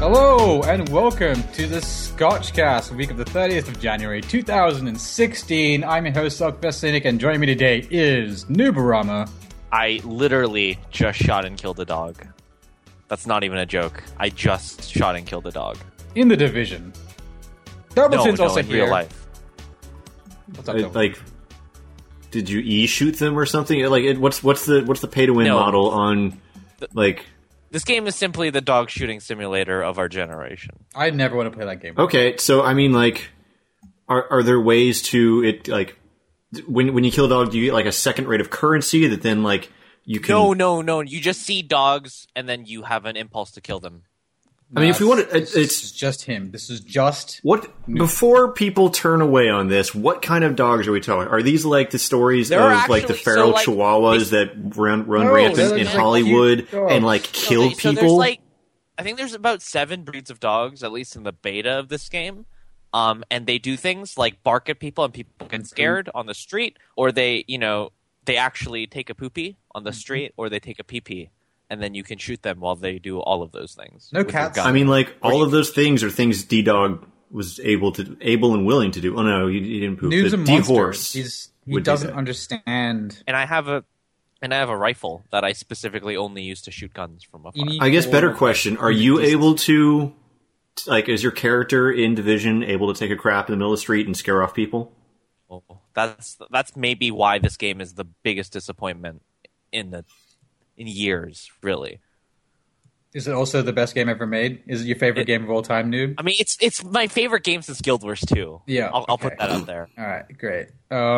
Hello and welcome to the Scotchcast, week of the 30th of January 2016. I'm your host, Cynic, and joining me today is Noobarama. I literally just shot and killed a dog. That's not even a joke. I just shot and killed a dog. In The Division. Doubleton's also in here. real life. What's up, Doubleton? Did you e-shoot them or something? What's the pay-to-win model on, This game is simply the dog shooting simulator of our generation. I never want to play that game. Okay, so I mean, are there ways to it? When you kill a dog, do you get a second rate of currency that then you can? No. You just see dogs and then you have an impulse to kill them. I mean, if we want to, it's just him. This is just before people turn away on this. What kind of dogs are we talking? Are these the stories of the feral chihuahuas that run rampant in Hollywood and kill people? I think there's about 7 breeds of dogs, at least in the beta of this game. And they do things like bark at people and people get scared on the street, or they actually take a poopy on the street, or they take a pee-pee. And then you can shoot them while they do all of those things. No cats. I mean, all of those things are things D-Dog was able and willing to do. Oh no, he didn't poop. Noob's a D-Horse. He doesn't understand. And I have a rifle that I specifically only use to shoot guns from afar. I guess better question: are you able to, is your character in Division able to take a crap in the middle of the street and scare off people? Oh, that's maybe why this game is the biggest disappointment in years, really. Is it also the best game ever made? Is it your favorite game of all time, Noob? I mean, it's my favorite game since Guild Wars 2. Yeah, I'll put that out there. All right, great.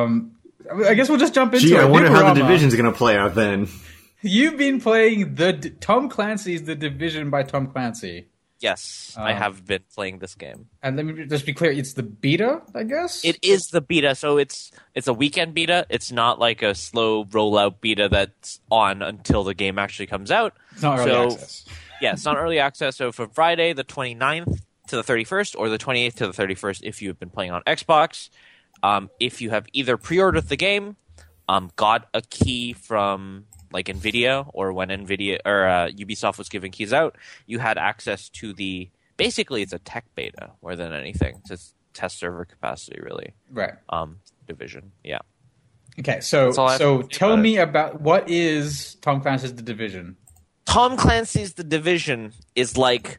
I guess we'll just jump into it. I wonder how the Division's going to play out then. You've been playing Tom Clancy's The Division by Tom Clancy. Yes, I have been playing this game. And let me just be clear, it's the beta, I guess? It is the beta, so it's a weekend beta. It's not like a slow rollout beta that's on until the game actually comes out. It's not early access. Yeah, it's not early access. So from Friday the 29th to the 31st, or the 28th to the 31st if you've been playing on Xbox. If you have either pre-ordered the game, got a key from NVIDIA, or when NVIDIA or Ubisoft was giving keys out, you had access to basically it's a tech beta more than anything. It's test server capacity, really. Right. Division, yeah. Okay, so tell me about what is Tom Clancy's The Division? Tom Clancy's The Division is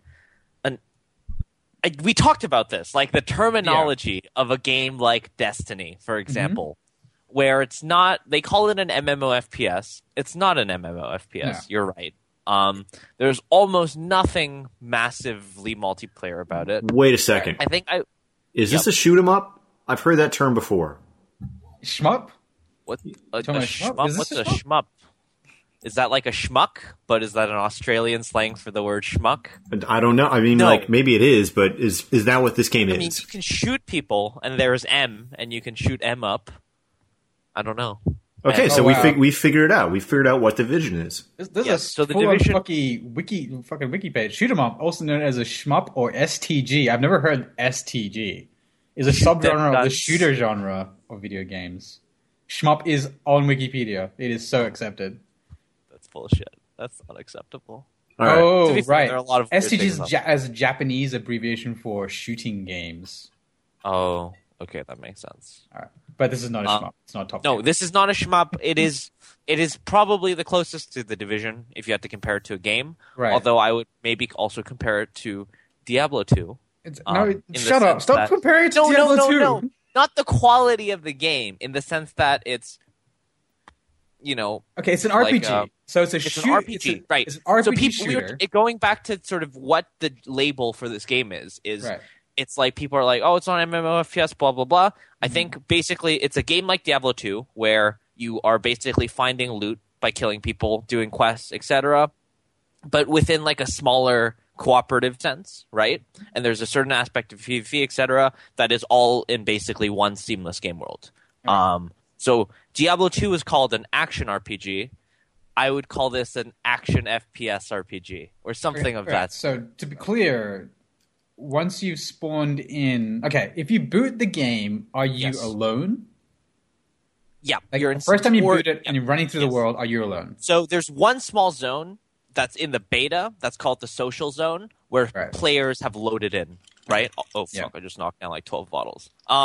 we talked about this, the terminology of a game like Destiny, for example. Where it's not, they call it an MMO FPS. It's not an MMO FPS. No. You're right. There's almost nothing massively multiplayer about it. Wait a second. Is this a shoot 'em up? I've heard that term before. Shmup? What's a shmup? Is that like a schmuck? But is that an Australian slang for the word schmuck? I don't know. I mean, maybe it is, but is that what this game is? I mean, you can shoot people, and there's M, and you can shoot M up. I don't know. Okay, so we figured it out. We figured out what Division is. This is a full-on wiki page. Shoot 'em up, also known as a shmup or STG. I've never heard STG. Is a subgenre of the shooter genre of video games. Shmup is on Wikipedia. It is so accepted. That's bullshit. That's unacceptable. Right. Oh, right. There are a lot of STG is as a Japanese abbreviation for shooting games. Oh, okay, that makes sense. All right. But this is not a shmup. It's not top. No, this is not a shmup. It is probably the closest to The Division if you had to compare it to a game. Right. Although I would maybe also compare it to Diablo 2. Shut up. Stop comparing it to Diablo 2. No. Not the quality of the game, in the sense that it's, Okay, it's an RPG. So it's an RPG, right. It's an RPG shooter. Going back to sort of what the label for this game is right. It's like people are like, oh, it's on MMO FPS, blah, blah, blah. I think basically it's a game like Diablo 2 where you are basically finding loot by killing people, doing quests, etc. But within a smaller cooperative sense, right? And there's a certain aspect of PvP, etc. that is all in basically one seamless game world. Right. So Diablo 2 is called an action RPG. I would call this an action FPS RPG or something of that. So to be clear, once you've spawned in... Okay, if you boot the game, are you alone? Yeah. The first time you boot it and you're running through the world, are you alone? So there's one small zone that's in the beta. That's called the social zone, where players have loaded in. Right? Oh fuck! I just knocked down like 12 bottles.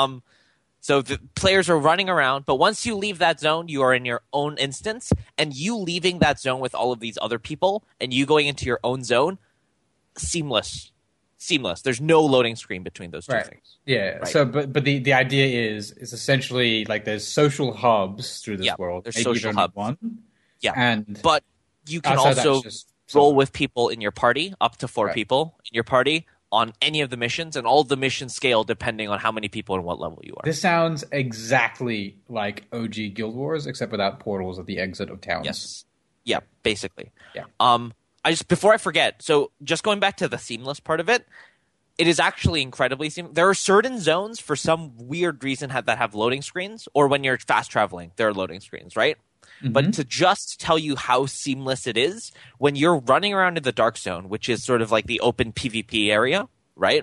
So the players are running around, but once you leave that zone, you are in your own instance, and you leaving that zone with all of these other people, and you going into your own zone, seamless. There's no loading screen between those two things. Yeah. Right. So, but the idea is essentially like there's social hubs through this world. There's social hubs. One. Yeah. But you can also roll with people in your party, up to 4 people in your party, on any of the missions, and all of the missions scale depending on how many people and what level you are. This sounds exactly like OG Guild Wars, except without portals at the exit of towns. Yes. Yeah, basically. Yeah. Before I forget, so just going back to the seamless part of it, it is actually incredibly seamless. There are certain zones, for some weird reason, that have loading screens, or when you're fast traveling, there are loading screens, right? Mm-hmm. But to just tell you how seamless it is, when you're running around in the dark zone, which is sort of like the open PvP area, right?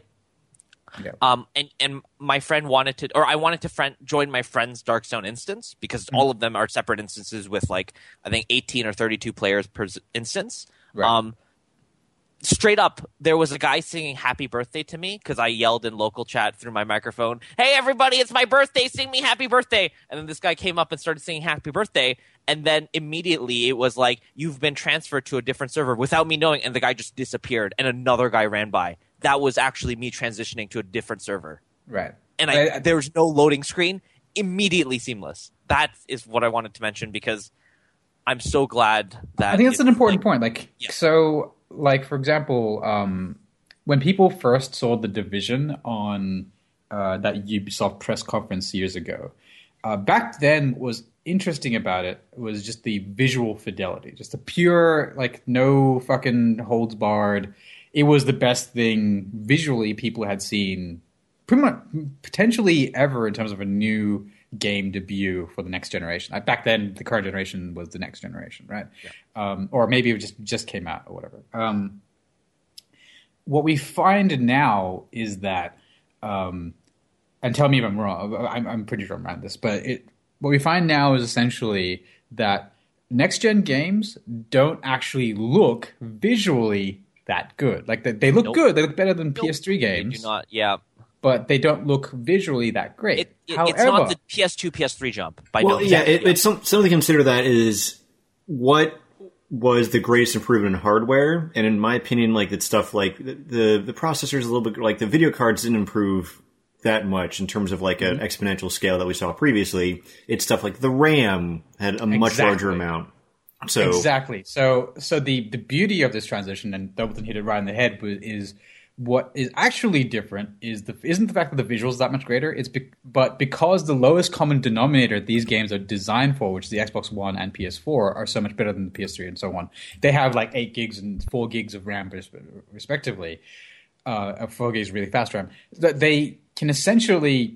Yeah. And my friend wanted to, or I wanted to join my friend's dark zone instance, because all of them are separate instances with like, I think 18 or 32 players per instance. Right. Straight up, there was a guy singing happy birthday to me because I yelled in local chat through my microphone, "Hey, everybody, it's my birthday. Sing me happy birthday." And then this guy came up and started singing happy birthday. And then immediately it was like, "You've been transferred to a different server," without me knowing. And the guy just disappeared. And another guy ran by. That was actually me transitioning to a different server. Right. And there was no loading screen. Immediately seamless. That is what I wanted to mention, because I'm so glad that... I think that's an important point. So... Like, for example, when people first saw The Division on that Ubisoft press conference years ago, back then what was interesting about it was just the visual fidelity, just the pure, like, no fucking holds barred. It was the best thing visually people had seen pretty much potentially ever in terms of a new game debut for the next generation. Back then, the current generation was the next generation, right? Yeah. Or maybe it just came out or whatever. What we find now is that, and tell me if I'm wrong, I'm pretty sure I'm right on this, but what we find now is essentially that next-gen games don't actually look visually that good. Like, they look good. They look better than PS3 games. They do not, yeah. But they don't look visually that great. However, it's not the PS2, PS3 jump. It's something to consider. That is what was the greatest improvement in hardware, and in my opinion, like, it's stuff like the processors a little bit, like the video cards didn't improve that much in terms of like an exponential scale that we saw previously. It's stuff like the RAM had a much larger amount. So exactly. So the beauty of this transition, and Doubleton hit it right in the head, is what is actually different isn't the fact that the visuals is that much greater. But because the lowest common denominator these games are designed for, which is the Xbox One and PS4, are so much better than the PS3 and so on. They have like 8 gigs and 4 gigs of RAM respectively. 4 gigs really fast RAM. That they can essentially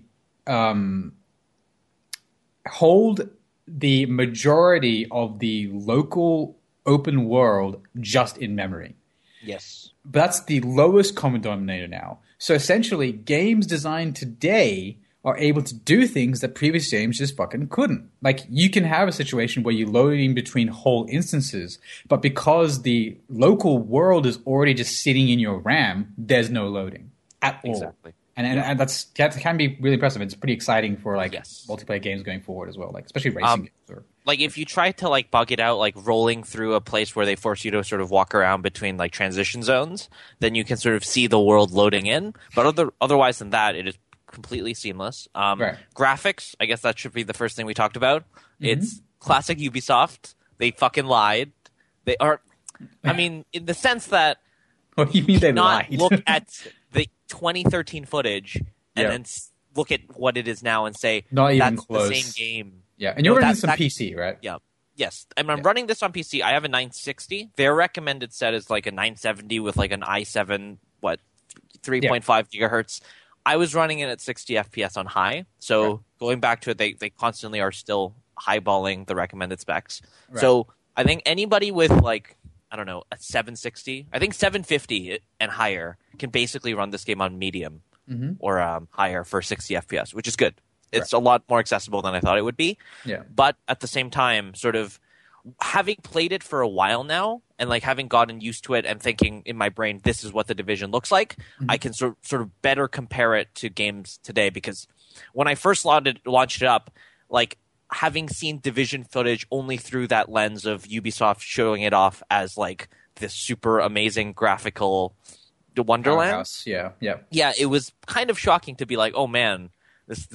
hold the majority of the local open world just in memory. Yes. But that's the lowest common denominator now. So essentially, games designed today are able to do things that previous games just fucking couldn't. Like, you can have a situation where you're loading between whole instances, but because the local world is already just sitting in your RAM, there's no loading at all. Exactly. And that can be really impressive. It's pretty exciting for multiplayer games going forward as well, like especially racing games. Like, if you try to like bug it out, like rolling through a place where they force you to sort of walk around between like transition zones, then you can sort of see the world loading in. But otherwise than that, it is completely seamless. Graphics, I guess that should be the first thing we talked about. Mm-hmm. It's classic Ubisoft. They fucking lied. They are, I mean, in the sense that what do you mean they lied? Look at the 2013 footage and then look at what it is now and say not even that's close. The same game. Yeah, and you're running this on PC, right? Yeah. Yes, and I'm running this on PC. I have a 960. Their recommended set is like a 970 with like an i7, 3.5 gigahertz. I was running it at 60 FPS on high. So going back to it, they constantly are still highballing the recommended specs. Right. So I think anybody with like, I don't know, a 760, I think 750 and higher can basically run this game on medium or higher for 60 FPS, which is good. It's a lot more accessible than I thought it would be. Yeah. But at the same time, sort of having played it for a while now, and like having gotten used to it and thinking in my brain, this is what the Division looks like, I can sort of better compare it to games today. Because when I first launched it up, like having seen Division footage only through that lens of Ubisoft showing it off as like this super amazing graphical Wonderland. Powerhouse. Yeah. Yeah, it was kind of shocking to be like, oh man, this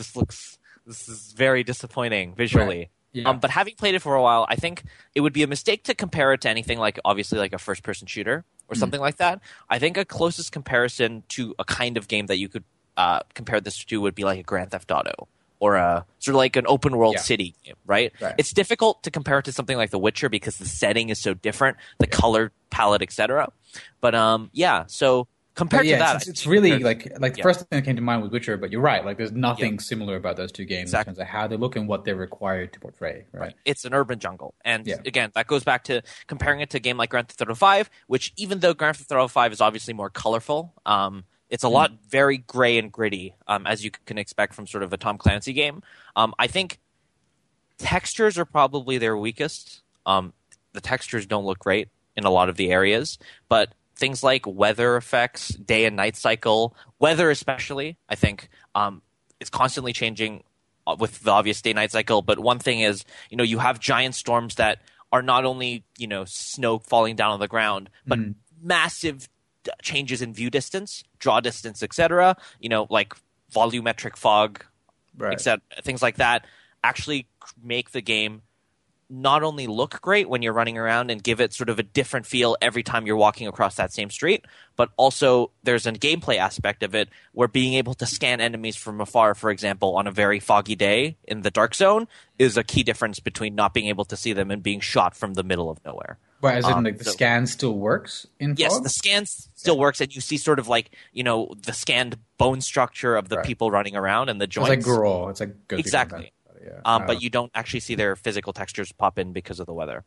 is very disappointing visually. Right. Yeah. But having played it for a while, I think it would be a mistake to compare it to anything like, obviously, like a first-person shooter or something like that. I think a closest comparison to a kind of game that you could compare this to would be like a Grand Theft Auto or a sort of like an open-world city game, right? It's difficult to compare it to something like The Witcher because the setting is so different, the color palette, etc. But so compared to that, it's really like the first thing that came to mind was Witcher, but you're right. Like, there's nothing similar about those two games in terms of how they look and what they're required to portray. Right? It's an urban jungle, and again, that goes back to comparing it to a game like Grand Theft Auto 5, which even though Grand Theft Auto 5 is obviously more colorful, it's a lot very gray and gritty, as you can expect from sort of a Tom Clancy game. I think textures are probably their weakest. The textures don't look great in a lot of the areas, but things like weather effects, day and night cycle, weather especially, I think it's constantly changing with the obvious day-night cycle. But one thing is, you have giant storms that are not only, snow falling down on the ground, but massive changes in view distance, draw distance, etc. Like volumetric fog, etc. Things like that actually make the game not only look great when you're running around and give it sort of a different feel every time you're walking across that same street, but also there's a gameplay aspect of it where being able to scan enemies from afar, for example, on a very foggy day in the dark zone is a key difference between not being able to see them and being shot from the middle of nowhere. Right, as in the scan still works in fog? Yes, the scan still works, and you see sort of like, the scanned bone structure of the people running around and the joints. It's like Grawl. It's like exactly. But you don't actually see their physical textures pop in because of the weather.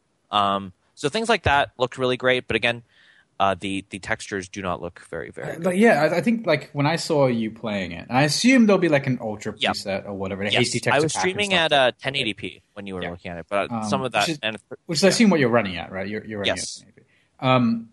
So things like that looked really great, but again, the textures do not look very, very good. But yeah, I think like when I saw you playing it, and I assume there'll be like an ultra preset or whatever, a HD texture I was streaming at 1080p when you were looking at it, but some of that, which is I assume what you're running at, right? You're running at 1080p.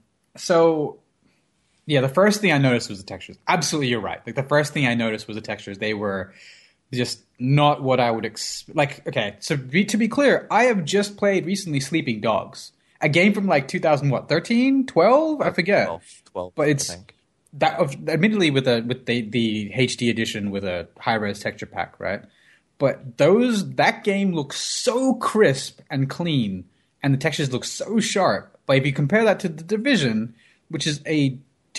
So yeah, the first thing I noticed was the textures. Absolutely, you're right. Like the first thing I noticed was the textures. They were just not what I would expect. Like, okay, so to be clear, I have just played recently Sleeping Dogs, a game from like 2013, 12? I forget. 12, but it's that admittedly with the HD edition with a high-res texture pack, right? But that game looks so crisp and clean, and the textures look so sharp. But if you compare that to The Division, which is a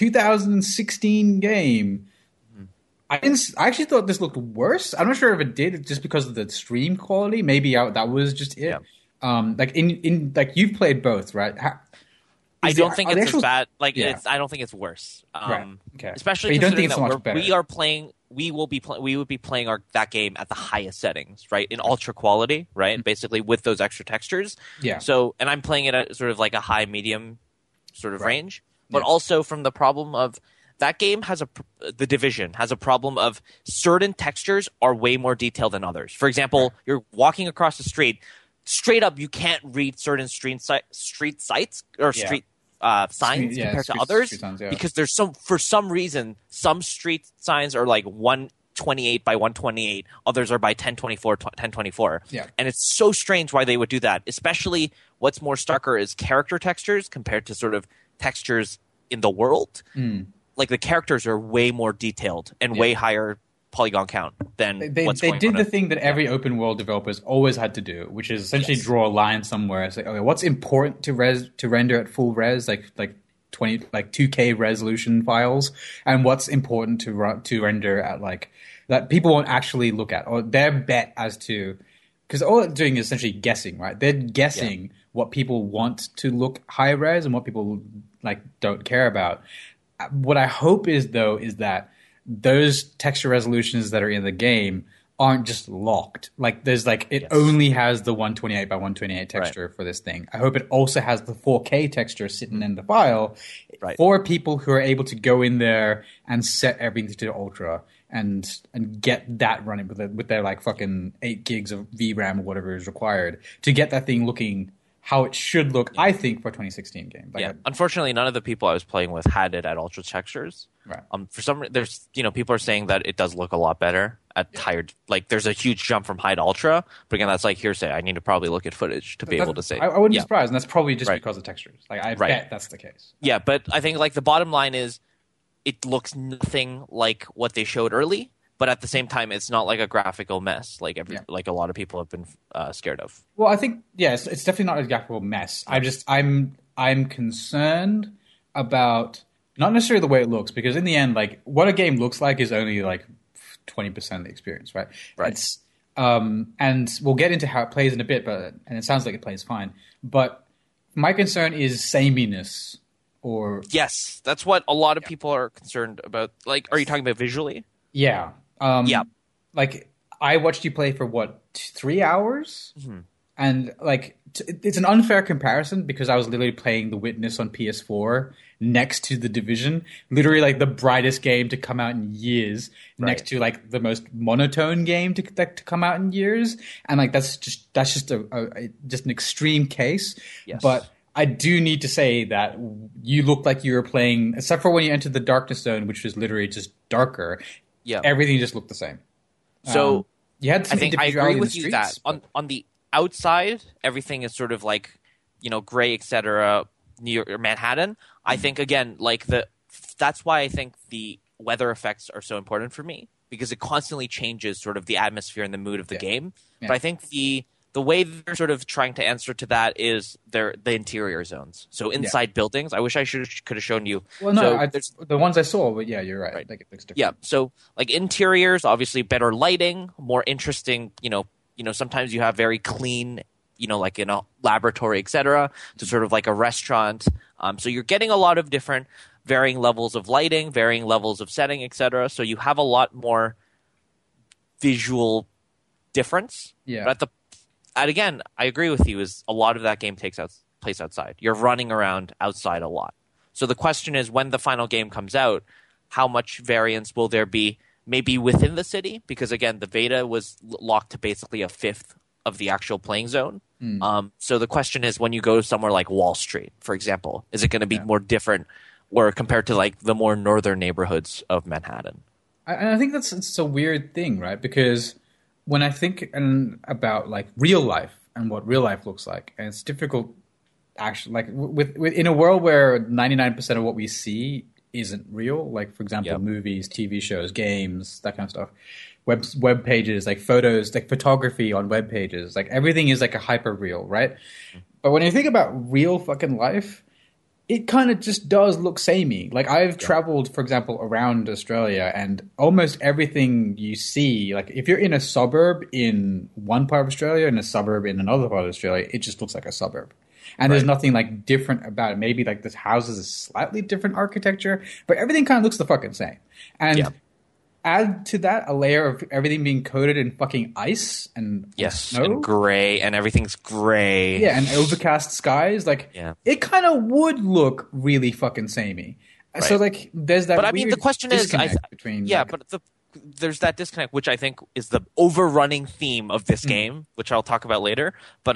2016 game, I actually thought this looked worse. I'm not sure if it did just because of the stream quality. Maybe that was just it. Yeah. Like like you've played both, right? I don't think it's as bad. Like I don't think it's worse. Right. Okay. Especially but you don't think it's so much better. We would be playing that game at the highest settings, right? In ultra quality, right? Basically with those extra textures. Yeah. So, and I'm playing it at sort of like a high medium sort of range, but also from the problem of that game The Division has a problem of certain textures are way more detailed than others. For example, you're walking across the street, straight up, you can't read certain street sites or street signs compared to others because there's for some reason, some street signs are like 128 by 128, others are by 1024. Yeah. And it's so strange why they would do that, especially what's more starker is character textures compared to sort of textures in the world. Like the characters are way more detailed and way higher polygon count than they did the thing that every open world developers always had to do, which is essentially draw a line somewhere. It's like, okay, what's important to render at full res, like 2K resolution files, and what's important to render at like that people won't actually look at, or their bet as to, because all they're doing is essentially guessing, right? They're guessing what people want to look high res and what people like don't care about. What I hope is that those texture resolutions that are in the game aren't just locked. Like there's like it only has the 128 by 128 texture for this thing. I hope it also has the 4K texture sitting in the file for people who are able to go in there and set everything to ultra and get that running with their like fucking 8 gigs of VRAM or whatever is required to get that thing looking how it should look, I think, for a 2016 game. Like, unfortunately, none of the people I was playing with had it at ultra textures. Right. For some, there's people are saying that it does look a lot better at higher. Like, there's a huge jump from high to ultra, but again, that's like hearsay. I need to probably look at footage to be able to say. I wouldn't be surprised, and that's probably just because of textures. Like, I bet that's the case. Yeah, but I think like the bottom line is, it looks nothing like what they showed early. But at the same time, it's not like a graphical mess like like a lot of people have been scared of. Well, I think it's definitely not a graphical mess. I'm concerned about not necessarily the way it looks, because in the end, like what a game looks like is only like 20% of the experience, right? Right. It's and we'll get into how it plays in a bit, and it sounds like it plays fine. But my concern is sameness, or yes, that's what a lot of people are concerned about. Like, are you talking about visually? Yeah. Like I watched you play for 3 hours, and like it's an unfair comparison because I was literally playing The Witness on PS4 next to The Division, literally like the brightest game to come out in years, next to like the most monotone game to come out in years, and like that's just an extreme case. Yes. But I do need to say that you looked like you were playing, except for when you entered the Darkness Zone, which was literally just darker. Yeah, everything just looked the same. So you had some I think I agree with you that but on the outside, everything is sort of like gray, etc. New York or Manhattan. I think again, like that's why I think the weather effects are so important for me, because it constantly changes sort of the atmosphere and the mood of the game. Yeah. But I think the way they're sort of trying to answer to that is the interior zones. So inside buildings. I wish I could have shown you. Well, no, the ones I saw, but yeah, you're right. Like, it looks different. Yeah, so like interiors, obviously better lighting, more interesting. Sometimes you have very clean, like in a laboratory, etc., to sort of like a restaurant. So you're getting a lot of different varying levels of lighting, varying levels of setting, etc. So you have a lot more visual difference. Yeah. But and again, I agree with you, is a lot of that game takes place outside. You're running around outside a lot. So the question is, when the final game comes out, how much variance will there be maybe within the city? Because again, the beta was locked to basically a fifth of the actual playing zone. So the question is, when you go somewhere like Wall Street, for example, is it going to be more different or compared to like the more northern neighborhoods of Manhattan? I think it's a weird thing, right? Because when I think about like real life and what real life looks like, and it's difficult, actually, like with in a world where 99% of what we see isn't real, like for example, movies, TV shows, games, that kind of stuff, web pages, like photos, like photography on web pages, like everything is like a hyper real, right? But when you think about real fucking life, it kind of just does look samey. Like I've traveled, for example, around Australia, and almost everything you see, like if you're in a suburb in one part of Australia and a suburb in another part of Australia, it just looks like a suburb. And there's nothing like different about it. Maybe like this houses is slightly different architecture, but everything kind of looks the fucking same. And add to that a layer of everything being coated in fucking ice and snow. And gray, and everything's gray. Yeah, and overcast skies. Like, it kind of would look really fucking samey. Right. So, like, there's that. But I mean, the question is, between there's that disconnect, which I think is the overrunning theme of this game, which I'll talk about later. But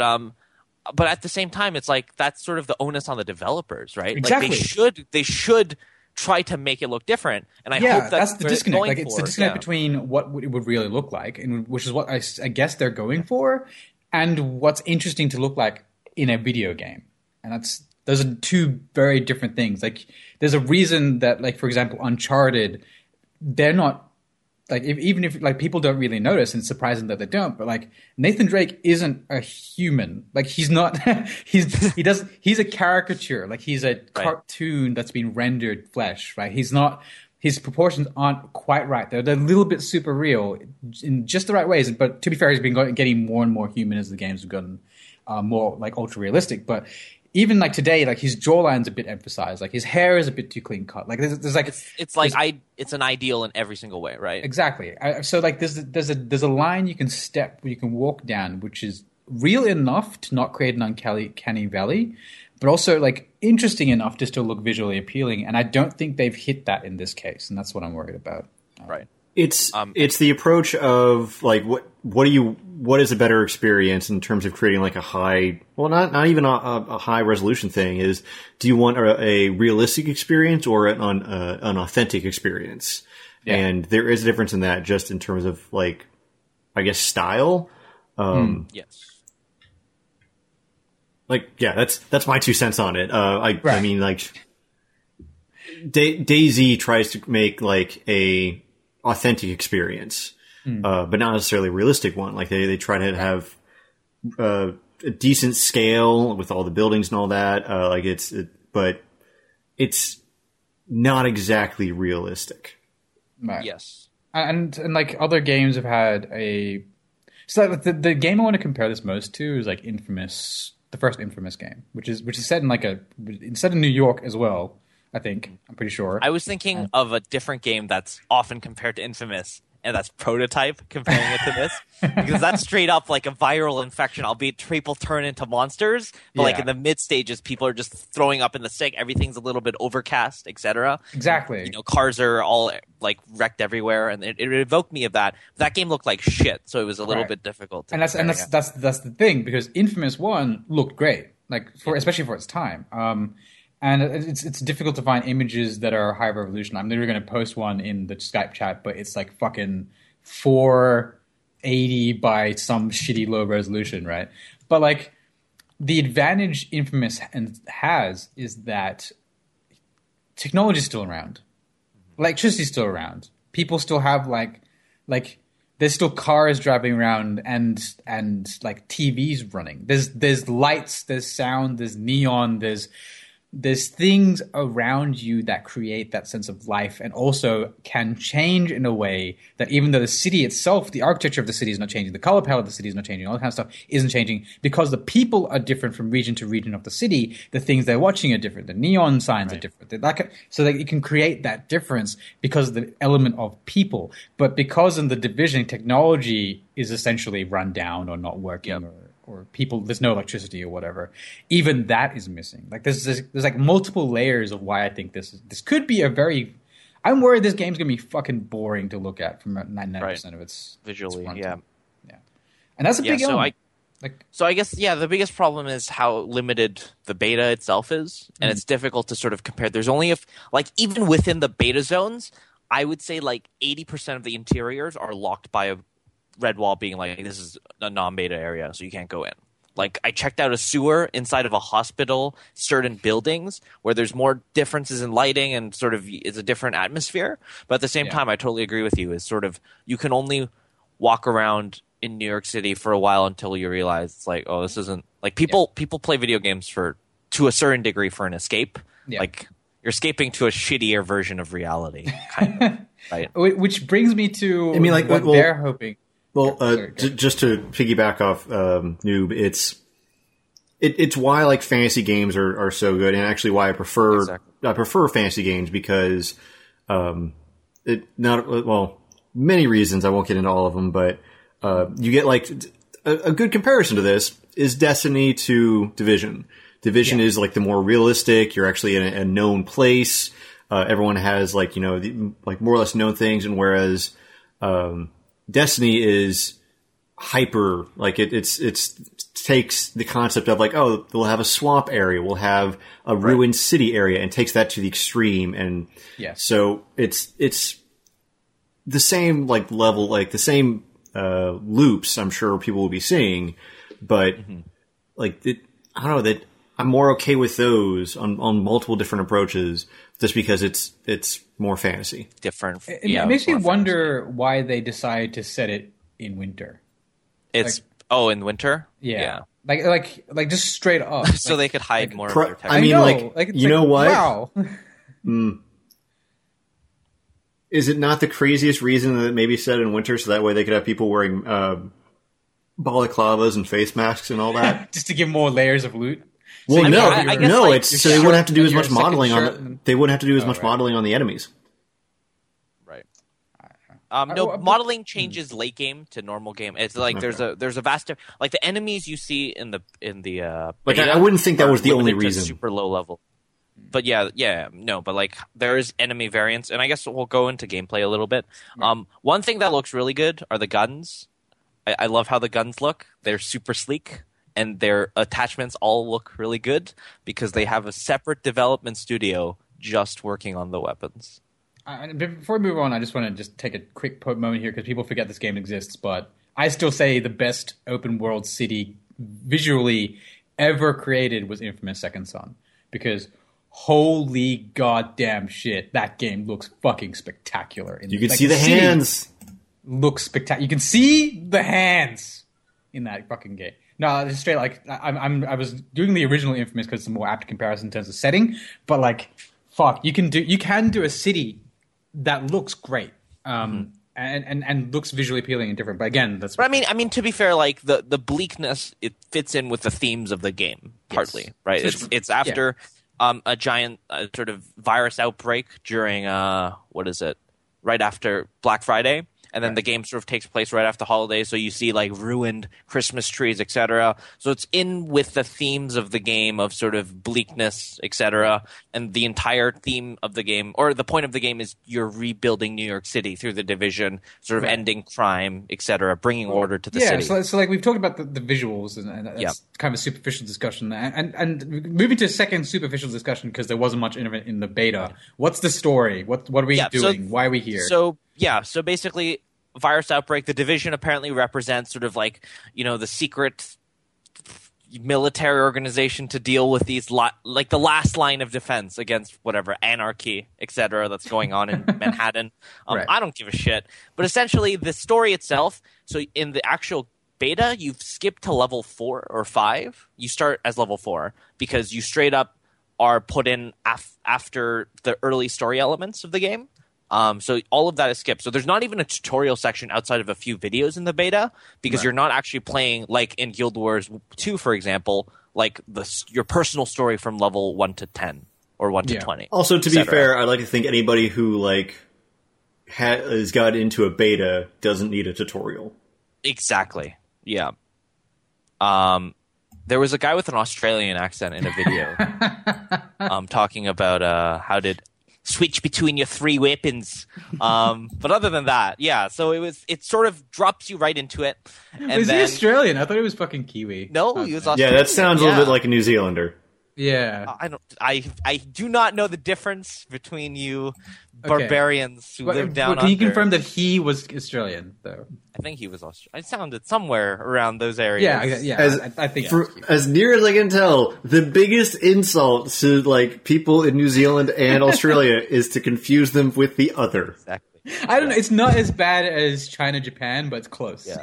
at the same time, it's like that's sort of the onus on the developers, right? Exactly. Like they should try to make it look different, and I hope that's the disconnect. Like, it's the disconnect between what it would really look like, and which is what I guess they're going for, and what's interesting to look like in a video game. And those are two very different things. Like, there's a reason that, like, for example, Uncharted, they're not like, even if like people don't really notice, and it's surprising that they don't, but like Nathan Drake isn't a human. Like, he's not. He's a caricature. Like, he's a cartoon that's been rendered flesh. Right. He's not. His proportions aren't quite right. They're a little bit super real in just the right ways. But to be fair, he's been getting more and more human as the games have gotten more like ultra realistic. But even like today, like his jawline's a bit emphasized. Like his hair is a bit too clean cut. Like there's like it's an ideal in every single way, right? Exactly. So like there's a line you can walk down, which is real enough to not create an uncanny valley, but also like interesting enough just to look visually appealing. And I don't think they've hit that in this case, and that's what I'm worried about. Right. It's the approach of like what is a better experience in terms of creating like a high, well, not even a high resolution thing. Is, do you want a realistic experience or an authentic experience? Yeah. And there is a difference in that, just in terms of like, I guess, style. Yes. Like, yeah, that's my 2 cents on it. I mean, like, DayZ tries to make like a authentic experience, but not necessarily a realistic one. Like they try to have a decent scale with all the buildings and all that. But it's not exactly realistic. Right. Yes. And like other games have had a. So like the game I want to compare this most to is like Infamous, the first Infamous game, which is set in set in New York as well. I think, I'm pretty sure. I was thinking of a different game that's often compared to Infamous, and that's Prototype, comparing it to this. Because that's straight up like a viral infection, albeit people turn into monsters, but like in the mid stages, people are just throwing up in the stick, everything's a little bit overcast, etc. Exactly. You know, cars are all like wrecked everywhere, and it evoked me of that. That game looked like shit, so it was a little bit difficult. That's the thing, because Infamous 1 looked great, like especially for its time. And it's difficult to find images that are high resolution. I'm literally going to post one in the Skype chat, but it's like fucking 480 by some shitty low resolution, right? But like the advantage Infamous has is that technology is still around, electricity is still around. People still have like there's still cars driving around and like TVs running. There's lights, there's sound, there's neon, there's things around you that create that sense of life and also can change in a way that even though the city itself, the architecture of the city is not changing, the color palette of the city is not changing, all that kind of stuff isn't changing, because the people are different from region to region of the city, the things they're watching are different, the neon signs are different. So that you can create that difference because of the element of people. But because in the Division, technology is essentially run down or not working, or people, there's no electricity or whatever. Even that is missing. Like there's like multiple layers of why I think this could be a very. I'm worried this game's gonna be fucking boring to look at from 99% of its visually. Its yeah, and that's a big element. So I guess the biggest problem is how limited the beta itself is, and it's difficult to sort of compare. There's only even within the beta zones, I would say like 80% of the interiors are locked by a red wall being like, this is a non-beta area, so you can't go in. Like, I checked out a sewer inside of a hospital, certain buildings, where there's more differences in lighting and sort of it's a different atmosphere. But at the same time, I totally agree with you, is sort of, you can only walk around in New York City for a while until you realize it's like, oh, this isn't, like, people play video games to a certain degree for an escape. Yeah. Like, you're escaping to a shittier version of reality, kind of, right? Which brings me to what they're hoping. Well, just to piggyback off Noob, it's why like fantasy games are so good, and actually why I prefer fantasy games, because many reasons. I won't get into all of them, but you get like a good comparison to this is Destiny to Division. Division is like the more realistic. You're actually in a known place. Everyone has like like more or less known things, and whereas Destiny is hyper, like it takes the concept of like, oh, we'll have a swamp area, we'll have a ruined city area, and takes that to the extreme. And so it's the same like level, like the same loops I'm sure people will be seeing, but like I don't know, that I'm more okay with those on multiple different approaches, just because it's more fantasy. Different. It makes me wonder why they decided to set it in winter. It's in winter? Yeah. Like just straight up. So they could hide more of their text. I mean, you know what? Wow. Is it not the craziest reason that it may be set in winter, so that way they could have people wearing balaclavas and face masks and all that? Just to give more layers of loot? Well, it's so they wouldn't have to do as much modeling on they wouldn't have to do as much modeling on the enemies. Right. Modeling changes late game to normal game. It's like there's a vast like the enemies you see in the like I wouldn't think that was the only reason. Super low level. but but like there is enemy variance, and I guess we'll go into gameplay a little bit. Right. One thing that looks really good are the guns. I love how the guns look. They're super sleek, and their attachments all look really good because they have a separate development studio just working on the weapons. Before we move on, I just want to take a quick moment here because people forget this game exists, but I still say the best open world city visually ever created was Infamous Second Son, because holy goddamn shit, that game looks fucking spectacular. You can see the hands. Looks spectacular. You can see the hands in that fucking game. No, it's straight like I was doing the original Infamous because it's a more apt comparison in terms of setting, but like fuck, you can do a city that looks great. And looks visually appealing and different. But again, that's. But I mean, to be fair, like the bleakness, it fits in with the themes of the game partly, right? It's after a giant sort of virus outbreak during right after Black Friday. And then the game sort of takes place right after the holidays, so you see like ruined Christmas trees, etc. So it's in with the themes of the game of sort of bleakness, etc. And the entire theme of the game, or the point of the game, is you're rebuilding New York City through the Division, sort of ending crime, etc., bringing order to the city. So like we've talked about the visuals, and that's kind of a superficial discussion. And moving to a second superficial discussion, because there wasn't much in the beta. What's the story? What are we doing? Why are we here? So basically, virus outbreak, the Division apparently represents sort of like, the secret military organization to deal with these like the last line of defense against whatever anarchy, etc., that's going on in Manhattan. I don't give a shit. But essentially, the story itself, so in the actual beta, you've skipped to level 4 or 5. You start as level 4 because you straight up are put in after the early story elements of the game. So all of that is skipped. So there's not even a tutorial section outside of a few videos in the beta, because you're not actually playing, like in Guild Wars 2, for example, like your personal story from level 1 to 10 or 1 to 20. Also, to be fair, I like to think anybody who has got into a beta doesn't need a tutorial. Exactly. Yeah. There was a guy with an Australian accent in a video talking about how did switch between your 3 weapons. But other than that, so it sort of drops you right into it. And he Australian? I thought he was fucking Kiwi. No, he was Australian. Yeah, that sounds a little bit like a New Zealander. Yeah. I do not know the difference between you barbarians who live down under. Can you confirm that he was Australian, though? I think he was Australian. I sounded somewhere around those areas. Yeah. I think as near as I can tell, the biggest insult to people in New Zealand and Australia is to confuse them with the other. Exactly. I don't know. It's not as bad as China, Japan, but it's close. Yeah.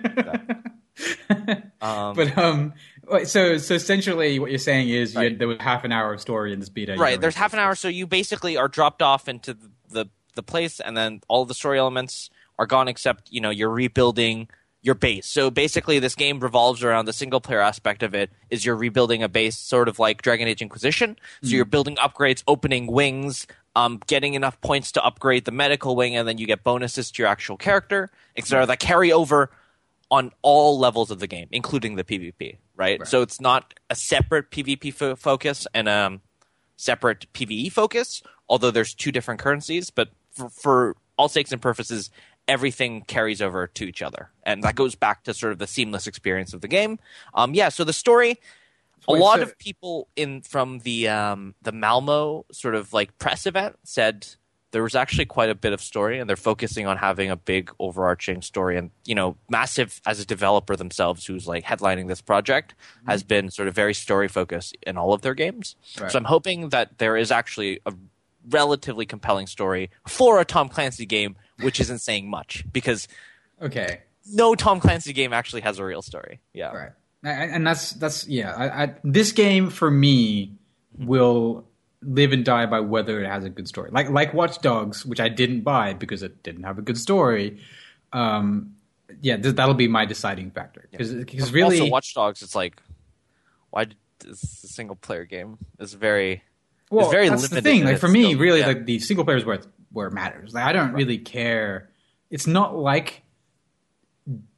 Exactly. So essentially, what you're saying is there was half an hour of story in this beta. Right. There's half an hour, so you basically are dropped off into the place, and then all the story elements are gone, except you're rebuilding your base. So basically, this game revolves around the single player aspect of it. Is you're rebuilding a base, sort of like Dragon Age Inquisition. So you're building upgrades, opening wings, getting enough points to upgrade the medical wing, and then you get bonuses to your actual character, etc. That carry over on all levels of the game, including the PvP, right? So it's not a separate PvP focus and a separate PvE focus, although there's 2 different currencies, but for all sakes and purposes, everything carries over to each other. And that goes back to sort of the seamless experience of the game. So the story, a lot of people from the Malmo sort of like press event said there was actually quite a bit of story, and they're focusing on having a big overarching story. And, Massive, as a developer themselves, who's like headlining this project, has been sort of very story focused in all of their games. Right. So I'm hoping that there is actually a relatively compelling story for a Tom Clancy game, which isn't saying much, because no Tom Clancy game actually has a real story. Yeah. Right. And that's this game for me will live and die by whether it has a good story. Like Watch Dogs, which I didn't buy because it didn't have a good story. That'll be my deciding factor. Because really, also Watch Dogs, it's like, why did this single player game is very that's limited. The thing. Like for me, really, like the single player is where it matters. Like I don't really care. It's not like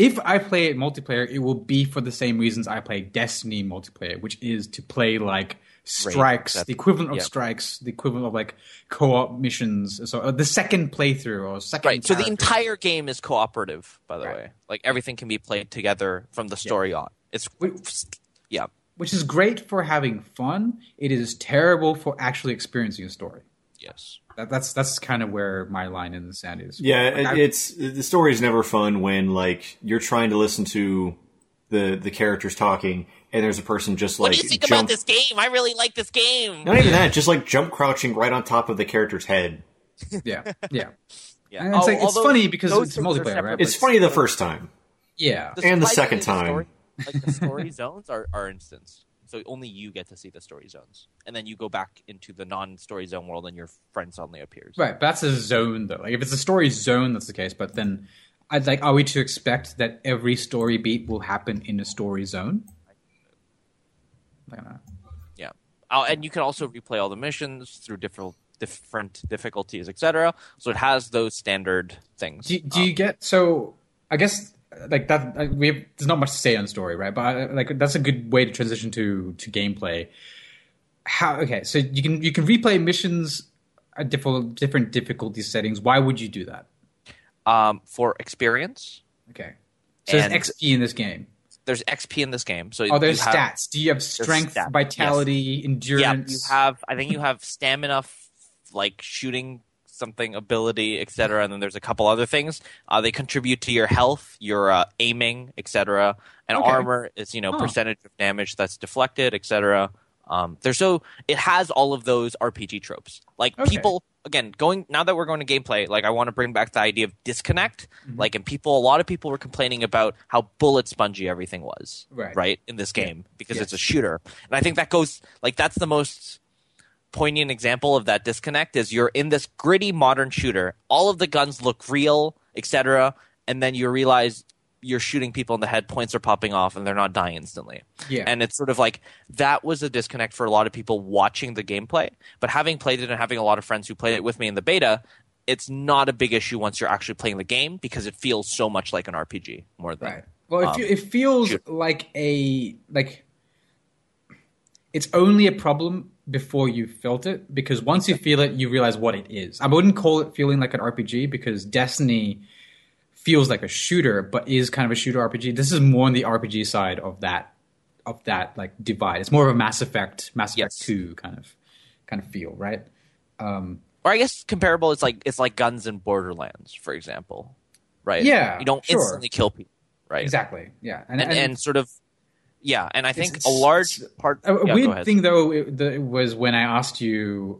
if I play it multiplayer, it will be for the same reasons I play Destiny multiplayer, which is to play like strikes, the equivalent of strikes, the equivalent of like co-op missions. So the second playthrough or second. Right. So the entire game is cooperative, by the way. Like everything can be played together from the story on. It's which is great for having fun. It is terrible for actually experiencing a story. Yes. That's kind of where my line in the sand is. Yeah, it's the story is never fun when like you're trying to listen to the characters talking and there's a person just like. What do you think about this game? I really like this game. Not even that, just like jump crouching right on top of the character's head. Yeah. Yeah. And it's funny because it's multiplayer, right? It's funny the first time. Yeah, and the second time. The story zones are instanced. So only you get to see the story zones. And then you go back into the non-story zone world and your friend suddenly appears. Right, but that's a zone, though. Like, if it's a story zone, that's the case. But then, are we to expect that every story beat will happen in a story zone? I don't know. Yeah. And you can also replay all the missions through different difficulties, etc. So it has those standard things. Do you get... So, I guess... Like that, there's not much to say on story, right? But like that's a good way to transition to gameplay. So you can replay missions at different difficulty settings. Why would you do that? For experience. Okay. So there's XP in this game. There's XP in this game. So there's stats. Do you have strength, vitality, endurance? Yeah, I think you have stamina, like shooting something, ability, etc. And then there's a couple other things. They contribute to your health, your aiming, etc. And armor is, percentage of damage that's deflected, etc. It has all of those RPG tropes. Like people, again, now that we're going to gameplay, like I want to bring back the idea of disconnect. Mm-hmm. Like, and a lot of people were complaining about how bullet spongy everything was, right in this game because it's a shooter. And I think that goes, like, that's the most poignant example of that disconnect is you're in this gritty modern shooter. All of the guns look real, etc. And then you realize you're shooting people in the head, points are popping off, and they're not dying instantly. Yeah. And it's sort of like that was a disconnect for a lot of people watching the gameplay. But having played it and having a lot of friends who played it with me in the beta, it's not a big issue once you're actually playing the game because it feels so much like an RPG more than right. Well, it feels like it's only a problem before you felt it, because once you feel it, you realize what it is. I wouldn't call it feeling like an RPG because Destiny feels like a shooter, but is kind of a shooter RPG. This is more on the RPG side of that like divide. It's more of a Mass Effect 2 kind of feel, right? Or I guess comparable. It's like guns in Borderlands, for example, right? Yeah, you don't instantly kill people, right? Exactly. Yeah, and sort of. Yeah, and I think a large part... A weird thing, though, was when I asked you...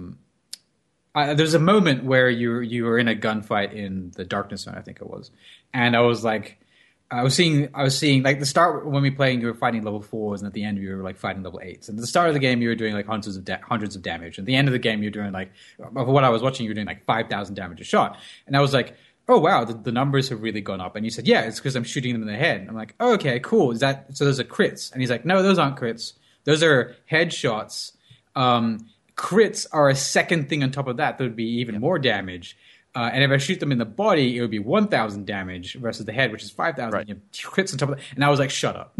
there's a moment where you were in a gunfight in the Darkness Zone, I think it was. And I was like... I was seeing like the start when we were playing, you were fighting level 4s, and at the end you were like fighting level 8s. And at the start of the game, you were doing like hundreds of damage. And at the end of the game, you're doing like... For what I was watching, you were doing like 5,000 damage a shot. And I was like... Oh wow, the numbers have really gone up. And you said, yeah, it's because I'm shooting them in the head. And I'm like, oh, okay, cool. Is that so? Those are crits? And he's like, no, those aren't crits. Those are headshots. Crits are a second thing on top of that. That would be even more damage. And if I shoot them in the body, it would be 1,000 damage versus the head, which is 5,000. Right. You have crits on top of that. And I was like, shut up.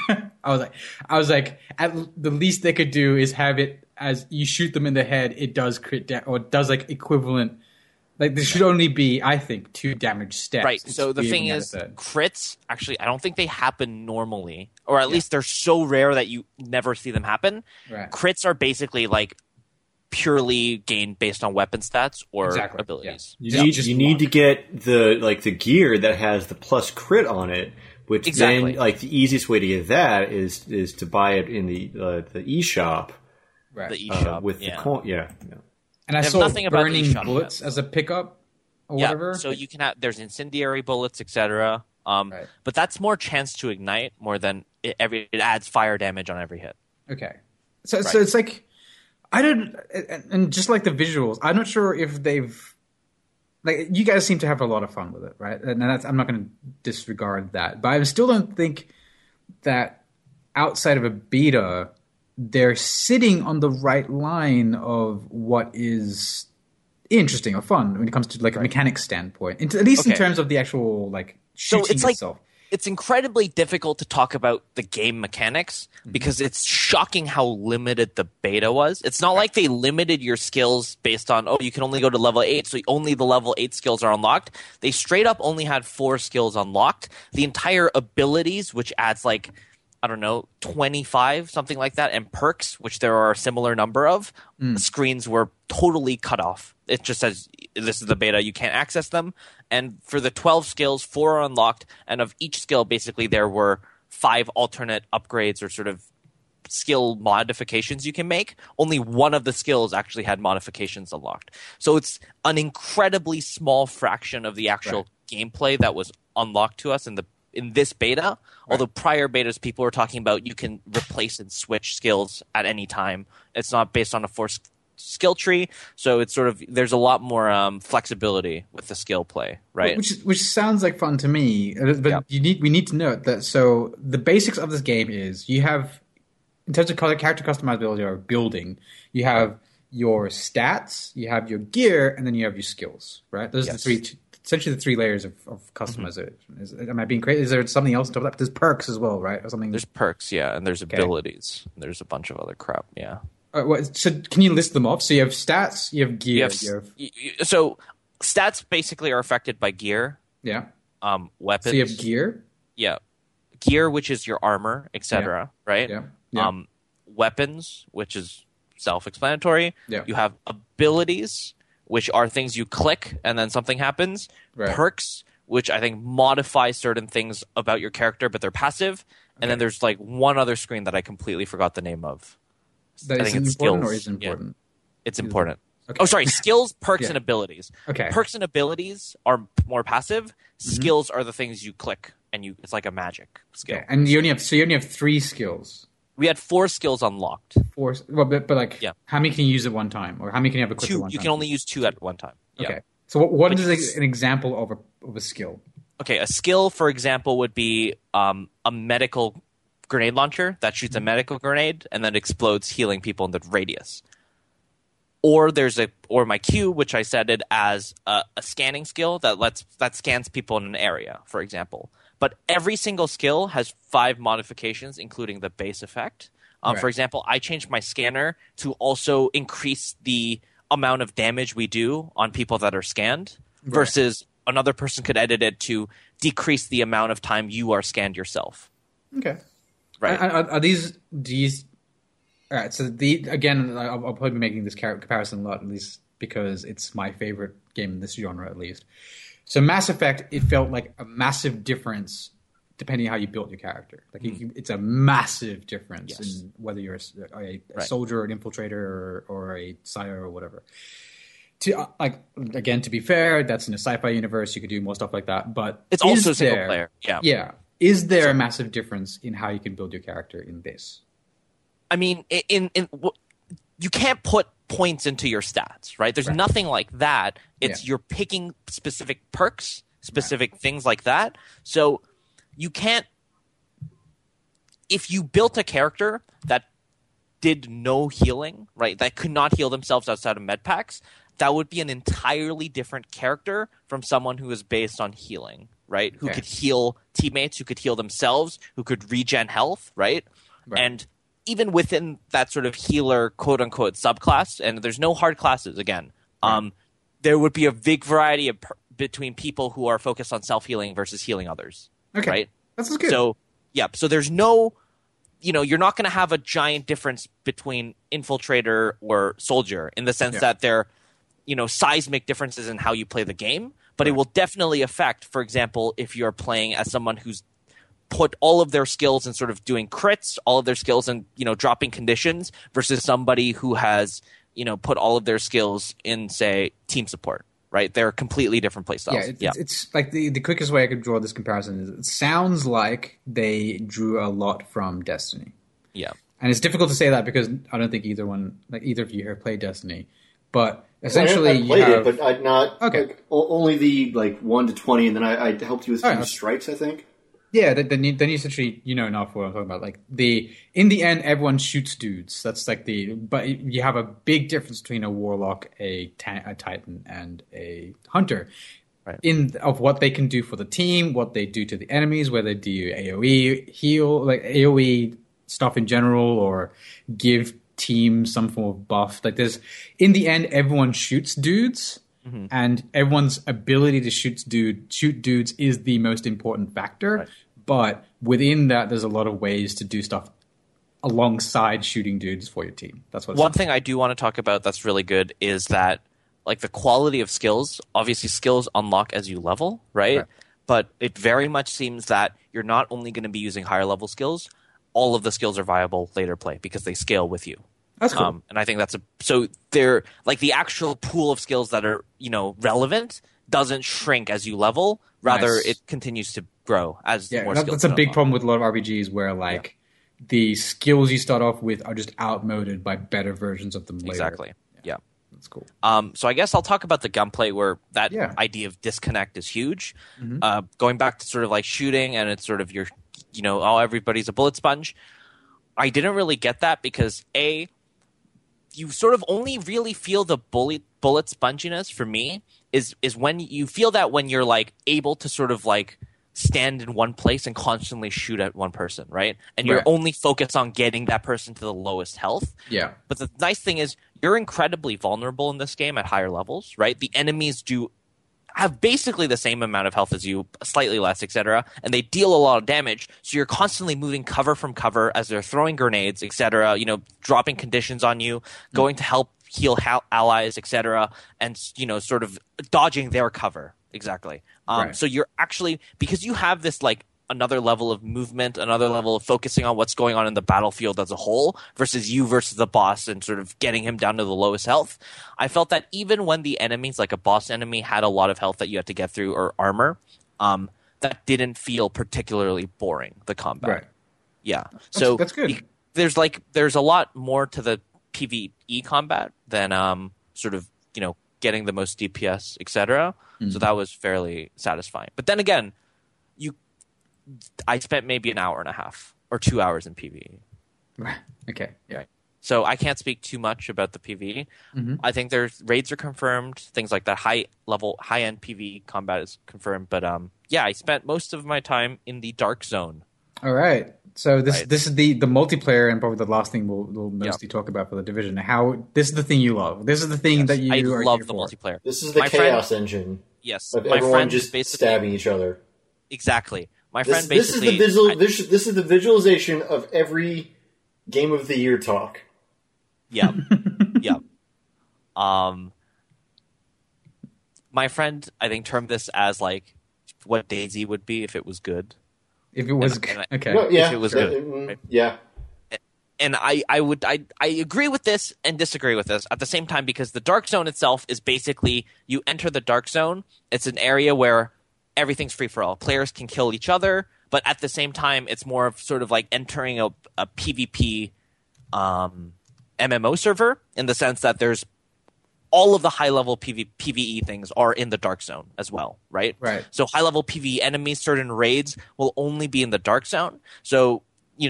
I was like, at the least they could do is have it as you shoot them in the head, it does crit or it does like equivalent. Like, there should only be, I think, 2 damage steps. Right, so the thing is, crits, actually, I don't think they happen normally. Or at least they're so rare that you never see them happen. Right. Crits are basically, like, purely gained based on weapon stats or abilities. Yeah. You need to get the gear that has the plus crit on it, which then, like, the easiest way to get that is to buy it in the eShop. Right. The eShop, with the coin, yeah. And I saw burning bullets as a pickup or whatever. So you can there's incendiary bullets, etc. But that's more chance to ignite more than it adds fire damage on every hit. Okay. So it's like, and just like the visuals, I'm not sure if they've, like, you guys seem to have a lot of fun with it, right? And I'm not going to disregard that. But I still don't think that outside of a beta, they're sitting on the right line of what is interesting or fun when it comes to like a mechanics standpoint, at least in terms of the actual like shooting itself. it's incredibly difficult to talk about the game mechanics because it's shocking how limited the beta was. It's not like they limited your skills based on, you can only go to level 8, so only the level 8 skills are unlocked. They straight up only had 4 skills unlocked. The entire abilities, which adds 25, something like that, and perks, which there are a similar number of, screens were totally cut off. It just says, this is the beta, you can't access them. And for the 12 skills, 4 are unlocked, and of each skill, basically, there were 5 alternate upgrades or sort of skill modifications you can make. Only one of the skills actually had modifications unlocked. So it's an incredibly small fraction of the actual gameplay that was unlocked to us in this beta, although prior betas people were talking about you can replace and switch skills at any time. It's not based on a forced skill tree, so it's sort of there's a lot more flexibility with the skill play, right? Which sounds like fun to me, but we need to note that. So the basics of this game is you have, in terms of character customizability or building, you have your stats, you have your gear, and then you have your skills, right? Those are essentially the 3 layers of customization. Am I being crazy? Is there something else on top of that? There's perks as well, right? Or something. There's perks, and there's abilities. There's a bunch of other crap, so can you list them off? So you have stats, you have gear. So stats basically are affected by gear. Yeah. Weapons. So you have gear. Yeah. Gear, which is your armor, etc. Right. Yeah. Weapons, which is self-explanatory. Yeah. You have abilities, which are things you click and then something happens. Right. Perks, which I think modify certain things about your character, but they're passive. And then there's one other screen that I completely forgot the name of. That is important or is important? Yeah. It's important. Okay. Oh, sorry. Skills, perks, and abilities. Okay. Perks and abilities are more passive. Skills are the things you click, and it's like a magic skill. Okay. And you only have 3 skills. We had 4 skills unlocked. 4, how many can you use at one time, or how many can you have equipped at one time? You can only use 2 at one time. Okay. Yeah. So what is an example of a skill? Okay, a skill, for example, would be a medical grenade launcher that shoots a medical grenade and then explodes, healing people in the radius. Or my Q, which I set it as a scanning skill that scans people in an area, for example. But every single skill has 5 modifications, including the base effect. For example, I changed my scanner to also increase the amount of damage we do on people that are scanned, versus another person could edit it to decrease the amount of time you are scanned yourself. Okay. Right. Are these? All right. So again, I'll probably be making this comparison a lot, at least because it's my favorite game in this genre, at least. So Mass Effect, it felt like a massive difference depending on how you built your character. It's a massive difference in whether you're a soldier, or an infiltrator, or a sire, or whatever. To be fair, that's in a sci-fi universe. You could do more stuff like that, but it's also single player. Yeah. Is there a massive difference in how you can build your character in this? I mean, you can't put points into your stats, right? There's nothing like that. It's you're picking specific perks, specific things like that. So you can't. If you built a character that did no healing, right, that could not heal themselves outside of med packs, that would be an entirely different character from someone who is based on healing, right? Who could heal teammates, who could heal themselves, who could regen health, right? And even within that sort of healer, quote unquote, subclass, and there's no hard classes again, there would be a big variety between people who are focused on self-healing versus healing others. Okay. Right? That's good. So there's no, you're not going to have a giant difference between infiltrator or soldier in the sense that they're, seismic differences in how you play the game, but it will definitely affect, for example, if you're playing as someone who's put all of their skills in sort of doing crits, all of their skills in, dropping conditions versus somebody who has, put all of their skills in, say, team support, right? They're completely different play styles. It's like the quickest way I could draw this comparison is it sounds like they drew a lot from Destiny. Yeah. And it's difficult to say that because I don't think either of you have played Destiny. But essentially, I played it, but I'd not. Okay, only the 1 to 20, and then I helped you with a few strikes, I think. Yeah, then you essentially enough what I'm talking about. In the end, everyone shoots dudes. That's but you have a big difference between a warlock, a titan, and a hunter. of what they can do for the team, what they do to the enemies, whether they do AoE heal, like AoE stuff in general, or give teams some form of buff. Like there's, in the end, everyone shoots dudes, and everyone's ability to shoot dudes is the most important factor. Right. But within that, there's a lot of ways to do stuff alongside shooting dudes for your team. That's what. One thing I do want to talk about that's really good is that, like, the quality of skills. Obviously, skills unlock as you level, right? But it very much seems that you're not only going to be using higher level skills. All of the skills are viable later play because they scale with you. That's cool. And I think so they're like the actual pool of skills that are, relevant doesn't shrink as you level. Rather, it continues to grow as more skills. That's a big problem with a lot of RPGs where the skills you start off with are just outmoded by better versions of them later. Exactly. Yeah. That's cool. So I guess I'll talk about the gunplay, where that idea of disconnect is huge. Going back to sort of like shooting, and it's sort of your, everybody's a bullet sponge. I didn't really get that because you sort of only really feel the bullet sponginess for me is when you feel that when you're like able to sort of like stand in one place and constantly shoot at one person, right? And you're only focused on getting that person to the lowest health. Yeah. But the nice thing is you're incredibly vulnerable in this game at higher levels, right? The enemies do have basically the same amount of health as you, slightly less, etc., and they deal a lot of damage. So you're constantly moving cover from cover as they're throwing grenades, etc., dropping conditions on you, going to help heal allies, etc., and sort of dodging their cover. Exactly. So you're actually, because you have this like another level of movement, another level of focusing on what's going on in the battlefield as a whole versus you versus the boss and sort of getting him down to the lowest health. I felt that even when the enemies, like a boss enemy, had a lot of health that you had to get through or armor, that didn't feel particularly boring, the combat. Right. Yeah. That's good. There's a lot more to the PvE combat than sort of, getting the most DPS, etc. So that was fairly satisfying. But then again, I spent maybe an hour and a half or 2 hours in PvE. Right. Okay. Yeah. Right. So I can't speak too much about the PvE. I think there's raids are confirmed, things like that. High end PvE combat is confirmed. But I spent most of my time in the Dark Zone. All right. So this is the multiplayer, and probably the last thing we'll mostly talk about for the Division. This is the thing you love. This is the thing that you are love here the for. multiplayer. This is the chaos engine. Yes. Of my everyone friend just basically stabbing each other. Exactly. My This friend basically. this is the visualization of every Game of the Year talk. Yeah. Yeah. My friend, I think, termed this as like what DayZ would be if it was good. If it was okay. No, yeah, if it was good. Right? Yeah. And I agree with this and disagree with this at the same time, because the Dark Zone itself is basically, you enter the Dark Zone. It's an area where everything's free for all. Players can kill each other, but at the same time, it's more of sort of like entering a PvP MMO server, in the sense that there's all of the high-level PvE things are in the Dark Zone as well, right? Right. So high-level PvE enemies, certain raids will only be in the Dark Zone. So,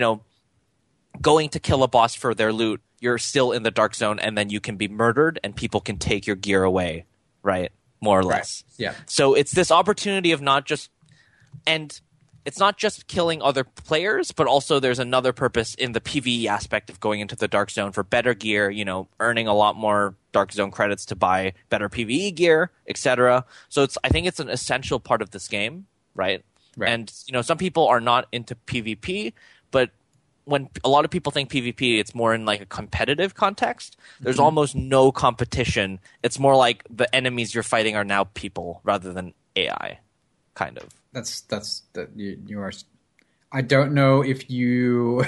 going to kill a boss for their loot, you're still in the Dark Zone, and then you can be murdered and people can take your gear away, right? More or less. Yeah. So it's this opportunity of not just – and it's not just killing other players, but also there's another purpose in the PvE aspect of going into the Dark Zone for better gear, earning a lot more Dark Zone credits to buy better PvE gear, etc. So I think it's an essential part of this game, right? And, some people are not into PvP, but when a lot of people think PvP, it's more in like a competitive context. There's almost no competition. It's more like the enemies you're fighting are now people rather than AI, kind of. You are. I don't know if you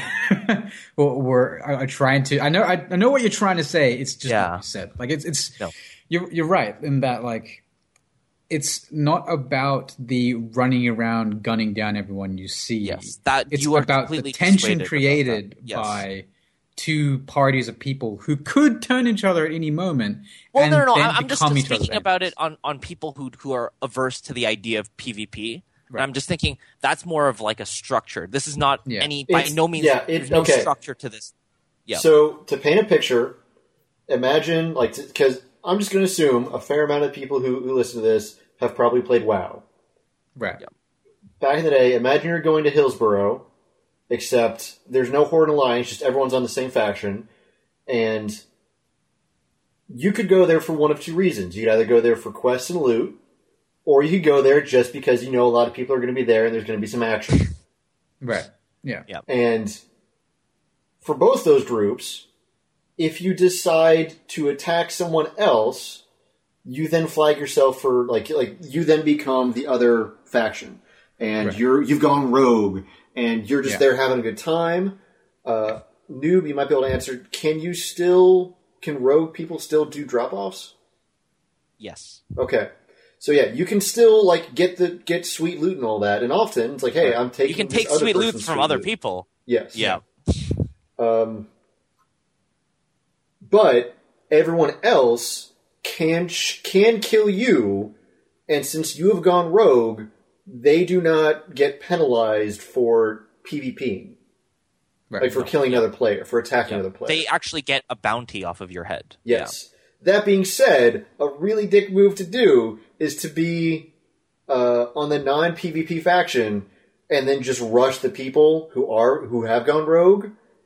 are trying to. I know what you're trying to say. It's just what you said. Like it's. No. You're right in that, like, it's not about the running around gunning down everyone you see. Yes, that it's you are about the tension created by two parties of people who could turn each other at any moment. Well, and no. then I'm just become speaking about it on people who are averse to the idea of PvP. Right. I'm just thinking that's more of like a structure. This is not by no means. Yeah, there's no structure to this. Yeah. So to paint a picture, imagine because I'm just going to assume a fair amount of people who listen to this have probably played WoW. Right. Yep. Back in the day, imagine you're going to Hillsborough, except there's no Horde and Alliance, just everyone's on the same faction, and you could go there for one of two reasons. You'd either go there for quests and loot, or you could go there just because you know a lot of people are going to be there and there's going to be some action. Right. Yeah. And for both those groups, if you decide to attack someone else, you then flag yourself for like you then become the other faction, and right. you've gone rogue, and you're just there having a good time. Noob, you might be able to answer. Can rogue people still do drop offs? Yes. Okay. So yeah, you can still like get sweet loot and all that, and often it's like, hey, I'm taking. You can take sweet loot from other people. Yes. Yeah. But everyone else can kill you, and since you have gone rogue, they do not get penalized for PvPing. Right. Like for killing another player, for attacking another player. They actually get a bounty off of your head. Yes. Yeah. That being said, a really dick move to do is to be on the non-PvP faction and then just rush the people who have gone rogue,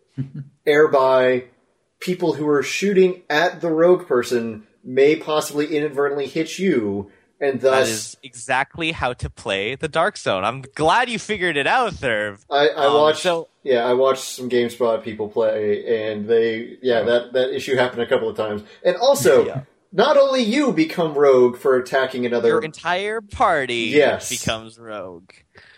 thereby people who are shooting at the rogue person may possibly inadvertently hit you, and thus... That is exactly how to play the Dark Zone. I'm glad you figured it out, Thurv. I watched some GameSpot people play, and that issue happened a couple of times. And also, not only you become rogue for attacking another... Your entire party becomes rogue.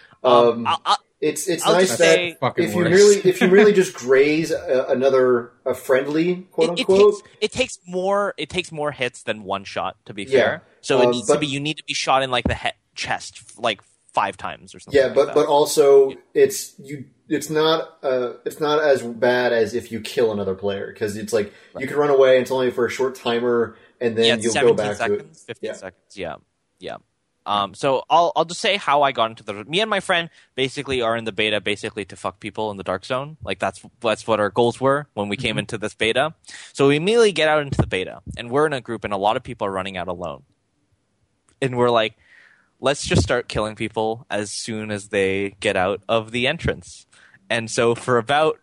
It's nice that if you really just graze a friendly quote unquote, it takes more hits than one shot, to be fair. So it needs to be, you need to be shot in like the chest like 5 times or something. Yeah, but also it's not as bad as if you kill another player, because it's like you can run away and it's only for a short timer and then you'll go back to it. 15 seconds. Yeah. So I'll just say how I got into me and my friend basically are in the beta basically to fuck people in the Dark Zone. Like that's what our goals were when we came into this beta. So we immediately get out into the beta, and we're in a group and a lot of people are running out alone. And we're like, let's just start killing people as soon as they get out of the entrance. And so for about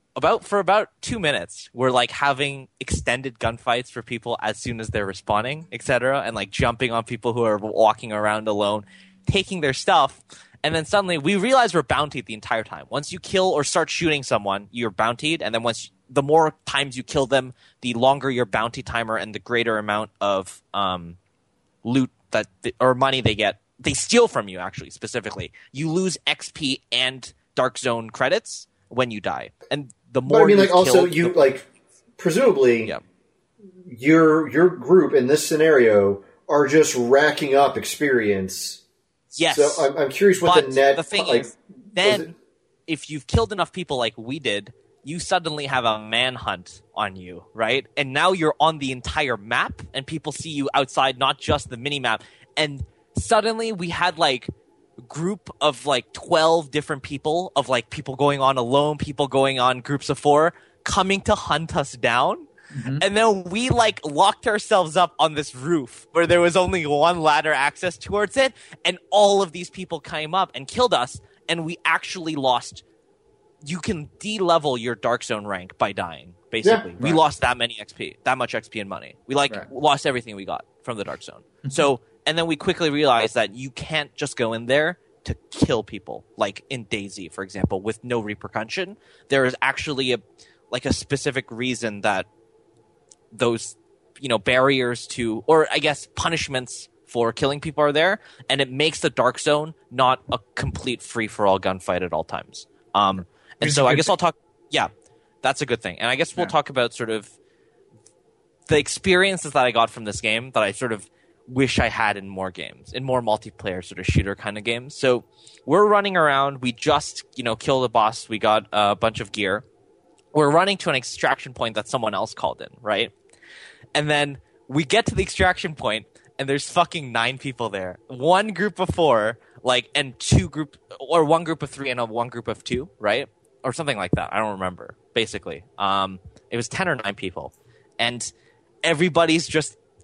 2 minutes, we're like having extended gunfights for people as soon as they're respawning, etc., and like jumping on people who are walking around alone, taking their stuff, and then suddenly we realize we're bountied the entire time. Once you kill or start shooting someone, you're bountied, and then the more times you kill them, the longer your bounty timer and the greater amount of loot or money they steal from you. Actually, specifically, you lose XP and Dark Zone credits when you die, and the more. But I mean, like, also you like presumably, your group in this scenario are just racking up experience. Yes. So I'm curious what the net. The thing is, then if you've killed enough people like we did, you suddenly have a manhunt on you, right? And now you're on the entire map, and people see you outside, not just the mini map. And suddenly we had like group of like 12 different people, of like people going on alone, people going on groups of 4, coming to hunt us down. Mm-hmm. And then we like locked ourselves up on this roof where there was only one ladder access towards it, and all of these people came up and killed us, and we actually lost. You can de-level your Dark Zone rank by dying, basically. We lost that much XP and money. We lost everything we got from the Dark Zone. Mm-hmm. So, and then we quickly realized that you can't just go in there to kill people, like in DayZ, for example, with no repercussion. There is actually a specific reason that those, barriers to, or I guess punishments for killing people are there, and it makes the Dark Zone not a complete free-for-all gunfight at all times. And so I guess I'll talk... Yeah, that's a good thing. And I guess we'll talk about sort of the experiences that I got from this game that I sort of wish I had in more games, in more multiplayer sort of shooter kind of games. So we're running around. We just, killed a boss. We got a bunch of gear. We're running to an extraction point that someone else called in, right? And then we get to the extraction point, and there's fucking 9 people there. One group of 4, and one group of 3 and one group of 2, right? Or something like that. I don't remember, basically. It was 10 or 9 people. And everybody's just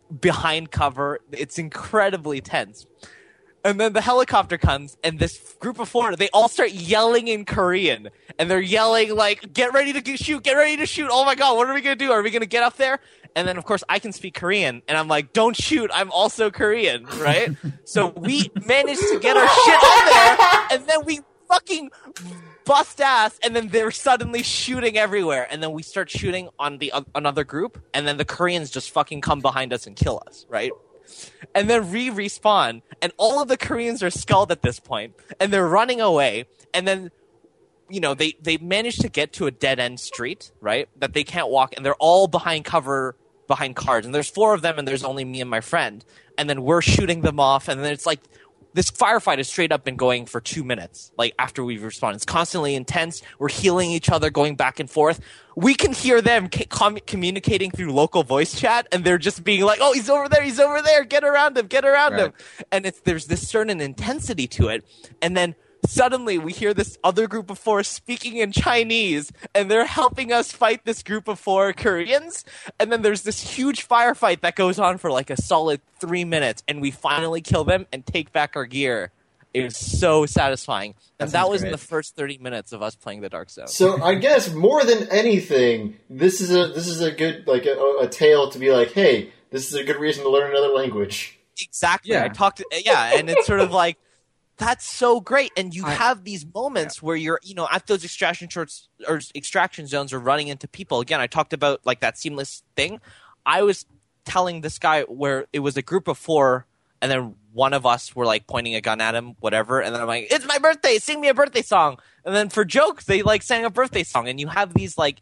behind cover. It's incredibly tense. And then the helicopter comes, and this group of 4, they all start yelling in Korean. And they're yelling, like, get ready to shoot, get ready to shoot. Oh my god, what are we going to do? Are we going to get up there? And then, of course, I can speak Korean. And I'm like, don't shoot, I'm also Korean, right? So we managed to get our shit on there, and then we fucking bust ass, and then they're suddenly shooting everywhere. And then we start shooting on another group, and then the Koreans just fucking come behind us and kill us, right? And then respawn, and all of the Koreans are skulled at this point, and they're running away, and then, you know, they manage to get to a dead-end street, right, that they can't walk, and they're all behind cover, behind cars, and there's 4 of them, and there's only me and my friend, and then we're shooting them off, and then it's like, this firefight has straight up been going for 2 minutes, like, after we've respawned. It's constantly intense. We're healing each other, going back and forth. We can hear them communicating through local voice chat, and they're just being like, oh, he's over there, get around him. And there's this certain intensity to it. And then suddenly we hear this other group of 4 speaking in Chinese, and they're helping us fight this group of 4 Koreans. And then there's this huge firefight that goes on for like a solid 3 minutes, and we finally kill them and take back our gear. It was so satisfying. And that was great. In the first 30 minutes of us playing the Dark Zone. So I guess more than anything, this is a good, like, a tale to be like, hey, this is a good reason to learn another language. Exactly. Yeah. And it's sort of like, that's so great. And you have these moments where you're, you know, at those extraction zones or running into people. Again, I talked about like that seamless thing. I was telling this guy where it was a group of 4, and then one of us were like pointing a gun at him, whatever. And then I'm like, it's my birthday, sing me a birthday song. And then for jokes, they like sang a birthday song. And you have these like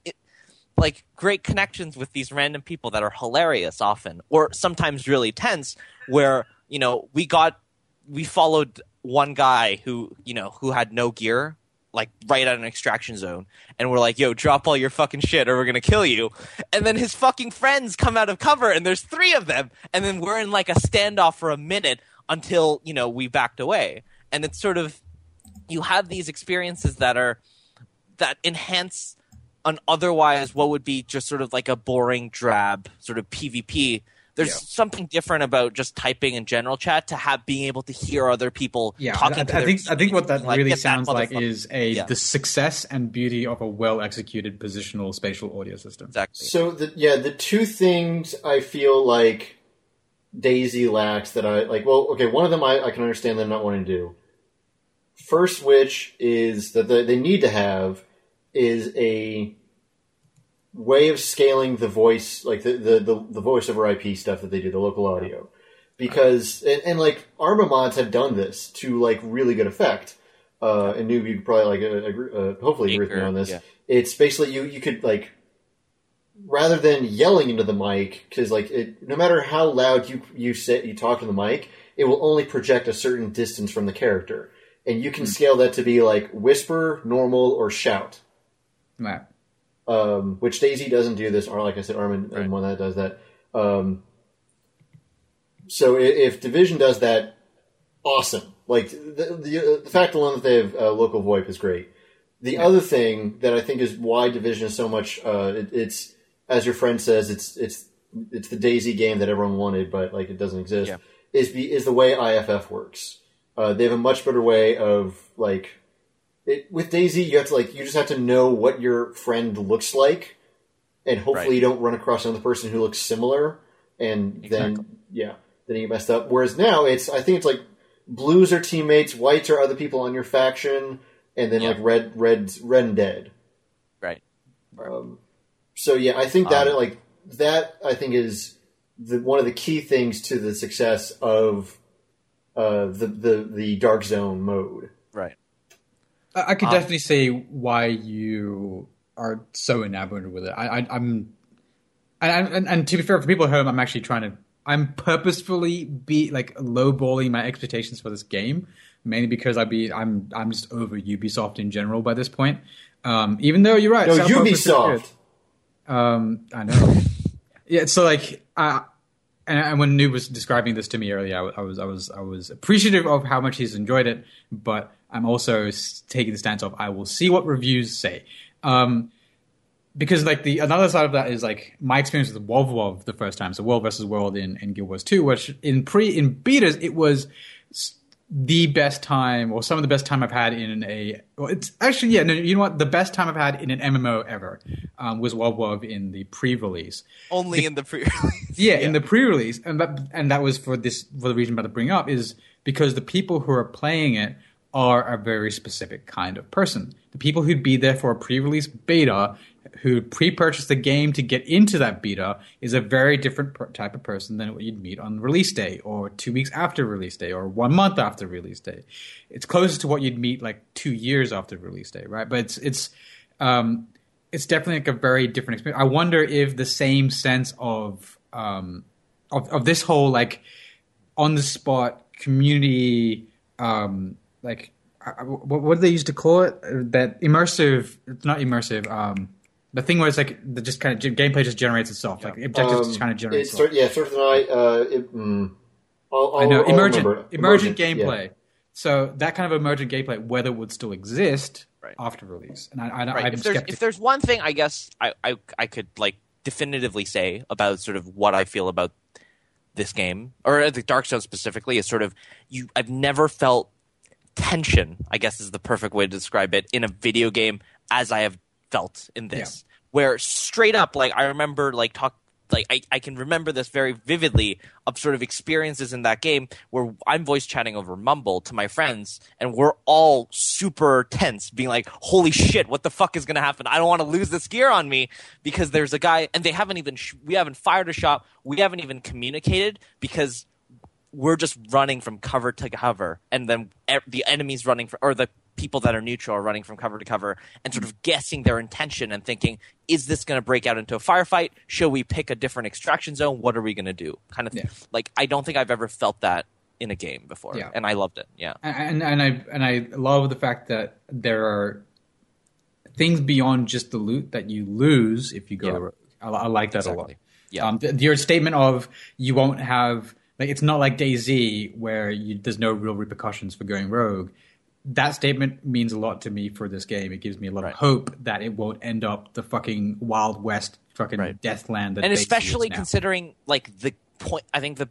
great connections with these random people that are hilarious often, or sometimes really tense, where, you know, we followed one guy who had no gear, like right at an extraction zone, and we're like, yo, drop all your fucking shit or we're gonna kill you. And then his fucking friends come out of cover, and there's 3 of them, and then we're in like a standoff for a minute until, you know, we backed away. And it's sort of, you have these experiences that enhance an otherwise what would be just sort of like a boring, drab sort of PvP. There's something different about just typing in general chat to being able to hear other people talking to I think what that really sounds like is the success and beauty of a well-executed positional spatial audio system. Exactly. So, the 2 things I feel like DayZ lacks that I, like, well, okay, one of them I can understand them not wanting to do. First, which is that they need to have is a way of scaling the voice, like the voice over IP stuff that they do, the local audio. Because, and like, Arma mods have done this to, like, really good effect. And Noob, you could probably, like, hopefully agree with me on this. Yeah. It's basically, you could, like, rather than yelling into the mic, because, like, no matter how loud you talk to the mic, it will only project a certain distance from the character. And you can scale that to be, like, whisper, normal, or shout. Right. Which DayZ doesn't do this, or like I said, Armin and one that does that. So if Division does that, awesome. Like the fact alone that they have local VoIP is great. The other thing that I think is why Division is so much, it's as your friend says, it's the DayZ game that everyone wanted, but like it doesn't exist. Yeah. Is the way IFF works. They have a much better way of like. With DayZ, you just have to know what your friend looks like, and hopefully you don't run across another person who looks similar, and then you get messed up. Whereas now, I think it's like blues are teammates, whites are other people on your faction, and then like red and dead. Right. So yeah, I think that I think is one of the key things to the success of the Dark Zone mode. Right. I could definitely see why you are so enamored with it. I'm to be fair, for people at home, I'm purposefully lowballing my expectations for this game, mainly because I'm just over Ubisoft in general by this point. Even though you're right, no, Ubisoft. I know. Yeah, so like, and when Noob was describing this to me earlier, I was appreciative of how much he's enjoyed it, but I'm also taking the stance of I will see what reviews say. because like another side of that is like my experience with WoW the first time, so World versus World in Guild Wars 2, which in betas it was the best time, or some of the best time I've had in it's actually, yeah, no, you know what? The best time I've had in an MMO ever was WoW in the pre-release. Only in the pre-release. Yeah, in the pre-release, and that was for the reason I'm about to bring up, is because the people who are playing it are a very specific kind of person. The people who'd be there for a pre-release beta, who pre-purchased the game to get into that beta, is a very different type of person than what you'd meet on release day, or 2 weeks after release day, or 1 month after release day. It's closest to what you'd meet like 2 years after release day, right? But it's definitely like a very different experience. I wonder if the same sense of this whole like on the spot community, like what do they used to call it? That immersive. It's not immersive. The thing where it's like the just kind of gameplay just generates itself. Yeah. Like objectives just kind of generate itself. Sort of I know emergent gameplay. Yeah. So that kind of emergent gameplay, whether it would still exist after release, and if there's one thing I guess I could like definitively say about sort of what I feel about this game, or the Darkstone specifically, is sort of I've never felt tension, I guess is the perfect way to describe it, in a video game as I have felt in this, where straight up, like I remember I can remember this very vividly of sort of experiences in that game where I'm voice chatting over Mumble to my friends and we're all super tense, being like, holy shit, what the fuck is going to happen? I don't want to lose this gear on me because there's a guy and they haven't even, we haven't fired a shot. We haven't even communicated because we're just running from cover to cover, and then the enemy's running or the people that are neutral are running from cover to cover, and sort of guessing their intention and thinking, is this going to break out into a firefight? Should we pick a different extraction zone? What are we going to do? Kind of like, I don't think I've ever felt that in a game before, and I loved it. Yeah, and I love the fact that there are things beyond just the loot that you lose if you go. I like that a lot. Yeah, your statement of you won't have. Like, it's not like DayZ where there's no real repercussions for going rogue. That statement means a lot to me for this game. It gives me a lot of hope that it won't end up the fucking Wild West fucking deathland. That and especially considering like the point, I think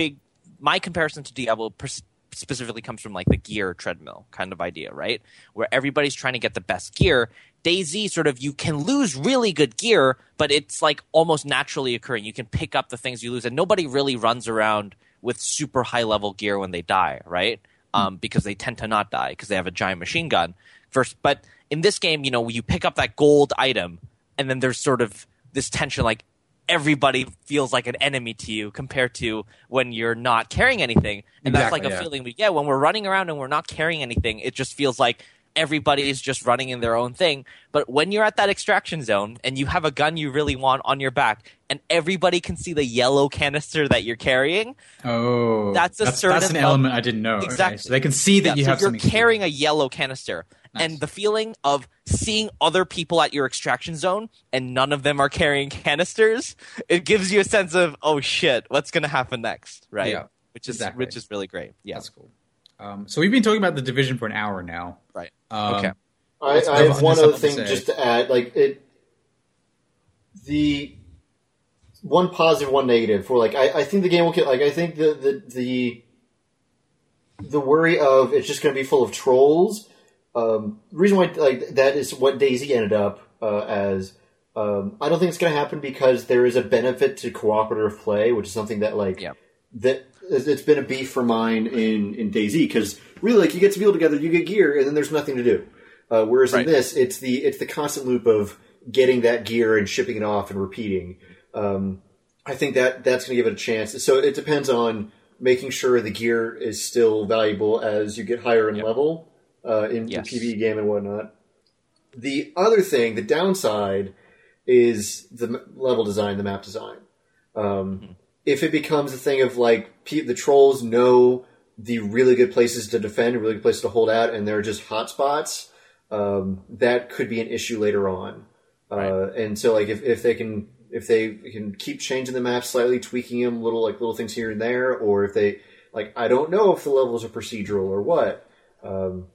my comparison to Diablo specifically comes from like the gear treadmill kind of idea, right? Where everybody's trying to get the best gear. DayZ sort of, you can lose really good gear, but it's like almost naturally occurring. You can pick up the things you lose, and nobody really runs around with super high level gear when they die, right? Because they tend to not die because they have a giant machine gun. But in this game, you pick up that gold item, and then there's sort of this tension, like everybody feels like an enemy to you compared to when you're not carrying anything. And that's like a feeling when we're running around and we're not carrying anything, it just feels like everybody is just running in their own thing. But when you're at that extraction zone and you have a gun you really want on your back and everybody can see the yellow canister that you're carrying, that's an element I didn't know. Exactly. Okay. So they can see that you have something. You're carrying a yellow canister. Nice. And the feeling of seeing other people at your extraction zone and none of them are carrying canisters, it gives you a sense of, oh shit, what's going to happen next, right? Yeah, which is really great. Yeah, that's cool. So we've been talking about the Division for an hour now. Right. Okay. I have one other thing just to add. Like the one positive, one negative. For like, I think the game will get. Like, I think the worry of it's just going to be full of trolls. The reason why that is what DayZ ended up as. I don't think it's going to happen because there is a benefit to cooperative play, which is something that that. It's been a beef for mine in DayZ because really, like, you get some people together, you get gear, and then there's nothing to do. Whereas in this, it's the constant loop of getting that gear and shipping it off and repeating. I think that's going to give it a chance. So it depends on making sure the gear is still valuable as you get higher in level in the PvE game and whatnot. The other thing, the downside, is the level design, the map design. If it becomes a thing of like the trolls know the really good places to defend, really good places to hold out, and they're just hotspots, that could be an issue later on. And so, like, if they can keep changing the map slightly, tweaking them, little things here and there, or if they I don't know if the levels are procedural or what.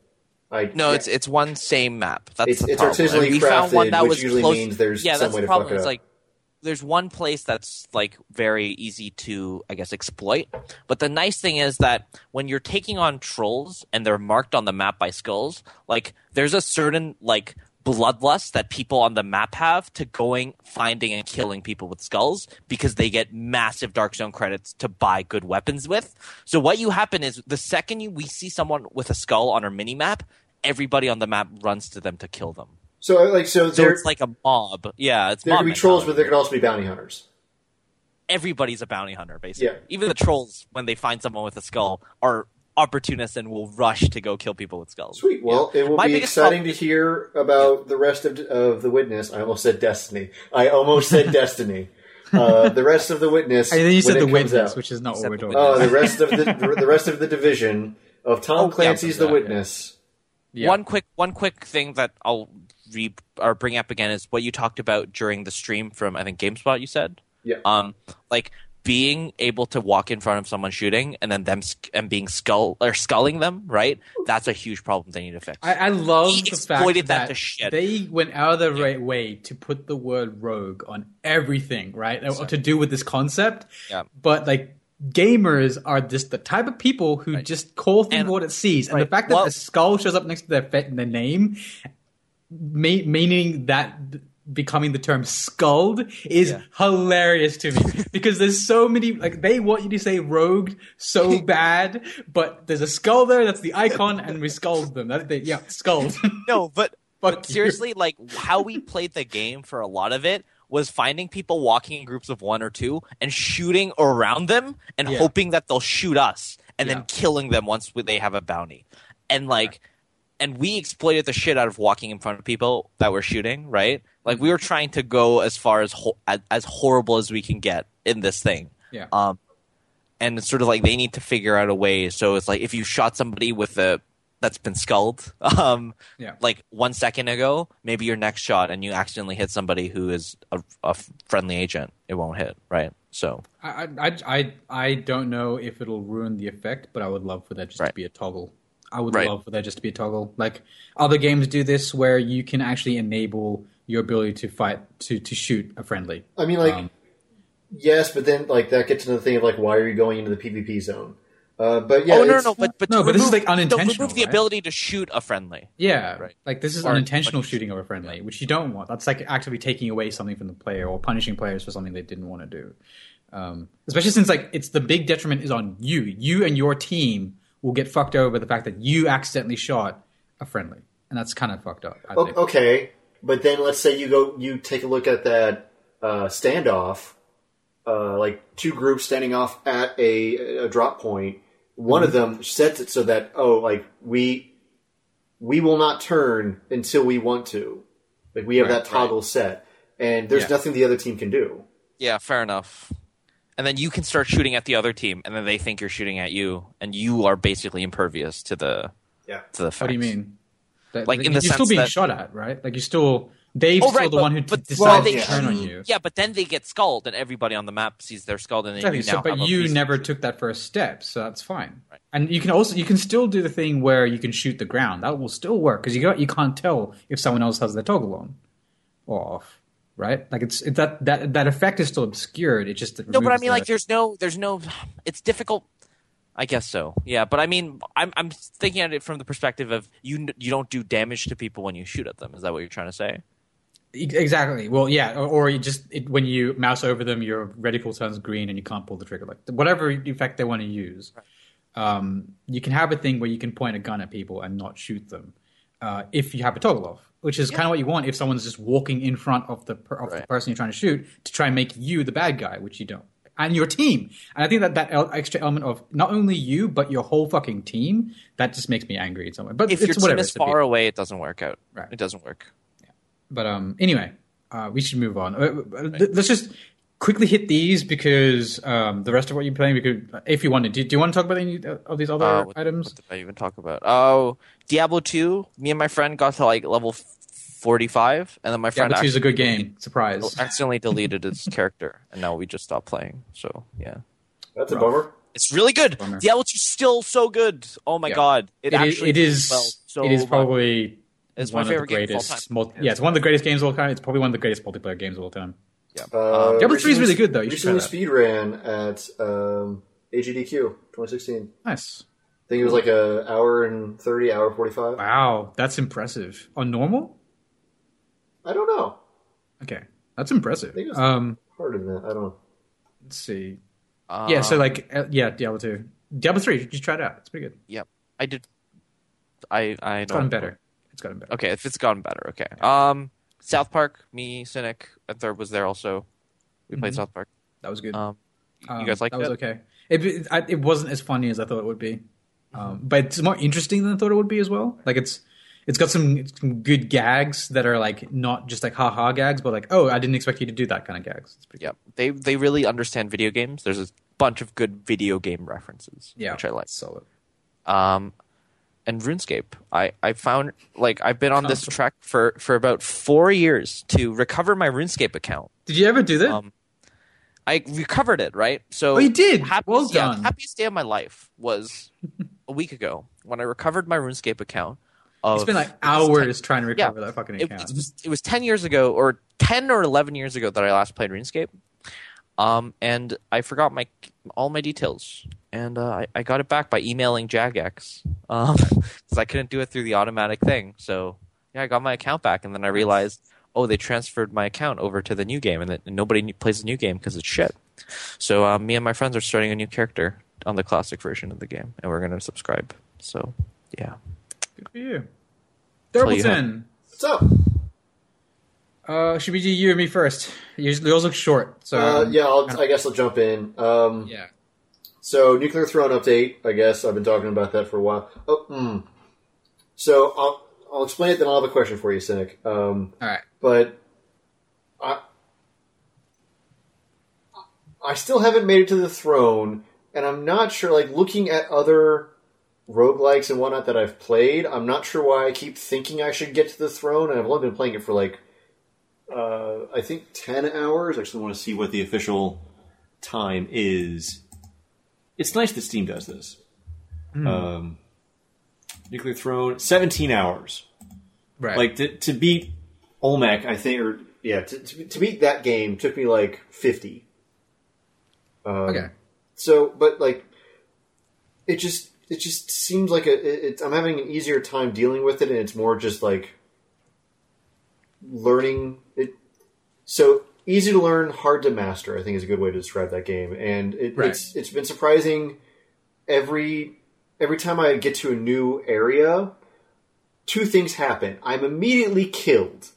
No, it's one same map. That's the problem. It's artisanally we crafted, found one that which was usually close. means there's yeah, some that's way the to fuck problem. it It's up. like there's one place that's like very easy to, I guess, exploit. But the nice thing is that when you're taking on trolls and they're marked on the map by skulls, like there's a certain like bloodlust that people on the map have to going, finding, and killing people with skulls because they get massive Dark Zone credits to buy good weapons with. So what you happen is the second we see someone with a skull on our mini map, everybody on the map runs to them to kill them. So it's like a mob. Yeah, it's there mob could be trolls, mentality. but there could also be bounty hunters. Everybody's a bounty hunter, basically. Yeah. Even the trolls, when they find someone with a skull, are opportunists and will rush to go kill people with skulls. Sweet. Well, it will be exciting to hear about the rest of The Witness. I almost said Destiny. The rest of The Witness. And then you said The Witness, which is not what we're talking Oh, about. the rest of the division of Tom Clancy's The Witness. Yeah. One quick thing that I'll bring up again is what you talked about during the stream from, I think, GameSpot. You said, like being able to walk in front of someone shooting and then them being sculling them. Right, that's a huge problem they need to fix. I love He the exploited fact that to shit. they went out of their way to put the word rogue on everything, right? To do with this concept. Yeah. But like gamers are just the type of people who just call things what it sees. And the fact that a skull shows up next to their name, meaning that becoming the term skulled is hilarious to me because there's so many, like, they want you to say rogue so bad, but there's a skull there, that's the icon, and we skulled them. Skulled. No, but seriously, like how we played the game for a lot of it was finding people walking in groups of one or two and shooting around them and hoping that they'll shoot us and then killing them once they have a bounty. And and we exploited the shit out of walking in front of people that were shooting, right? Like we were trying to go as far as horrible as we can get in this thing. Yeah. And it's sort of like they need to figure out a way. So it's like if you shot somebody that's been skulled, like 1 second ago, maybe your next shot and you accidentally hit somebody who is a friendly agent, it won't hit, right? So I don't know if it'll ruin the effect, but I would love for that just to be a toggle. I would love for that just to be a toggle. Like other games do this where you can actually enable your ability to fight to shoot a friendly. I mean, like, yes, but then like that gets into the thing of like, why are you going into the PvP zone? But yeah, but this is like unintentional. Remove the ability to shoot a friendly. Yeah, like this is unintentional shooting of a friendly, which you don't want. That's like actively taking away something from the player or punishing players for something they didn't want to do. Especially since like it's the big detriment is on you. You and your team will get fucked over the fact that you accidentally shot a friendly, and that's kind of fucked up. I think. Okay, but then let's say you take a look at that standoff, like two groups standing off at a drop point. One of them sets it so that we will not turn until we want to. Like we have that toggle set, and there's nothing the other team can do. Yeah, fair enough. And then you can start shooting at the other team, and then they think you're shooting at you, and you are basically impervious to the effects. What do you mean? Like in the you're sense still being that, shot at, right? Like Dave's still the one who decides to turn on you. Yeah, but then they get skulled, and everybody on the map sees they're skulled, and then you never took that first step, so that's fine. Right. And you can still do the thing where you can shoot the ground. That will still work because you can't tell if someone else has their toggle on or off. Right, like it's that effect is still obscured. It just no, but I mean, like there's no. It's difficult. I guess so. Yeah, but I mean, I'm thinking at it from the perspective of you don't do damage to people when you shoot at them. Is that what you're trying to say? Exactly. Well, yeah, or you when you mouse over them, your reticle turns green and you can't pull the trigger. Like whatever effect they want to use, you can have a thing where you can point a gun at people and not shoot them if you have a toggle off. Which is kind of what you want if someone's just walking in front of the person you're trying to shoot to try and make you the bad guy, which you don't. And your team. And I think that extra element of not only you, but your whole fucking team, that just makes me angry in some way. But if your team is far away, it doesn't work out. Right. It doesn't work. Yeah. But anyway, we should move on. Let's just quickly hit these because the rest of what you're playing, if you wanted, do you want to talk about any of these other items? What did I even talk about? Oh, Diablo 2, me and my friend got to like level 45, and then my friend Diablo 2 is a good game. Surprise. Accidentally deleted his character, and now we just stopped playing. So, yeah. That's a bummer. It's really good. Diablo 2 is still so good. Oh my god, it is. It is probably it's my favorite game of all time. It's one of the greatest games of all time. It's probably one of the greatest multiplayer games of all time. Yeah, Diablo 3 is really good though. You recently speed ran at AGDQ 2016. Nice. I think it was like an hour and 30, hour 45. Wow, that's impressive. On normal? I don't know. Okay, that's impressive. I think it was harder than that. I don't know. Let's see. Diablo 2. Diablo 3, just try it out. It's pretty good. Yep. I did. It's gotten better. It's gotten better. Okay, if it's gotten better, okay. South Park, me, Cynic, and Third was there also. We played South Park. That was good. You guys liked it? That was okay. It wasn't as funny as I thought it would be. But it's more interesting than I thought it would be as well. Like it's got some good gags that are like not just like ha gags, but like, oh, I didn't expect you to do that kind of gags. It's pretty good. They really understand video games. There's a bunch of good video game references, which I like. Solid. And RuneScape. I found like I've been on this trek for about 4 years to recover my RuneScape account. Did you ever do that? I recovered it, right? So you did. Well done. The happiest day of my life was a week ago when I recovered my RuneScape account. It's been like hours trying to recover that fucking account. It was 10 years ago, or 10 or 11 years ago that I last played RuneScape. And I forgot all my details. And I got it back by emailing Jagex. Because I couldn't do it through the automatic thing. So, yeah, I got my account back. And then I realized, they transferred my account over to the new game. And nobody plays the new game because it's shit. So me and my friends are starting a new character on the classic version of the game. And we're going to subscribe. So, yeah. Good for you. Thurbleton. What's up? Should we do you or me first? Yours look short. So I guess I'll jump in. So Nuclear Throne update. I guess I've been talking about that for a while. So I'll explain it. Then I'll have a question for you, Cynic. All right. But I still haven't made it to the throne, and I'm not sure. Like looking at other roguelikes and whatnot that I've played, I'm not sure why I keep thinking I should get to the throne, and I've only been playing it for like I think 10 hours. I actually want to see what the official time is. It's nice that Steam does this. Nuclear Throne, 17 hours. Right. Like to beat Olmec, I think, to beat that game took me like 50. Okay. So, but like, it just seems like I'm having an easier time dealing with it, and it's more just like learning it. So easy to learn, hard to master, I think is a good way to describe that game. And it's been surprising every time I get to a new area, two things happen. I'm immediately killed.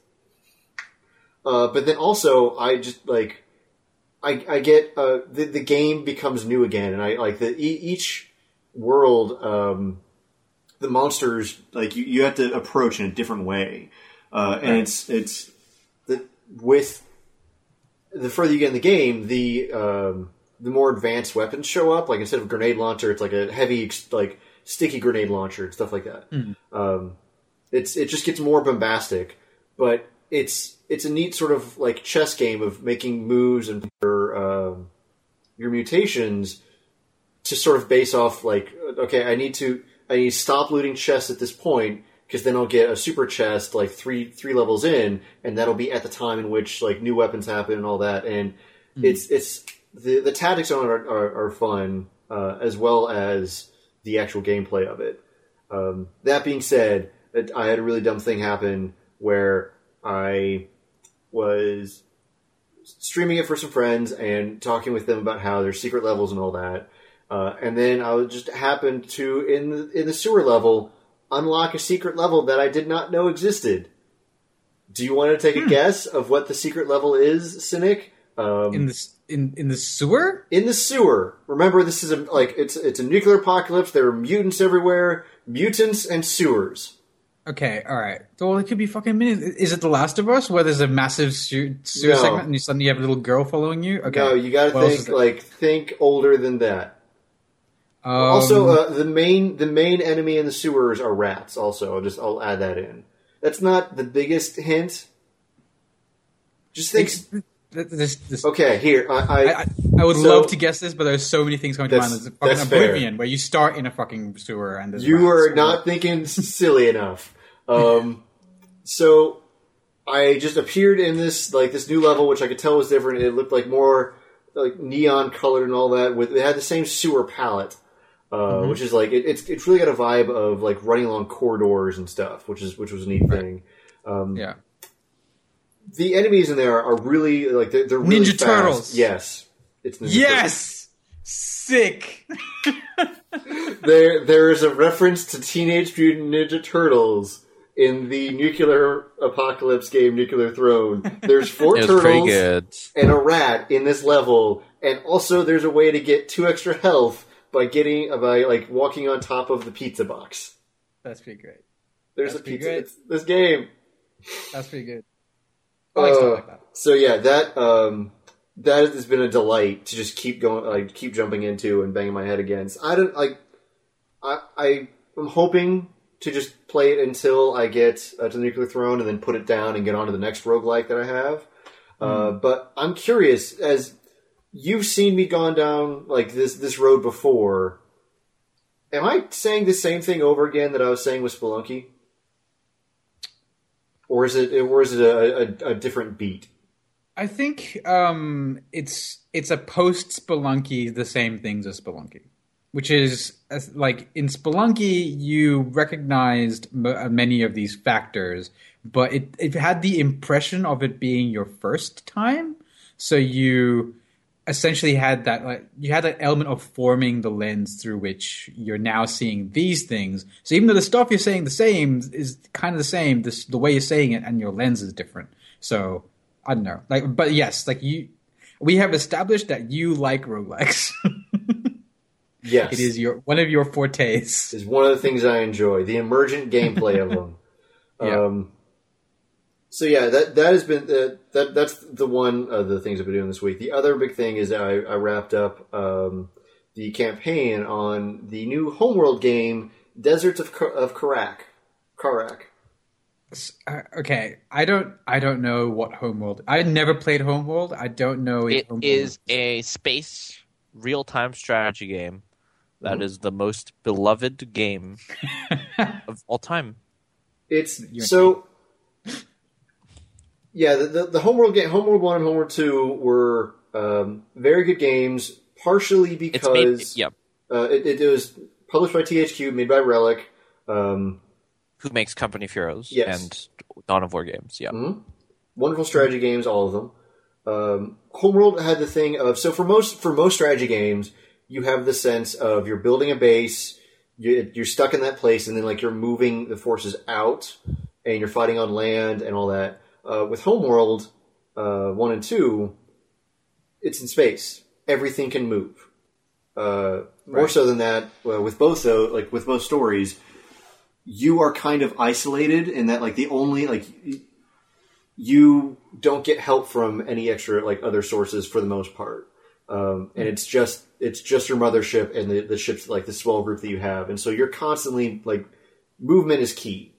But then also I just like I get the game becomes new again, and I like each world the monsters like you have to approach in a different way. And it's with the further you get in the game, the more advanced weapons show up. Like instead of grenade launcher, it's like a heavy, like sticky grenade launcher and stuff like that. It just gets more bombastic, but it's a neat sort of like chess game of making moves and your mutations to sort of base off like, okay, I need to stop looting chests at this point, because then I'll get a super chest like three levels in, and that'll be at the time in which like new weapons happen and all that. And it's the tactics on it are fun, as well as the actual gameplay of it. That being said, I had a really dumb thing happen where I was streaming it for some friends and talking with them about how there's secret levels and all that. And then I just happened to, in the sewer level, unlock a secret level that I did not know existed. Do you want to take a guess of what the secret level is, Cynic? In the sewer? In the sewer. Remember, this is it's a nuclear apocalypse. There are mutants everywhere. Mutants and sewers. Okay, all right. Well, it could be fucking minutes. Is it The Last of Us, where there's a massive sewer segment and you suddenly have a little girl following you? Okay. No, you got to think older than that. Also, the main enemy in the sewers are rats. Also, I'll add that in. That's not the biggest hint. Just think. This Okay, here I would love to guess this, but there's so many things coming to mind. There's fucking Oblivion, where you start in a fucking sewer and there's you are not thinking silly enough. So I just appeared in this new level, which I could tell was different. It looked like more like neon colored and all that. It had the same sewer palette, which is like it's really got a vibe of like running along corridors and stuff, which was a neat thing. Yeah. The enemies in there are really like they're really Ninja fast. Turtles. Yes, it's Ninja Yes, sick. There is a reference to Teenage Mutant Ninja Turtles in the nuclear apocalypse game Nuclear Throne. There's 4 turtles and a rat in this level, and also there's a way to get 2 extra health by walking on top of the pizza box. That's pretty great. There's a pizza. It's this game. That's pretty good. I like stuff like that. So yeah, that has been a delight to just keep going, keep jumping into and banging my head against. I'm hoping to just play it until I get to the Nuclear Throne and then put it down and get on to the next roguelike that I have. But I'm curious, as you've seen me gone down like this road before, am I saying the same thing over again that I was saying with Spelunky? Or is it a different beat? I think it's a post Spelunky the same things as Spelunky, which is like in Spelunky you recognized many of these factors, but it had the impression of it being your first time, so you essentially had that you had that element of forming the lens through which you're now seeing these things. So even though the stuff you're saying the same is kind of the same, the way you're saying it and your lens is different. So I don't know, but yes, we have established that you like roguelikes. Yes, it is one of your fortes. It's one of the things I enjoy, the emergent gameplay of them. Yeah. So yeah, that has been that's the one of the things I've been doing this week. The other big thing is I wrapped up the campaign on the new Homeworld game, Deserts of Karak. Okay, I don't know what Homeworld. I never played Homeworld. I don't know. It is a space real-time strategy game that is the most beloved game of all time. It's so. Yeah, the Homeworld game, Homeworld 1 and Homeworld 2 were very good games, partially because it was published by THQ, made by Relic. Who makes Company of Heroes and Dawn of War games, Mm-hmm. Wonderful strategy games, all of them. Homeworld had the thing of, so for most strategy games, you have the sense of you're building a base, you're stuck in that place, and then you're moving the forces out, and you're fighting on land and all that. With Homeworld 1 and 2, it's in space. Everything can move. More so than that, with both though, with most stories, you are kind of isolated in that the only you don't get help from any extra other sources for the most part. And it's just your mothership and the ship's the small group that you have, and so you're constantly movement is key.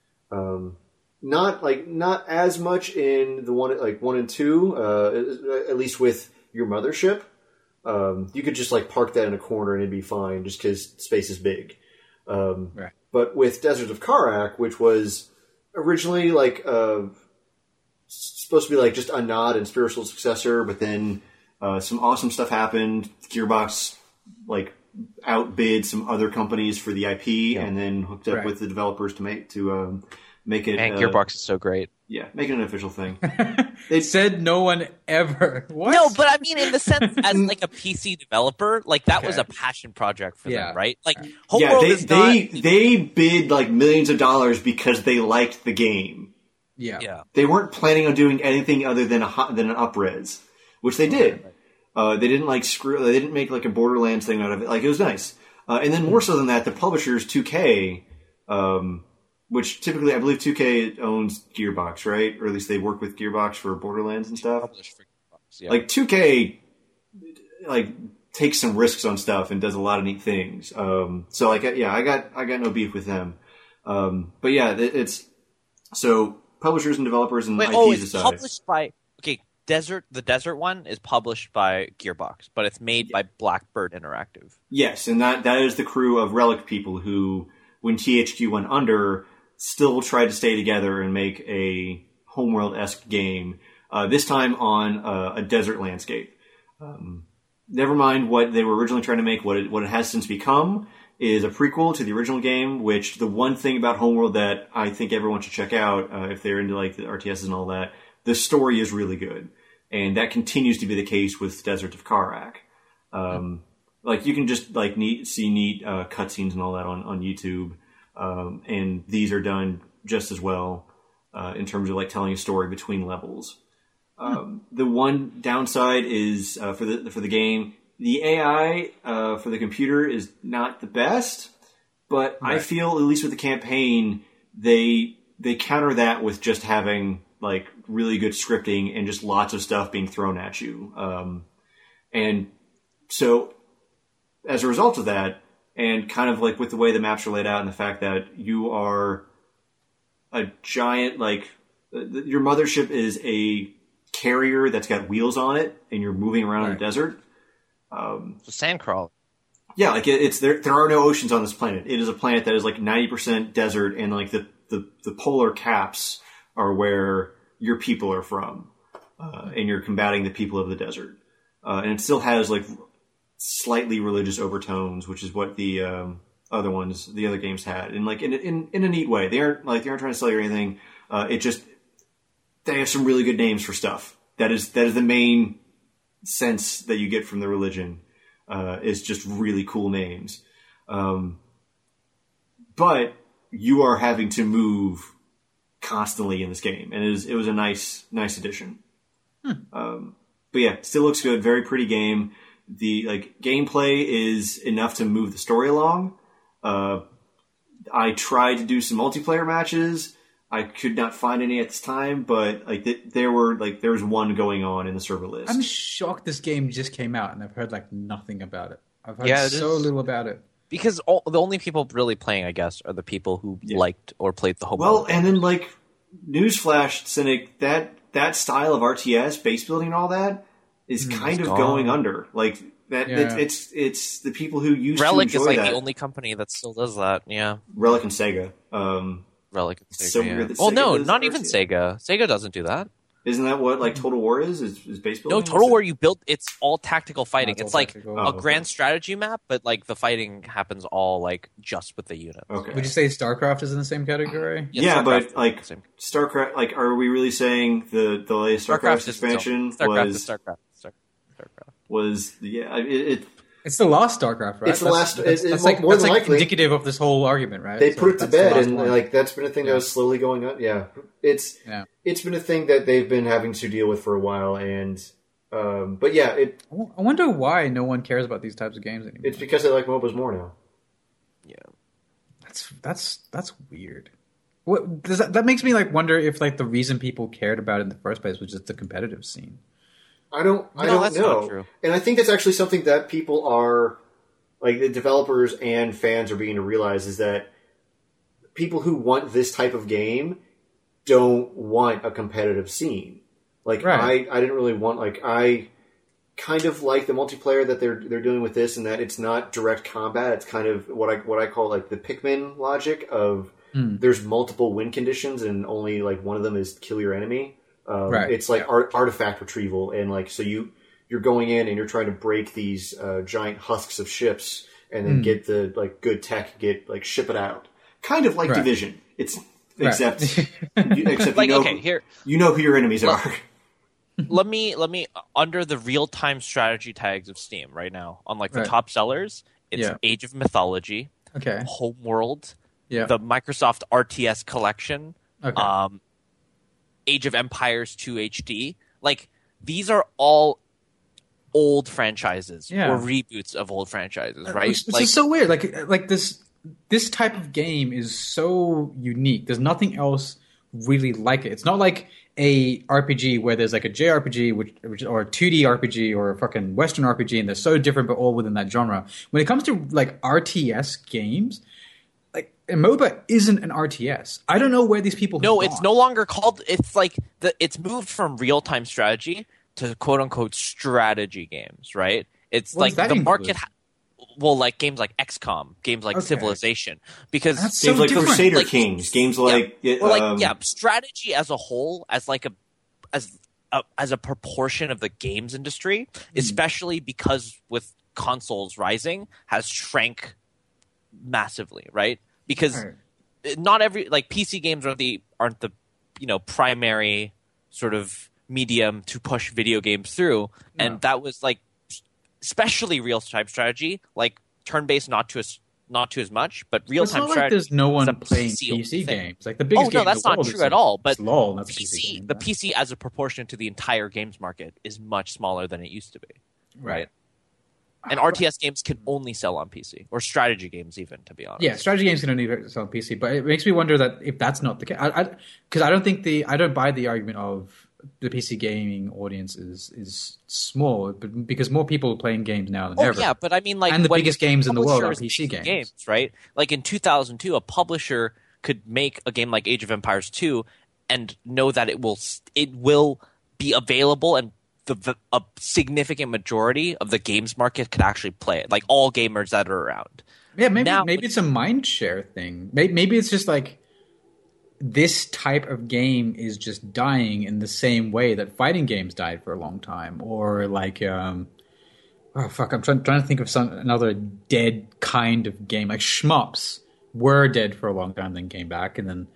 Not as much in the one and 2, at least with your mothership. You could just park that in a corner and it'd be fine, just because space is big. Right. But with Deserts of Karak, which was originally supposed to be just a nod and spiritual successor, but then some awesome stuff happened. Gearbox outbid some other companies for the IP, and then hooked up with the developers to make it. And Gearbox is so great. Yeah, make it an official thing. They said no one ever. What? No, but I mean, in the sense as a PC developer, that was a passion project for them, right? Homeworld is they bid millions of dollars because they liked the game. Yeah. They weren't planning on doing anything other than an up-res, which they did. They didn't They didn't make a Borderlands thing out of it. It was nice. And then more so than that, the publishers 2K. Which typically, I believe 2K owns Gearbox, right? Or at least they work with Gearbox for Borderlands and stuff. Yeah. 2K, takes some risks on stuff and does a lot of neat things. So I got no beef with them. But yeah, it's so publishers and developers and IPs it's aside. published by the desert one is published by Gearbox, but it's made by Blackbird Interactive. Yes, and that is the crew of Relic people who, when THQ went under, still tried to stay together and make a Homeworld-esque game, this time on a desert landscape. Never mind what they were originally trying to make, what it has since become is a prequel to the original game, which the one thing about Homeworld that I think everyone should check out, if they're into like the RTSs and all that, the story is really good. And that continues to be the case with Desert of Karak. Like you can just like see neat cutscenes and all that on YouTube, and these are done just as well in terms of like telling a story between levels. The one downside is for the game, the AI for the computer is not the best, but right. I feel at least with the campaign they counter that with just having like really good scripting and just lots of stuff being thrown at you. And so as a result of that, and kind of like with the way the maps are laid out and the fact that you are a giant, like your mothership is a carrier that's got wheels on it and you're moving around in the desert. It's a sandcrawler. Yeah, like it's there are no oceans on this planet. It is a planet that is like 90% desert, and like the polar caps are where your people are from, and you're combating the people of the desert. And it still has like slightly religious overtones, which is what the other games had, and like in a neat way. They aren't trying to sell you anything. They have some really good names for stuff. That is the main sense that you get from the religion. Is just really cool names. But you are having to move constantly in this game, and it was a nice addition. But yeah, still looks good. Very pretty game. The gameplay is enough to move the story along. I tried to do some multiplayer matches. I could not find any at this time, but there was one going on in the server list. I'm shocked this game just came out and I've heard nothing about it. I've heard so little about it. Because the only people really playing, I guess, are the people who liked or played the Homeworld. Well, and then newsflash, Cynic, that style of RTS, base building and all that is kind of going under. It's the people who used Relic to enjoy is that. the only company that still does that. Yeah, Relic and Sega. Relic and Sega. So weird that well, Sega no, does not RTS. even Sega. Sega doesn't do that. Isn't that what Total War is base building? No, Total War you build. It's all tactical fighting. It's It's all like tactical. a grand strategy map, but the fighting happens all just with the units. Okay. Would you say StarCraft is in the same category? Yes, Yeah, StarCraft but is the same. StarCraft, are we really saying the latest StarCraft expansion StarCraft. was It's the last StarCraft, right? It's the last. It's more that's than likely indicative of this whole argument, right? They put it to that's the bed, last and one. that's been a thing that was slowly going on. Yeah, it's been a thing that they've been having to deal with for a while, and but yeah, I wonder why no one cares about these types of games anymore. it's because they like MOBAs more now. Yeah. That's weird. What does that makes me wonder if the reason people cared about it in the first place was just the competitive scene. I don't that's know. not true. And I think that's actually something that people are, the developers and fans are beginning to realize, is that people who want this type of game don't want a competitive scene. Right. I didn't really want, I kind of like the multiplayer that they're doing with this, and that it's not direct combat. It's kind of what I call the Pikmin logic of there's multiple win conditions and only one of them is kill your enemy. Right. It's artifact retrieval, and so you're going in and you're trying to break these giant husks of ships and then get the good tech, ship it out. Kind of like Division. It's except you know who your enemies are. let me under the real-time strategy tags of Steam right now on the top sellers, it's Age of Mythology, Homeworld, the Microsoft RTS collection, Age of Empires 2 HD. These are all old franchises or reboots of old franchises, right? Which is so weird. This type of game is so unique. There's nothing else really like it. It's not like a RPG where there's a JRPG which or a 2D RPG or a fucking Western RPG, and they're so different but all within that genre. When it comes to RTS games, a MOBA isn't an RTS. I don't know where these people. No, it's no longer called. It's it's moved from real time strategy to quote unquote strategy games, right? It's What like does that the market. include? Like games like XCOM, games like Okay. Civilization, because That's Games so like different. Crusader Like, Kings, games like strategy as a whole, as like as a proportion of the games industry, especially because with consoles rising, has shrank massively, right? Because not every PC games aren't the primary sort of medium to push video games through, and that was like especially real-time strategy, like turn-based not to as much, but real-time it's not strategy. like there's no is a one playing PC PC games. Like the biggest game that's in the not world true is at all. But it's LOL, and that's a PC PC, game. the PC as a proportion to the entire games market is much smaller than it used to be. Right. And RTS games can only sell on PC, or strategy games even, to be honest. Yeah, strategy games can only sell on PC, but it makes me wonder that if that's not the case, because I don't buy the argument of the PC gaming audience is small, but because more people are playing games now than ever. Yeah, but I mean, like, and the when biggest games in the world are publishers PC make games, right? Like in 2002, a publisher could make a game like Age of Empires 2 and know that it will be available, and a significant majority of the games market could actually play it, like all gamers that are around. Yeah, maybe it's a mind share thing. Maybe it's just like this type of game is just dying in the same way that fighting games died for a long time, or like I'm trying to think of another dead kind of game, like shmups were dead for a long time, then came back, and then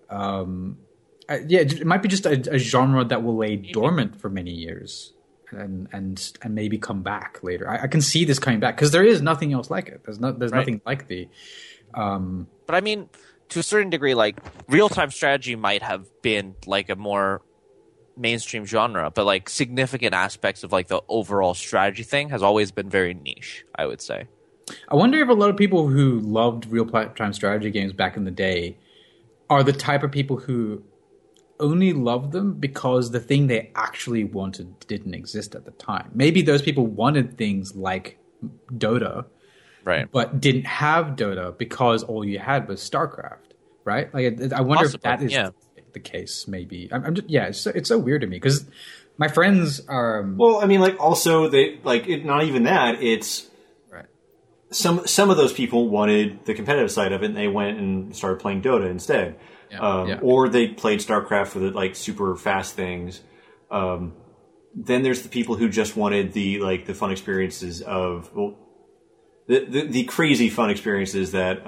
it might be just a genre that will lay dormant for many years and maybe come back later. I can see this coming back because there is nothing else like it. There's nothing like the. But I mean, to a certain degree, like real-time strategy might have been like a more mainstream genre, but like significant aspects of like the overall strategy thing has always been very niche, I would say. I wonder if a lot of people who loved real-time strategy games back in the day are the type of people who only loved them because the thing they actually wanted didn't exist at the time. Maybe those people wanted things like Dota, right, but didn't have Dota because all you had was StarCraft, right? Like, I wonder if that is the case. Maybe I'm just, it's so weird to me because my friends are. Well, I mean, like also they like it, not even that. It's right. Some of those people wanted the competitive side of it, and they went and started playing Dota instead. Or they played StarCraft for the like super fast things. Then there's the people who just wanted the fun experiences of the crazy fun experiences that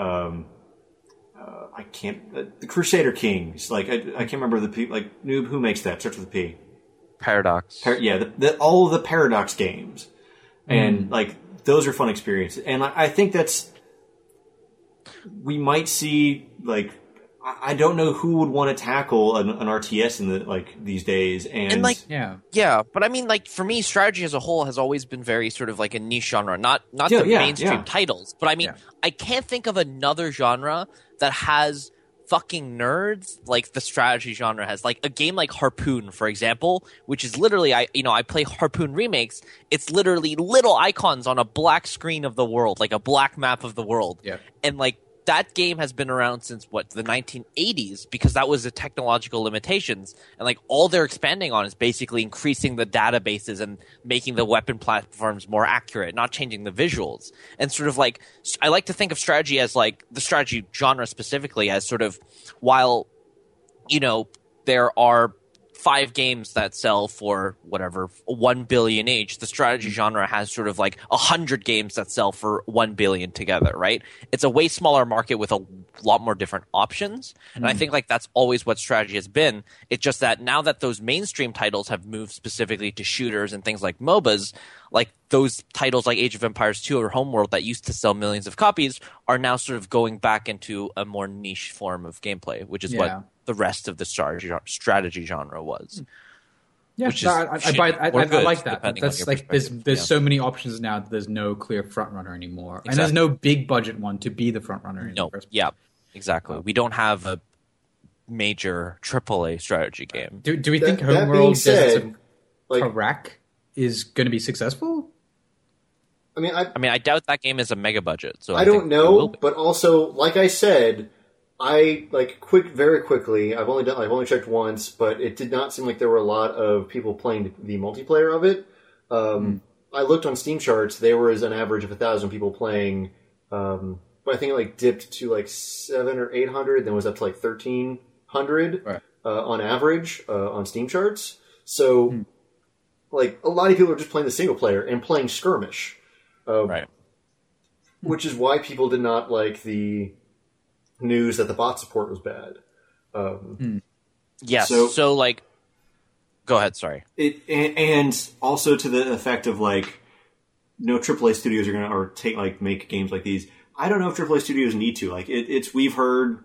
the Crusader Kings. Like I can't remember the people. Like Noob, who makes that? Starts with a P. Paradox. All of the Paradox games, and like those are fun experiences. And I think we might see like. I don't know who would want to tackle an RTS in these days, and but I mean, like for me, strategy as a whole has always been very sort of like a niche genre, not the mainstream titles. But I mean, I can't think of another genre that has fucking nerds like the strategy genre has. Like a game like Harpoon, for example, which is literally I play Harpoon remakes. It's literally little icons on a black screen of the world, like a black map of the world, and like. That game has been around since the 1980s because that was the technological limitations, and like all they're expanding on is basically increasing the databases and making the weapon platforms more accurate, not changing the visuals. And sort of like I like to think of strategy as like the strategy genre specifically as sort of while there are 5 games that sell for whatever 1 billion each, the strategy genre has sort of like 100 games that sell for 1 billion together, right? It's a way smaller market with a lot more different options. And I think like that's always what strategy has been. It's just that now that those mainstream titles have moved specifically to shooters and things like MOBAs, like those titles like Age of Empires 2 or Homeworld that used to sell millions of copies are now sort of going back into a more niche form of gameplay, which is what the rest of the strategy genre was. Yeah, I like that. That's like there's so many options now that there's no clear front runner anymore, and there's no big budget one to be the front runner. Yeah, exactly. We don't have a major AAA strategy game. Do we think Homeworld Karak is going to be successful? I mean, I doubt that game is a mega budget. So I don't know, but also, like I said, I very quickly. I've only checked once, but it did not seem like there were a lot of people playing the multiplayer of it. I looked on Steam charts. There was an average of 1,000 people playing, but I think it dipped to 700 or 800, then was up to 1,300 on average on Steam charts. So, a lot of people are just playing the single player and playing skirmish, which is why people did not like the news that the bot support was bad. Yes. So go ahead. Sorry. And also to the effect of no AAA studios are gonna make games like these. I don't know if AAA studios need to. We've heard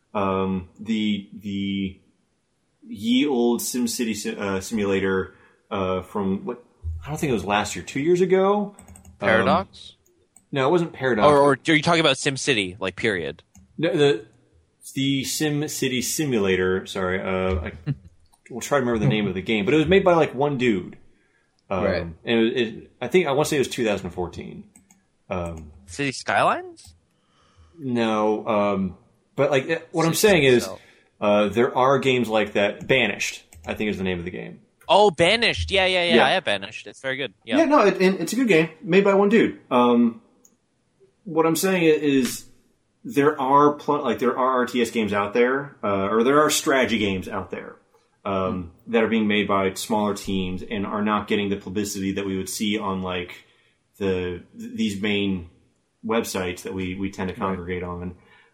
the ye old SimCity simulator from what I don't think it was last year, 2 years ago. Paradox? No, it wasn't Paradox. Or are you talking about SimCity? Period. No, the SimCity simulator. Sorry, we'll try to remember the name of the game, but it was made by one dude. And I want to say it was 2014. City Skylines? No, but what I'm saying is there are games like that. Banished, I think, is the name of the game. Oh, Banished. Yeah. I have Banished. It's very good. Yeah, no, it's a good game made by one dude. What I'm saying is there are there are RTS games out there, or there are strategy games out there that are being made by smaller teams and are not getting the publicity that we would see on these main websites that we tend to congregate on.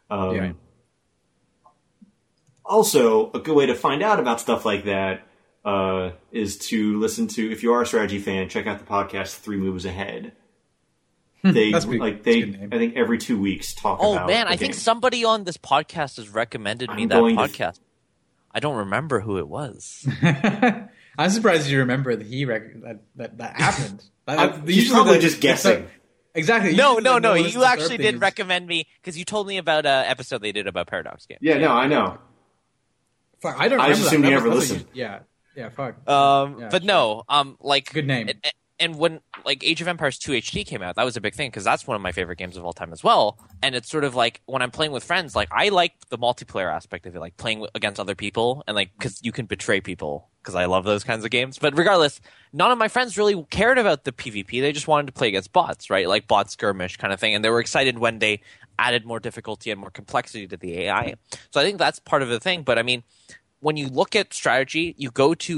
Also, a good way to find out about stuff like that is to listen to, if you are a strategy fan, check out the podcast 3 Moves Ahead. They I think every 2 weeks talk about. Oh man, I think somebody on this podcast has recommended me that podcast. I don't remember who it was. I'm surprised you remember that that happened. He's probably just guessing. Exactly. No. You actually did recommend me because you told me about an episode they did about Paradox games. Yeah, no, I know. Fuck, I don't. I just assumed you never listened. Yeah, fuck. But no, good name. And when Age of Empires 2 HD came out, that was a big thing because that's one of my favorite games of all time as well. And it's sort of when I'm playing with friends, I like the multiplayer aspect of it, playing against other people, and because you can betray people because I love those kinds of games. But regardless, none of my friends really cared about the PvP. They just wanted to play against bots, right? Bot skirmish kind of thing. And they were excited when they added more difficulty and more complexity to the AI. So I think that's part of the thing. But I mean, when you look at strategy, you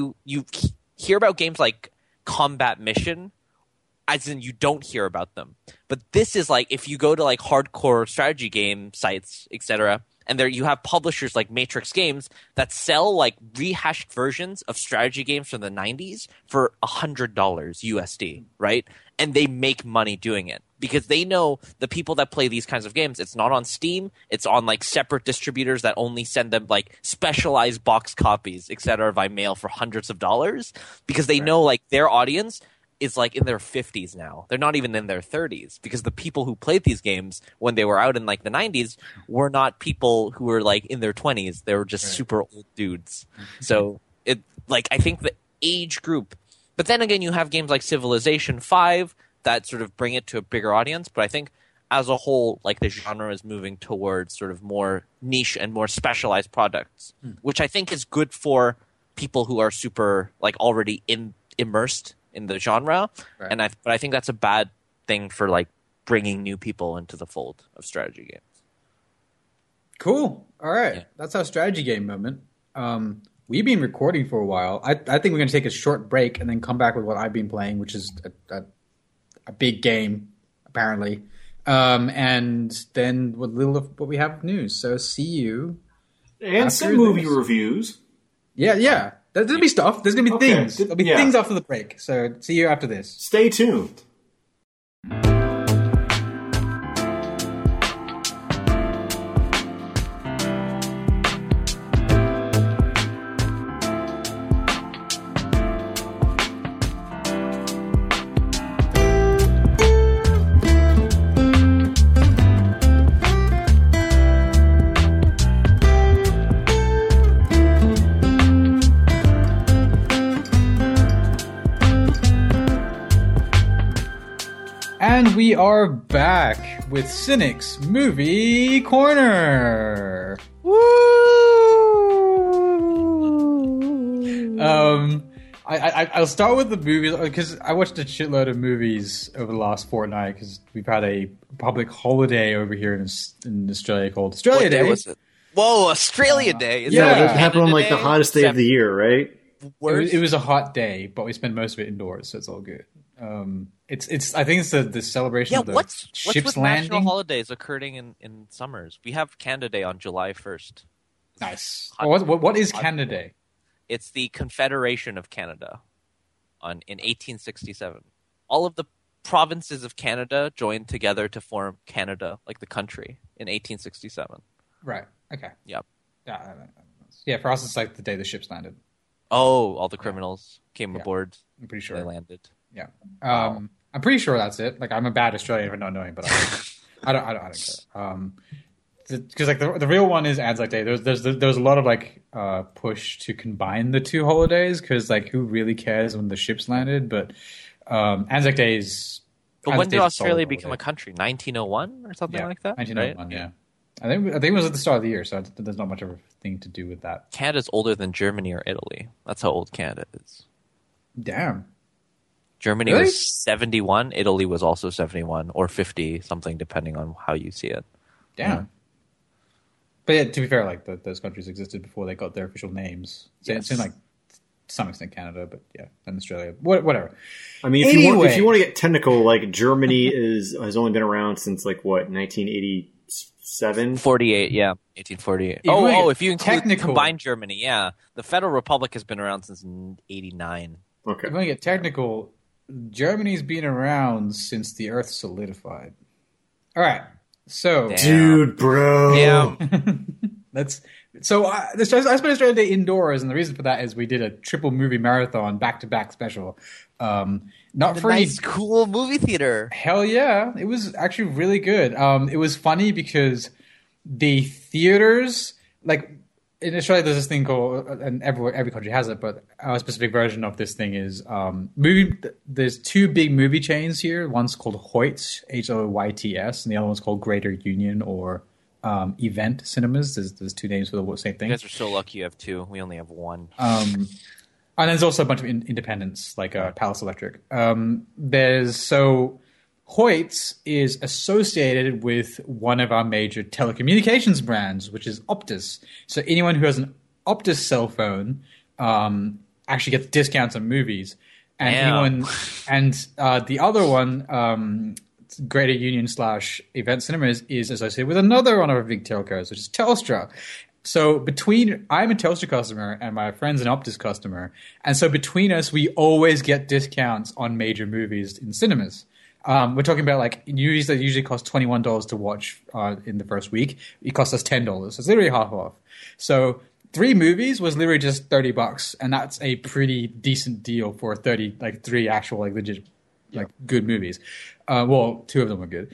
hear about games like Combat Mission, as in you don't hear about them. But this is if you go to hardcore strategy game sites, etc., and there you have publishers like Matrix Games that sell rehashed versions of strategy games from the 90s for $100 USD, right? And they make money doing it because they know the people that play these kinds of games, it's not on Steam, it's on separate distributors that only send them specialized box copies, etc., by mail for hundreds of dollars because they know their audience is in their 50s now. They're not even in their 30s because the people who played these games when they were out in the 90s were not people who were in their 20s. They were just super old dudes. So it I think the age group. But then again, you have games like Civilization 5 that sort of bring it to a bigger audience. But I think as a whole, the genre is moving towards sort of more niche and more specialized products, which I think is good for people who are super already immersed in the genre, right. But I think that's a bad thing for bringing new people into the fold of strategy games. Cool. All right, that's our strategy game moment. We've been recording for a while. I think we're going to take a short break and then come back with what I've been playing, which is a big game apparently, and then with little of what we have news. So see you and some movie reviews. Yeah. There's going to be stuff. There's going to be things. There'll be things after the break. So see you after this. Stay tuned. we are back with Cynic's Movie Corner. Woo! I'll start with the movies because I watched a shitload of movies over the last fortnight because we've had a public holiday over here in Australia called Australia Day. What day was it? Whoa, Australia Day! Is Yeah, that that happened on like the hottest day of the year, right? It was a hot day, but we spent most of it indoors, so it's all good. It's I think it's the celebration of the what's ship's with landing. national holidays occurring in summers? We have Canada Day on July 1st. Nice. What is Canada Day? It's the Confederation of Canada in 1867. All of the provinces of Canada joined together to form Canada, like the country, in 1867. Right. Okay. Yep. Yeah, for us it's like the day the ships landed. Oh, all the criminals came aboard. I'm pretty sure They landed. Yeah. I'm pretty sure that's it. Like, I'm a bad Australian for not knowing, but I don't care. Because like the real one is Anzac Day. There's a lot of like push to combine the two holidays because like who really cares when the ships landed? But Anzac Day is. But when did Australia become a country? 1901 or something like that? 1901. Right? Yeah. I think it was at the start of the year, so there's not much of a thing to do with that. Canada's older than Germany or Italy. That's how old Canada is. Damn. Germany Really? was 71. Italy was also 71 or 50, something depending on how you see it. Damn. Yeah. But yeah, to be fair, like those countries existed before they got their official names. So Yes. it's in like to some extent Canada, but yeah, and Australia, whatever. I mean, if Anyway. you want to get technical, like Germany has only been around since like what 1987. 48, yeah. 1848. If you wanna get If you include technical- combined Germany, yeah. The Federal Republic has been around since 89. Okay. If you want to get technical, Germany's been around since the Earth solidified. All right, so Damn. Dude, bro. Yeah. let's. So I spent Australia Day indoors, and the reason for that is we did a triple movie marathon back-to-back special. Not for Nice, cool movie theater. Hell yeah. It was actually really good. It was funny because the theaters, like in Australia, there's this thing called, and every country has it, but our specific version of this thing is there's two big movie chains here. One's called Hoyts, Hoyts, and the other one's called Greater Union or Event Cinemas. There's two names for the same thing. You guys are so lucky you have two. We only have one. And there's also a bunch of independents, like Palace Electric. Hoyts is associated with one of our major telecommunications brands, which is Optus. So anyone who has an Optus cell phone actually gets discounts on movies. And the other one, Greater Union / Event Cinemas, is associated with another one of our big telcos, which is Telstra. So I'm a Telstra customer and my friend's an Optus customer. And so between us, we always get discounts on major movies in cinemas. We're talking about like movies that usually cost $21 to watch in the first week. It costs us $10. So it's literally half off. So 3 movies was literally just $30. And that's a pretty decent deal for 3 actual like legit like good movies. 2 of them were good.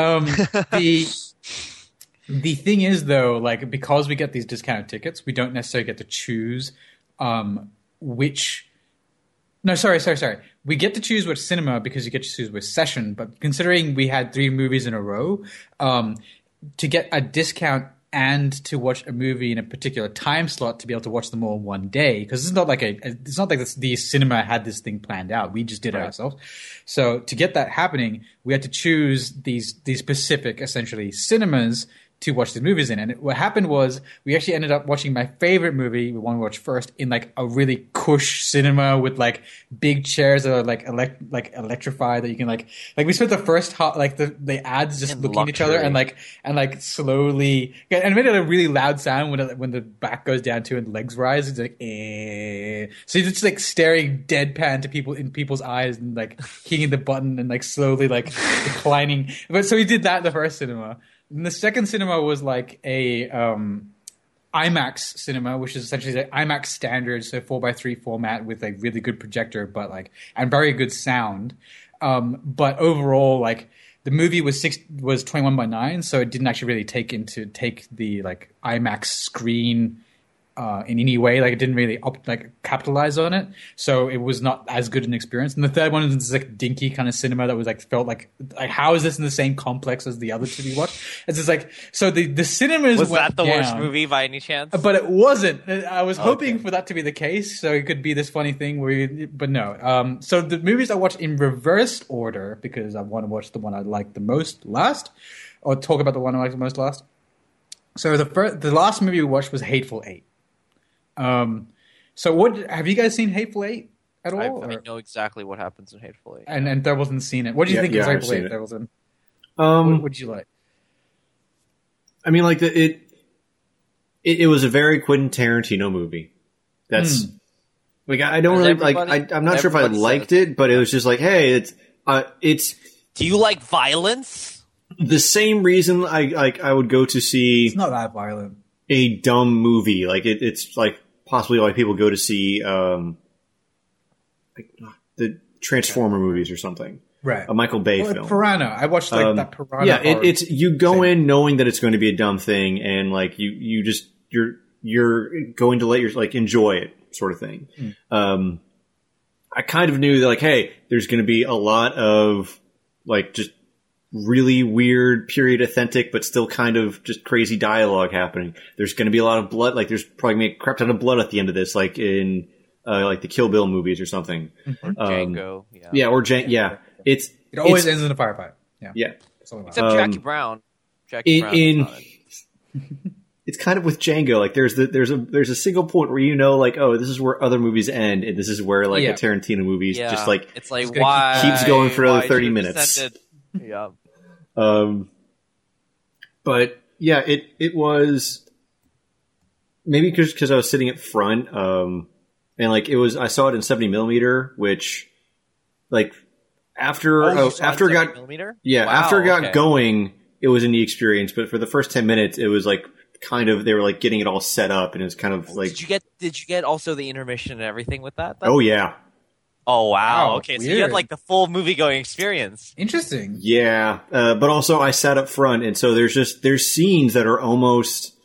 The thing is, though, like because we get these discounted tickets, we don't necessarily get to choose which. No, sorry. We get to choose which cinema because you get to choose which session. But considering we had 3 movies in a row, to get a discount and to watch a movie in a particular time slot to be able to watch them all in one day, because it's not like the cinema had this thing planned out. We just did it ourselves. So to get that happening, we had to choose these specific, essentially, cinemas to watch the movies in. And what happened was we actually ended up watching my favorite movie, the one we watched first, in like a really cush cinema with like big chairs that are like electrified that you can like we spent the first the ads just looking at each other and slowly, and it made a really loud sound when the back goes down too and the legs rise. It's like so you're just like staring deadpan to people's eyes and like hitting the button and like slowly like declining. But so we did that in the first cinema. And the second cinema was like a IMAX cinema, which is essentially the IMAX standard, so 4:3 format with like really good projector, but like and very good sound. But overall, like the movie was 21:9, so it didn't actually really take the like IMAX screen in any way. Like it didn't really capitalize on it, so it was not as good an experience. And the third one was this like dinky kind of cinema that was like felt like how is this in the same complex as the other two we watched? It's just like so the cinemas Was went that the down, worst movie by any chance? but it wasn't. I was hoping for that to be the case, so it could be this funny thing but no. So the movies I watched in reverse order because I want to watch the one I like the most last, or talk about the one I like the most last. So the last movie we watched was Hateful Eight. So what have you guys seen Hateful Eight at all? I know exactly what happens in Hateful Eight. And Devils seen it. What do you think of Hateful Eight, Devilson? What did you like? I mean, like it was a very Quentin Tarantino movie. That's like I don't really like. I'm not sure if I liked it, but it was just like, hey, it's. Do you like violence? The same reason I would go to see. It's not that violent. A dumb movie, like it's like possibly like people go to see like the Transformer movies or something, right? A Michael Bay film. Piranha. I watched that Piranha. Yeah, it's you go in knowing that it's going to be a dumb thing, and like you're going to let your like enjoy it, sort of thing. I kind of knew that like, hey, there's going to be a lot of like just really weird, period authentic, but still kind of just crazy dialogue happening. There's going to be a lot of blood. Like there's probably going to be a crap ton of blood at the end of this, like in like the Kill Bill movies or something. Or Django. Yeah, or Django. Yeah. It always ends in a firefight. Yeah. Except Jackie Brown. Jackie Brown. It's kind of with Django. Like there's a single point where you know, like, oh, this is where other movies end, and this is where like a Tarantino movie just like it's like why keeps going for another 30 minutes. Yeah. But yeah, it was maybe because I was sitting up front, and like I saw it in 70 millimeter, which like after it got going, it was a neat experience. But for the first 10 minutes, it was like kind of they were like getting it all set up, and it was kind of like. Did you get also the intermission and everything with that? Oh yeah. Oh wow! Okay, weird. So you had like the full movie-going experience. Interesting. Yeah, but also I sat up front, and so there's scenes that are almost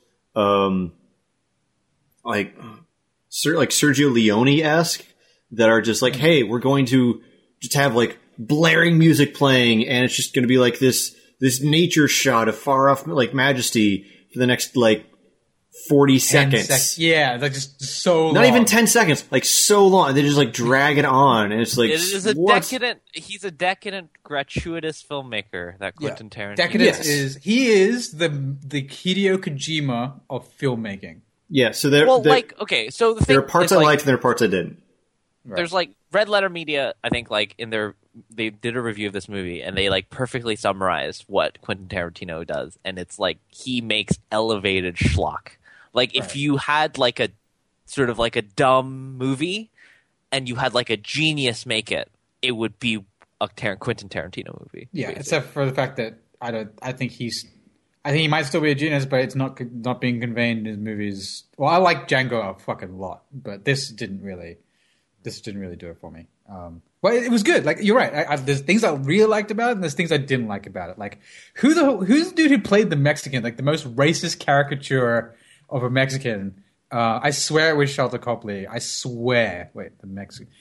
like Sergio Leone-esque that are just like, hey, we're going to just have like blaring music playing, and it's just going to be like this nature shot of far off like majesty for the next like 40 seconds. Yeah, like just so long. Not even 10 seconds, like so long. They just like drag it on, and it's like it is a decadent. He's a decadent, gratuitous filmmaker. That Quentin Tarantino. Decadent is the Hideo Kojima of filmmaking. Yeah, so so the thing there are parts I liked and there are parts I didn't. Right. There's like Red Letter Media. I think like they did a review of this movie and they like perfectly summarized what Quentin Tarantino does, and it's like he makes elevated schlock. Like if you had like a sort of like a dumb movie and you had like a genius make it, it would be a Quentin Tarantino movie. Yeah, basically. Except for the fact that I think he might still be a genius, but it's not being conveyed in his movies. Well, I like Django a fucking lot, but this didn't really do it for me. Well, it was good. Like you're right. There's things I really liked about it, and there's things I didn't like about it. Like who's the dude who played the Mexican, like the most racist caricature of a Mexican? I swear it was Shelter Copley. I swear. Wait, the Mexican.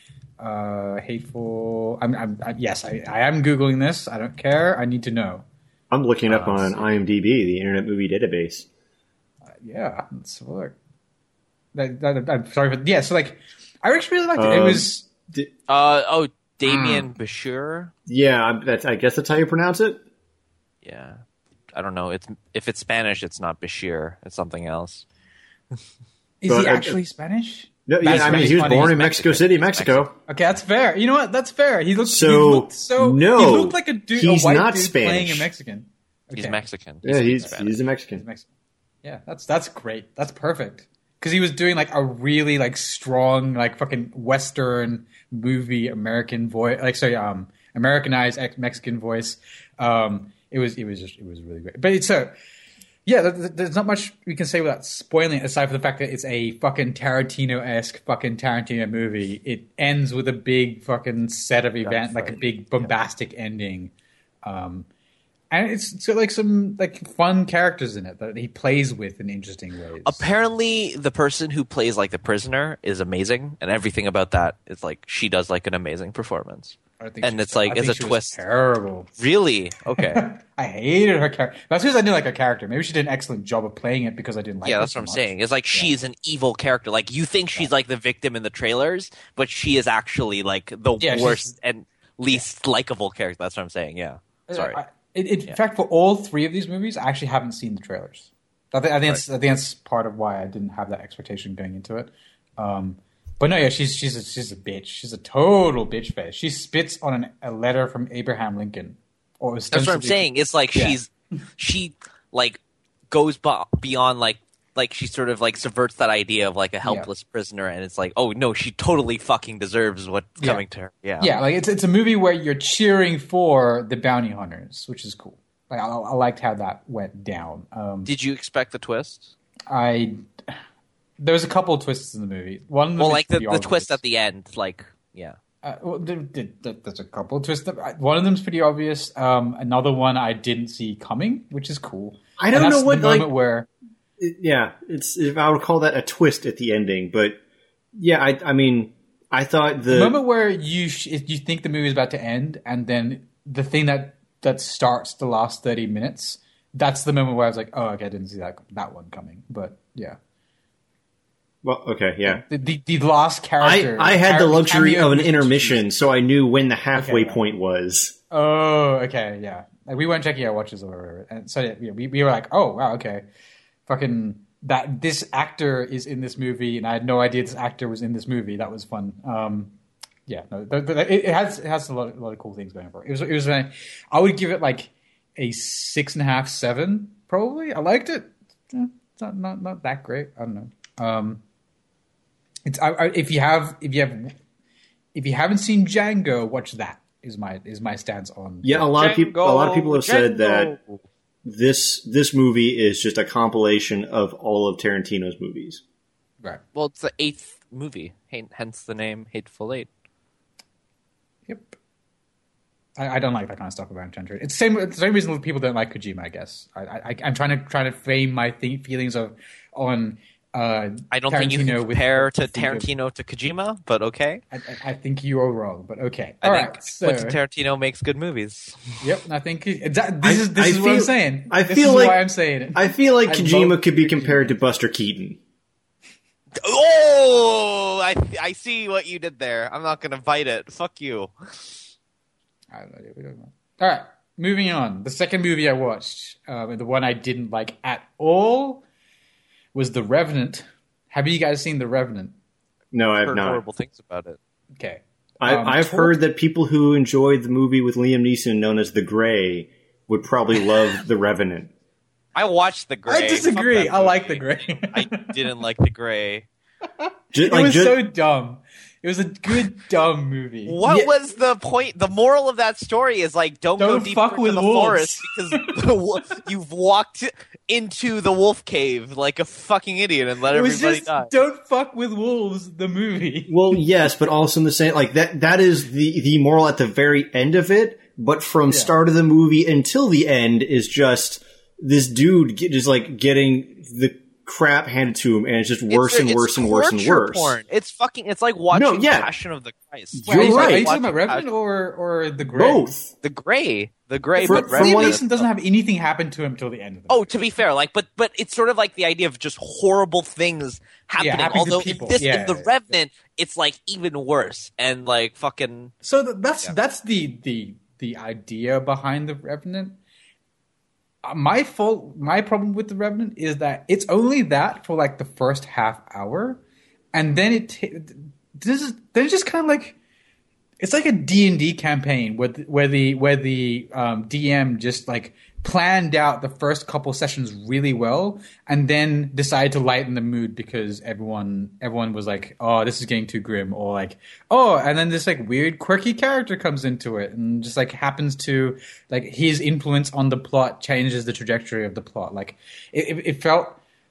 Hateful. Yes, I am Googling this. I don't care. I need to know. I'm looking up on IMDb, the Internet Movie Database. Yeah, let's look. I'm sorry, but yeah. So like, I actually really liked it. It was. Damien Bashir. Yeah, I guess that's how you pronounce it. Yeah, I don't know. If it's Spanish, it's not Bashir. It's something else. Is he actually Spanish? No, yeah, I mean he was born in Mexico City, Mexico. Okay, that's fair. You know what? That's fair. He looked like a dude. He's a white not dude Spanish. Playing a Mexican. Okay. He's Mexican. He's a Mexican. Yeah, that's great. That's perfect. Because he was doing like a really like strong like fucking Western movie American voice, Americanized Mexican voice. It was really great. But there's not much we can say without spoiling it, aside from the fact that it's a fucking Tarantino-esque fucking Tarantino movie. It ends with a big fucking set of event, like a big bombastic ending. And it's got like some like fun characters in it that he plays with in interesting ways. Apparently, the person who plays like the prisoner is amazing, and everything about that is like she does like an amazing performance. And it's like it's a twist. Terrible. Really? Okay. I hated her character. That's because I didn't like her character. Maybe she did an excellent job of playing it because I didn't like. Yeah, her that's so what I'm much. saying. It's like she's an evil character. Like you think she's like the victim in the trailers, but she is actually like the worst and least likable character. That's what I'm saying. Yeah. Sorry. In fact, for all three of these movies, I actually haven't seen the trailers. I think that's part of why I didn't have that expectation going into it. But no, yeah, she's a bitch. She's a total bitch face. She spits on a letter from Abraham Lincoln. That's what I'm saying. It's like she like goes beyond like she sort of like subverts that idea of like a helpless prisoner, and it's like, oh no, she totally fucking deserves what's coming to her. Yeah, like it's a movie where you're cheering for the bounty hunters, which is cool. Like I liked how that went down. Did you expect the twist? There was a couple of twists in the movie. One, like the twist at the end, like there's a couple of twists. One of them's pretty obvious. Another one I didn't see coming, which is cool. I don't know what moment where. Yeah, it's if I would call that a twist at the ending, but yeah, I mean, I thought the moment where you think the movie is about to end, and then the thing that starts the last 30 minutes, that's the moment where I was like, oh, okay, I didn't see that one coming. But yeah. Well, okay, yeah. The last character. I had the luxury of an intermission, so I knew when the halfway point was. Oh, okay, yeah. Like we weren't checking our watches or whatever, and so yeah, we were like, oh wow, okay. Fucking that this actor is in this movie, and I had no idea this actor was in this movie. That was fun. It has a lot of cool things going for it. It was I would give it like a 6.5, 7 probably. I liked it. It's not that great. I don't know. If you haven't seen Django, watch that. Is my stance on. Yeah, a lot of people have said that. This movie is just a compilation of all of Tarantino's movies. Right. Well, it's the 8th movie, hence the name Hateful Eight. Yep. I don't like that kind of stuff about Tarantino. It's the same reason people don't like Kojima, I guess. I'm trying to frame my feelings on. I don't think you can compare Tarantino to Kojima, but okay. I think you are wrong, but okay. I think Quentin Tarantino makes good movies. Yep, I think this is what I'm saying. I feel like why I'm saying it. I feel like Kojima could be compared to Buster Keaton. Oh, I see what you did there. I'm not going to bite it. Fuck you. I don't know. We don't know. All right, moving on. The second movie I watched, the one I didn't like at all, was The Revenant. Have you guys seen The Revenant? No, I have heard not. Horrible things about it. Okay. I've heard that people who enjoyed the movie with Liam Neeson known as The Grey would probably love The Revenant. I watched The Grey. I disagree. I like The Grey. I didn't like The Grey. It was so dumb. It was a good, dumb movie. What was the point? The moral of that story is like, don't go deeper into the forest because you've walked into the wolf cave like a fucking idiot and let everybody die. Don't fuck with wolves, the movie. Well, yes, but also in the same, like that is the moral at the very end of it, but from start of the movie until the end is just this dude just like getting the crap handed to him, and it's just worse and worse and worse and worse. Porn. It's like watching Passion of the Christ. You're right. Are you talking about Revenant or The Grey? Both. The Grey. But Liam Neeson doesn't have anything happen to him till the end of the movie. To be fair, but it's sort of like the idea of just horrible things happening. Although in The Revenant, it's like even worse and like fucking. So that's the idea behind The Revenant. My problem with The Revenant is that it's only that for like the first half hour, and then it's just kind of like it's like a D&D campaign where the DM just like planned out the first couple sessions really well, and then decided to lighten the mood because everyone was like, oh, this is getting too grim, or like, oh, and then this like weird quirky character comes into it and just like happens to like his influence on the plot changes the trajectory of the plot. Like it felt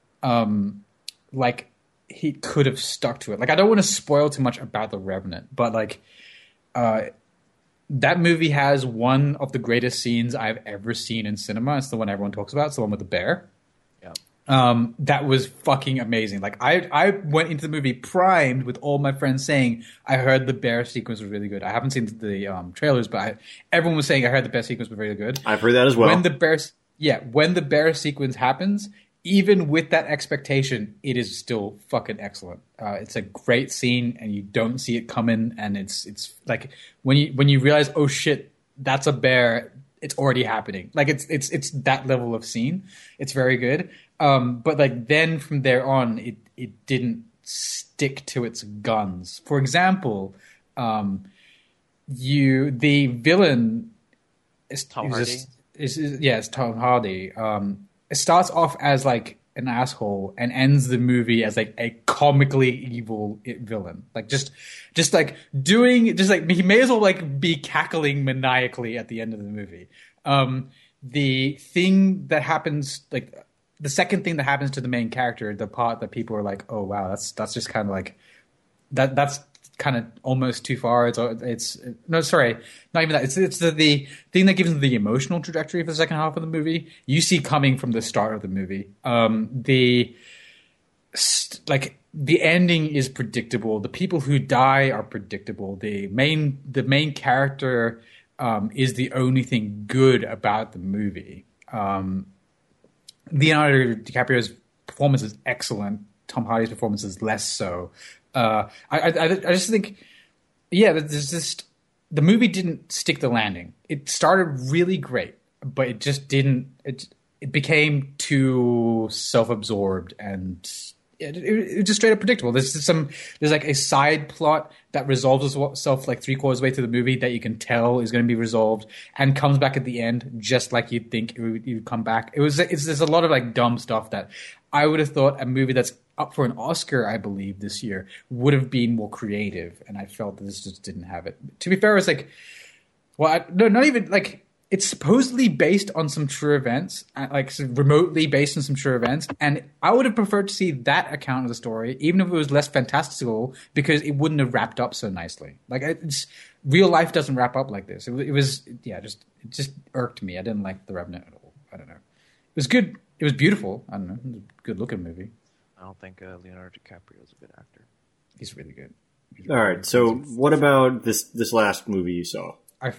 like he could have stuck to it. Like I don't want to spoil too much about The Revenant, but like that movie has one of the greatest scenes I've ever seen in cinema. It's the one everyone talks about. It's the one with the bear. That was fucking amazing. Like I went into the movie primed with all my friends saying I heard the bear sequence was really good. I haven't seen the trailers, but everyone was saying I heard the bear sequence was really good. I've heard that as well. When the bear sequence happens, even with that expectation, it is still fucking excellent. It's a great scene, and you don't see it coming. And it's like when you realize, oh shit, that's a bear. It's already happening. Like it's that level of scene. It's very good. But like then from there on, it didn't stick to its guns. For example, the villain is Tom Hardy. It's Tom Hardy. It starts off as like an asshole and ends the movie as like a comically evil villain. Like just like he may as well like be cackling maniacally at the end of the movie. The thing that happens, like the second thing that happens to the main character, the part that people are like, oh wow, that's just kind of like that's kind of almost too far. It's no, sorry, not even that. It's the thing that gives them the emotional trajectory for the second half of the movie. You see coming from the start of the movie. The ending is predictable. The people who die are predictable. The main character is the only thing good about the movie. Leonardo DiCaprio's performance is excellent. Tom Hardy's performance is less so. I just think, there's just the movie didn't stick the landing. It started really great, but it just didn't. It became too self-absorbed and it just straight up predictable. There's like a side plot that resolves itself like 3/4 of the way through the movie that you can tell is going to be resolved and comes back at the end just like you'd think it would come back. There's a lot of like dumb stuff that I would have thought a movie that's up for an Oscar, I believe, this year would have been more creative, and I felt that this just didn't have it. To be fair, it's like, not even like. It's supposedly based on some true events, like remotely based on some true events. And I would have preferred to see that account of the story, even if it was less fantastical, because it wouldn't have wrapped up so nicely. Like real life doesn't wrap up like this. It just irked me. I didn't like The Revenant at all. I don't know. It was good. It was beautiful. I don't know. It was a good looking movie. I don't think Leonardo DiCaprio is a good actor. He's really good. All right. So what about this last movie you saw?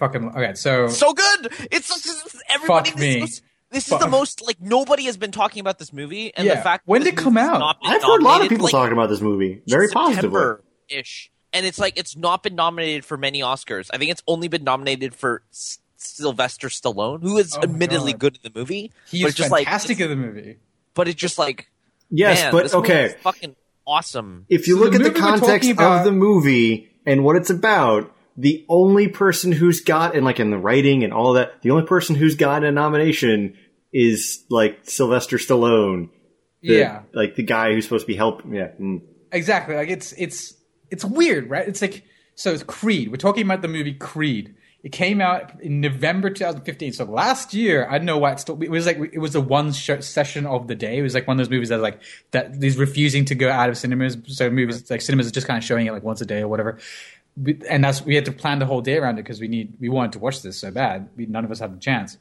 So good. It's everybody. Fuck me. This is the most like nobody has been talking about this movie, and the fact when did it come out? I've heard a lot of people talking about this movie very positively. Ish, and it's like it's not been nominated for many Oscars. I think it's only been nominated for Sylvester Stallone, who is admittedly good in the movie. He is fantastic in the movie, but it's just like but okay, fucking awesome. If you look at the context of the movie and what it's about. The only person who's got, and like in the writing and all of that, the only person who's got a nomination is like Sylvester Stallone. Like the guy who's supposed to be helping. Yeah. Exactly. Like it's weird, right? It's like, so it's Creed. We're talking about the movie Creed. It came out in November 2015. So last year, I don't know why it was the one session of the day. It was like one of those movies that is refusing to go out of cinemas. So movies like cinemas are just kind of showing it like once a day or whatever. And we had to plan the whole day around it because we wanted to watch this so bad. None of us had the chance.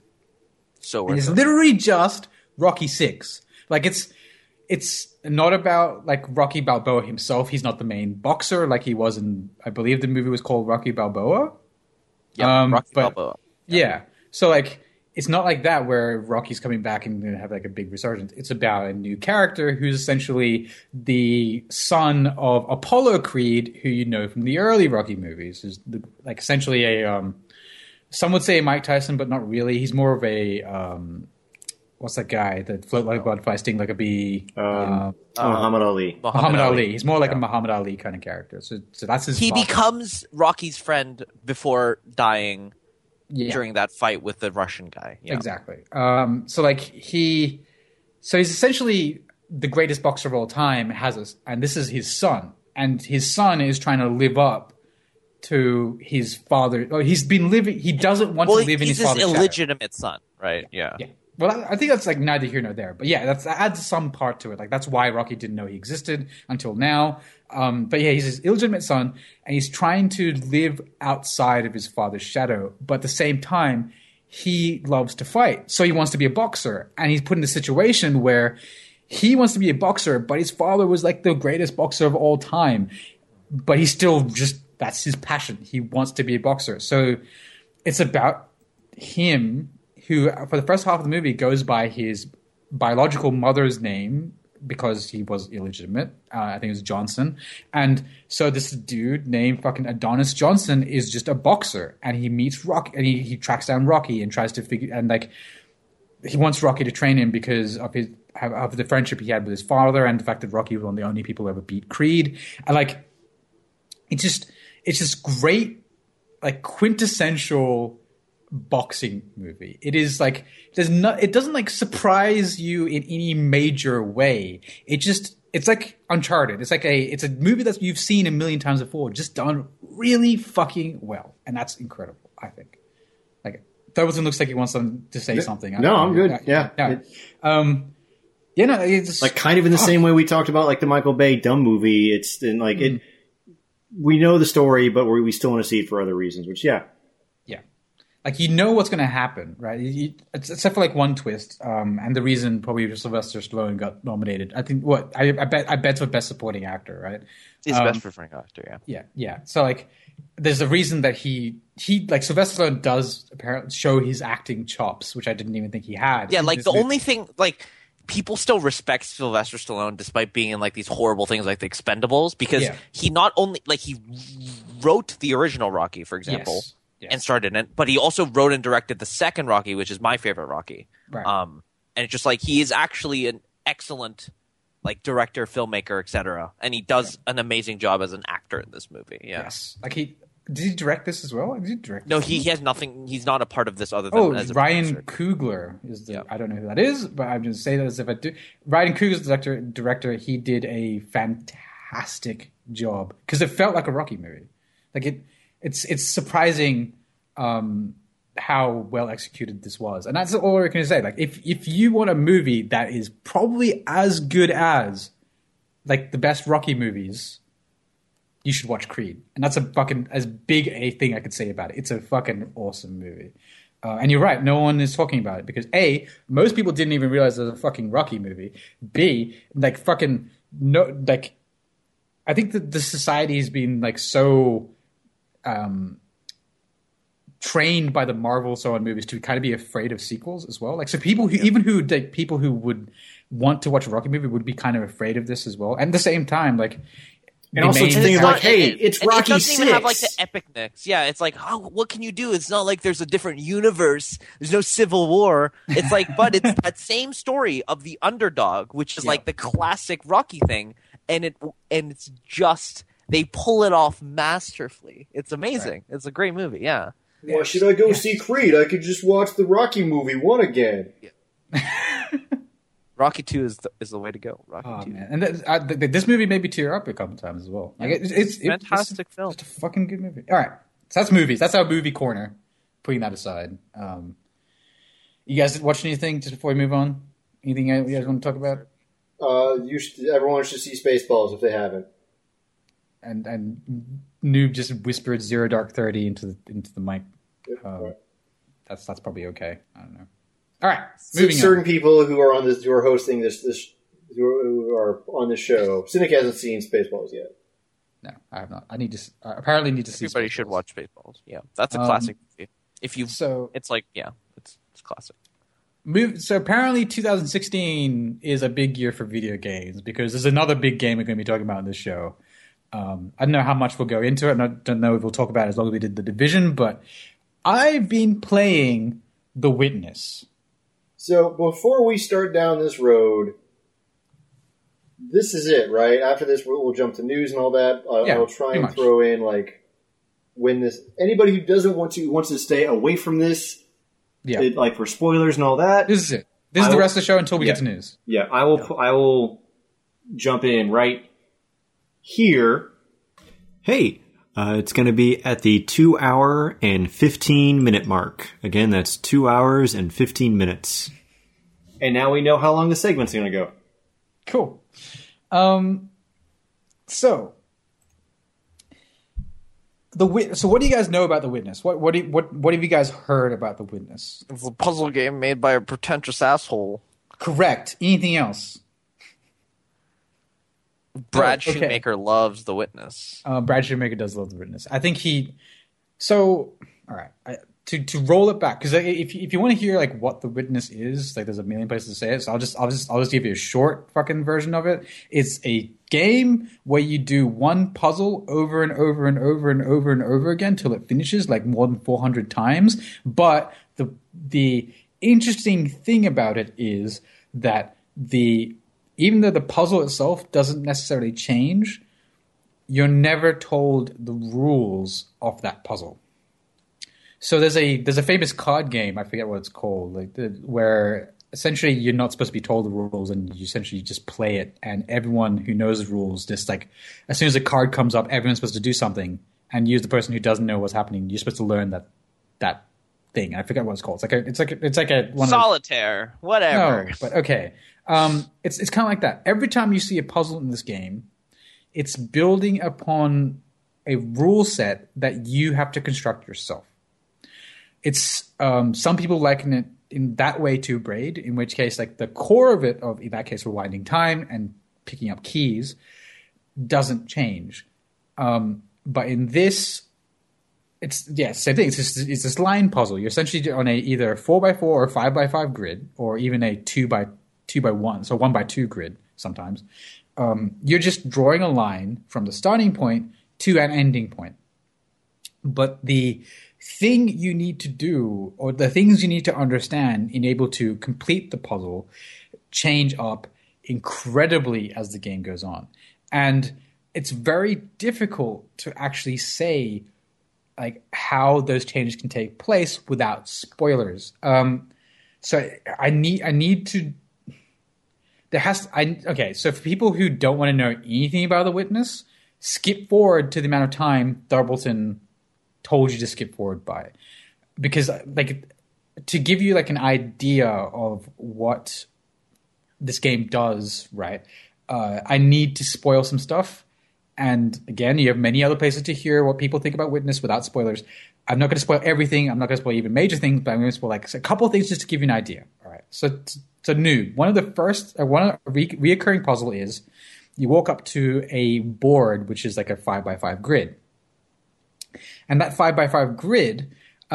So it's literally just Rocky VI. Like it's not about like Rocky Balboa himself. He's not the main boxer like he was in. I believe the movie was called Rocky Balboa. Yeah, Rocky Balboa. Yeah. So like it's not like that where Rocky's coming back and going to have like a big resurgence. It's about a new character who's essentially the son of Apollo Creed, who you know from the early Rocky movies. Is like essentially a some would say Mike Tyson, but not really. He's more of a what's that guy that float like a butterfly, sting like a bee? Muhammad Ali. Muhammad Ali. He's more like a Muhammad Ali kind of character. So that's his. He becomes Rocky's friend before dying. During that fight with the Russian guy. Yeah. Exactly. So he's essentially the greatest boxer of all time, and this is his son. And his son is trying to live up to his father. He doesn't want to live in his father's shadow. He's his illegitimate son, right? Yeah. Well, I think that's like neither here nor there. But yeah, that adds some part to it. Like that's why Rocky didn't know he existed until now. But yeah, he's his illegitimate son, and he's trying to live outside of his father's shadow. But at the same time, he loves to fight. So he wants to be a boxer. And he's put in a situation where he wants to be a boxer, but his father was like the greatest boxer of all time. But he's still that's his passion. He wants to be a boxer. So it's about him, who for the first half of the movie goes by his biological mother's name because he was illegitimate. I think it was Johnson. And so this dude named fucking Adonis Johnson is just a boxer, and he meets Rocky, and he tracks down Rocky and tries to figure, and like he wants Rocky to train him because of the friendship he had with his father and the fact that Rocky was one of the only people who ever beat Creed. And like it's just great, like quintessential boxing movie. It is like it doesn't like surprise you in any major way. It's like Uncharted. It's a movie that you've seen a million times before, just done really fucking well, and that's incredible. I think. Like Thurbleton looks like he wants them to say something. No, I'm good. Yeah. It's like kind of in the same way we talked about like the Michael Bay Dumb movie. It's in like it. We know the story, but we still want to see it for other reasons. Which like you know what's going to happen, right? Except for like one twist, and the reason probably Sylvester Stallone got nominated. I think I bet for best supporting actor, right? He's best supporting actor, yeah. Yeah. So like, there's a reason that he like Sylvester Stallone does apparently show his acting chops, which I didn't even think he had. Yeah, like the only thing like. People still respect Sylvester Stallone despite being in like these horrible things like The Expendables because he not only like he wrote the original Rocky, for example, and started in it, but he also wrote and directed the second Rocky, which is my favorite Rocky. Right. And it's just like he is actually an excellent like director, filmmaker, etc. And he does an amazing job as an actor in this movie. Yeah. Yes. Like did he direct this as well? Did he direct No, he has nothing. He's not a part of this other than as a Ryan producer. Coogler is the. I don't know who that is, but I'm going to say that as if I do. Ryan Coogler's the director. He did a fantastic job because it felt like a Rocky movie. Like it's surprising how well executed this was, and that's all we're going to say. Like if you want a movie that is probably as good as like the best Rocky movies, you should watch Creed. And that's a fucking as big a thing I could say about it. It's a fucking awesome movie. And you're right, no one is talking about it because A, most people didn't even realize it was a fucking Rocky movie. B, like fucking no, like I think that the society has been like so trained by the Marvel so on movies to kind of be afraid of sequels as well. Like so people who would want to watch a Rocky movie would be kind of afraid of this as well. And at the same time, like and also to think like, hey, it's Rocky 6. It doesn't even have like the epicness. Yeah, it's like, oh, what can you do? It's not like there's a different universe. There's no Civil War. It's like, but it's that same story of the underdog, which is like the classic Rocky thing, and it's just they pull it off masterfully. It's amazing. Right. It's a great movie. Yeah. Why should I go see Creed? I could just watch the Rocky movie one again. Yeah. Rocky 2 is the way to go. Rocky 2. Man. And this movie made me tear up a couple times as well. Like it's fantastic film. It's a fucking good movie. All right, so that's movies. That's our movie corner. Putting that aside, you guys watch anything just before we move on? Anything you guys want to talk about? Everyone should see Spaceballs if they haven't. And Noob just whispered Zero Dark 30 into the mic. Right. That's probably okay. I don't know. All right, moving certain on. people who are who are hosting this who are on this show. Cynic hasn't seen Spaceballs yet. No, I have not. I need to apparently need to see. Everybody should watch Spaceballs. Yeah, that's a classic movie. It's like it's classic. So apparently 2016 is a big year for video games because there's another big game we're going to be talking about in this show. I don't know how much we'll go into it. I don't know if we'll talk about it as long as we did The Division, but I've been playing The Witness. So before we start down this road, this is it, right? After this, we'll jump to news and all that. I'll try and throw in like when this anybody who wants to stay away from this, like for spoilers and all that. This is it. This is the rest of the show until we get to news. Yeah, I will jump in right here. Hey, it's going to be at the 2 hour and 15 minute mark. Again, that's 2 hours and 15 minutes. And now we know how long the segment's going to go. Cool. So what do you guys know about The Witness? What have you guys heard about The Witness? It's a puzzle game made by a pretentious asshole. Correct. Anything else? Brad Shoemaker loves The Witness. Brad Shoemaker does love The Witness. I think he. So, all right. To roll it back, because if you want to hear like what The Witness is, like there's a million places to say it. So I'll just give you a short fucking version of it. It's a game where you do one puzzle over and over and over and over and over again till it finishes, like more than 400 times. But the interesting thing about it is that even though the puzzle itself doesn't necessarily change, you're never told the rules of that puzzle. So there's a famous card game, I forget what it's called, where essentially you're not supposed to be told the rules and you essentially just play it, and everyone who knows the rules just like as soon as a card comes up, everyone's supposed to do something, and you're the person who doesn't know what's happening. You're supposed to learn that thing. I forget what it's called. It's like a one Solitaire, whatever. No, but okay. It's kind of like that. Every time you see a puzzle in this game, it's building upon a rule set that you have to construct yourself. It's some people liken it in that way to Braid, in which case, like the core of it, in that case, rewinding time and picking up keys, doesn't change. But in this, same thing. It's this line puzzle. You're essentially on either a 4x4 or 5x5 grid, or even a 2x1, so 1x2 grid sometimes. You're just drawing a line from the starting point to an ending point. But the thing you need to do, or the things you need to understand in able to complete the puzzle, change up incredibly as the game goes on. And it's very difficult to actually say like how those changes can take place without spoilers. So I need to. So for people who don't want to know anything about The Witness, skip forward to the amount of time Tharbleton told you to skip forward by, because like to give you like an idea of what this game does, right? I need to spoil some stuff, and again, you have many other places to hear what people think about Witness without spoilers. I'm not going to spoil everything. I'm not going to spoil even major things, but I'm going to spoil like a couple of things just to give you an idea. All right. So new. One of the first, reoccurring puzzle is you walk up to a board, which is like a 5x5 grid. And that 5x5 grid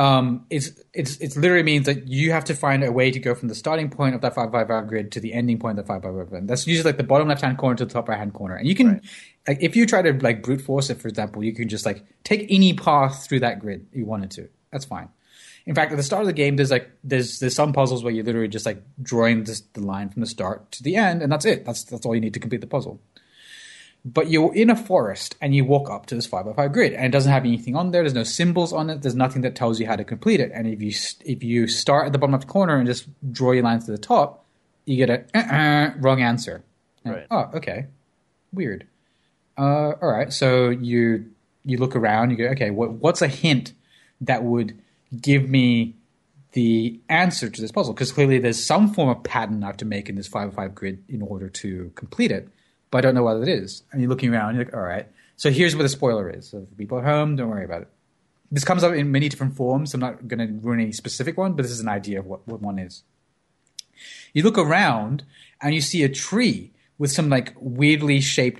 it's literally means that you have to find a way to go from the starting point of that 5x5 grid to the ending point of the 5x5 grid. That's usually like the bottom left-hand corner to the top right-hand corner. And you can, like, if you try to like brute force it, for example, you can just like take any path through that grid you wanted to. That's fine. In fact, at the start of the game, there's some puzzles where you're literally just like drawing the line from the start to the end, and that's it. That's all you need to complete the puzzle. But you're in a forest and you walk up to this 5x5 grid, and it doesn't have anything on there. There's no symbols on it. There's nothing that tells you how to complete it. And if you start at the bottom left corner and just draw your lines to the top, you get a wrong answer. Right. Oh, okay, weird. All right. So you look around. You go, okay, what's a hint that would give me the answer to this puzzle? Because clearly there's some form of pattern I have to make in this 5x5 grid in order to complete it. But I don't know what it is. And you're looking around, you're like, all right. So here's what the spoiler is. So for people at home, don't worry about it. This comes up in many different forms. I'm not going to ruin any specific one, but this is an idea of what one is. You look around and you see a tree with some like weirdly shaped,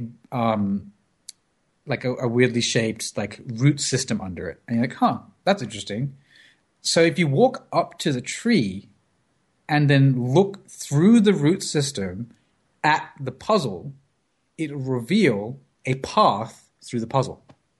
like a weirdly shaped like root system under it. And you're like, huh, that's interesting. So if you walk up to the tree and then look through the root system at the puzzle, it'll reveal a path through the puzzle.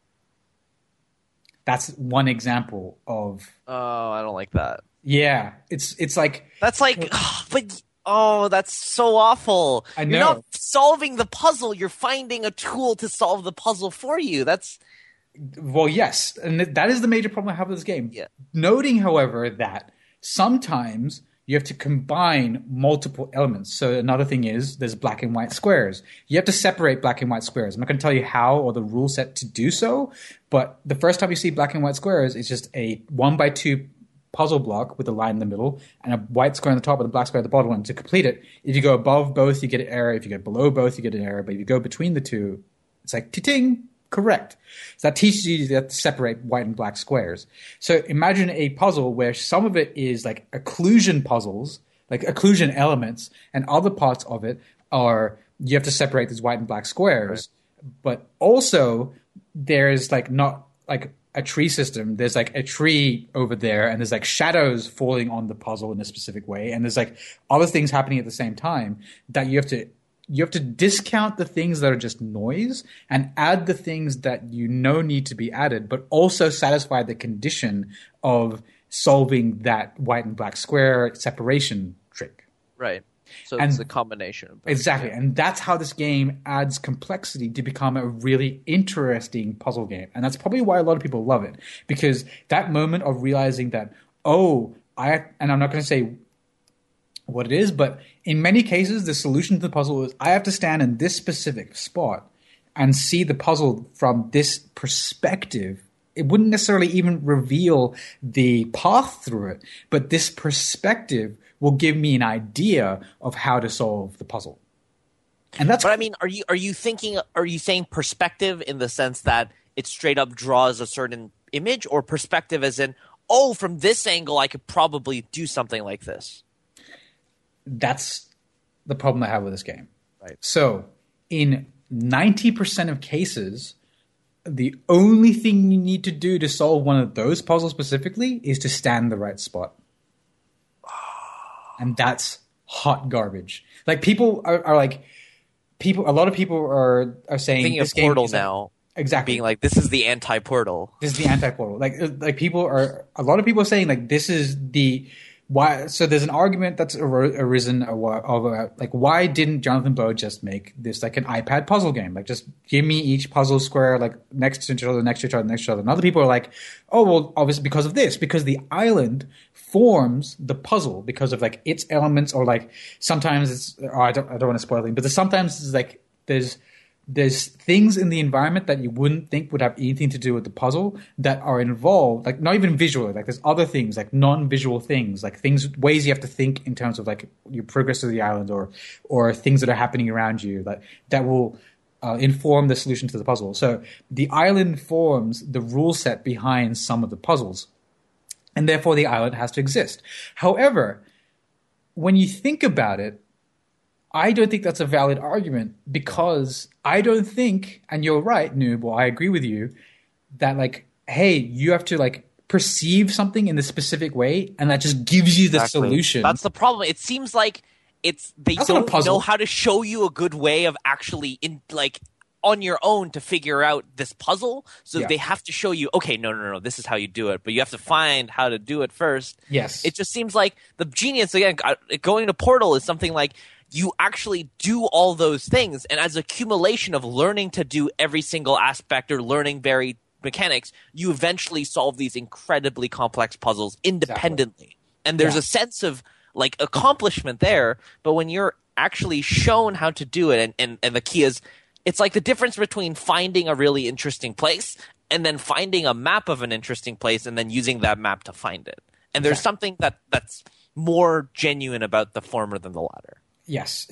That's one example of. Oh, I don't like that. Yeah, it's like that's like, that's so awful. I know. You're not solving the puzzle. You're finding a tool to solve the puzzle for you. That's. Well, yes, and that is the major problem I have with this game. Yeah. Noting, however, that sometimes you have to combine multiple elements. So another thing is there's black and white squares. You have to separate black and white squares. I'm not going to tell you how or the rule set to do so, but the first time you see black and white squares, it's just a 1x2 puzzle block with a line in the middle and a white square on the top and a black square at the bottom. And to complete it, if you go above both, you get an error. If you go below both, you get an error. But if you go between the two, it's like, ting, correct. So that teaches you to separate white and black squares. So imagine a puzzle where some of it is like occlusion puzzles, like occlusion elements, and other parts of it are you have to separate these white and black squares. Right. But also there's like not like a tree system. There's like a tree over there, and there's like shadows falling on the puzzle in a specific way, and there's like other things happening at the same time that you have to discount the things that are just noise and add the things that you know need to be added, but also satisfy the condition of solving that white and black square separation trick. Right. So it's a combination of both. Exactly. Yeah. And that's how this game adds complexity to become a really interesting puzzle game. And that's probably why a lot of people love it. Because that moment of realizing that, and I'm not going to say what it is, but in many cases, the solution to the puzzle is I have to stand in this specific spot and see the puzzle from this perspective. It wouldn't necessarily even reveal the path through it, but this perspective will give me an idea of how to solve the puzzle. And that's. But I mean, are you saying perspective in the sense that it straight up draws a certain image, or perspective as in, oh, from this angle, I could probably do something like this? That's the problem I have with this game. Right. So in 90% of cases, the only thing you need to do to solve one of those puzzles specifically is to stand in the right spot. And that's hot garbage. Like people are like, a lot of people are saying thinking this of game Portal is now. Exactly. Being like, this is the anti-Portal. This is the anti-Portal. Like people are, a lot of people are saying like, this is the, why? So there's an argument that's arisen of like, why didn't Jonathan Blow just make this like an iPad puzzle game? Like, just give me each puzzle square like next to each other, next to each other, next to each other. And other people are like, oh well, obviously because of this, because the island forms the puzzle because of like its elements, or like sometimes it's I don't want to spoil anything, but sometimes it's like there's things in the environment that you wouldn't think would have anything to do with the puzzle that are involved, like not even visually, like there's other things, like non-visual things, like ways you have to think in terms of like your progress to the island, or things that are happening around you that will inform the solution to the puzzle. So the island forms the rule set behind some of the puzzles, and therefore the island has to exist. However, when you think about it, I don't think that's a valid argument, because I don't think, and you're right, Noob, or I agree with you, that like, hey, you have to like perceive something in this specific way, and that just gives you the solution. That's the problem. It seems like they don't know how to show you a good way of actually on your own to figure out this puzzle. So they have to show you, okay, no, this is how you do it, but you have to find how to do it first. Yes. It just seems like the genius, again, going to Portal is something like, you actually do all those things, and as accumulation of learning to do every single aspect or learning varied mechanics, you eventually solve these incredibly complex puzzles independently. Exactly. And there's a sense of like accomplishment there, but when you're actually shown how to do it, and the key is, it's like the difference between finding a really interesting place and then finding a map of an interesting place and then using that map to find it. And there's something that's more genuine about the former than the latter. Yes,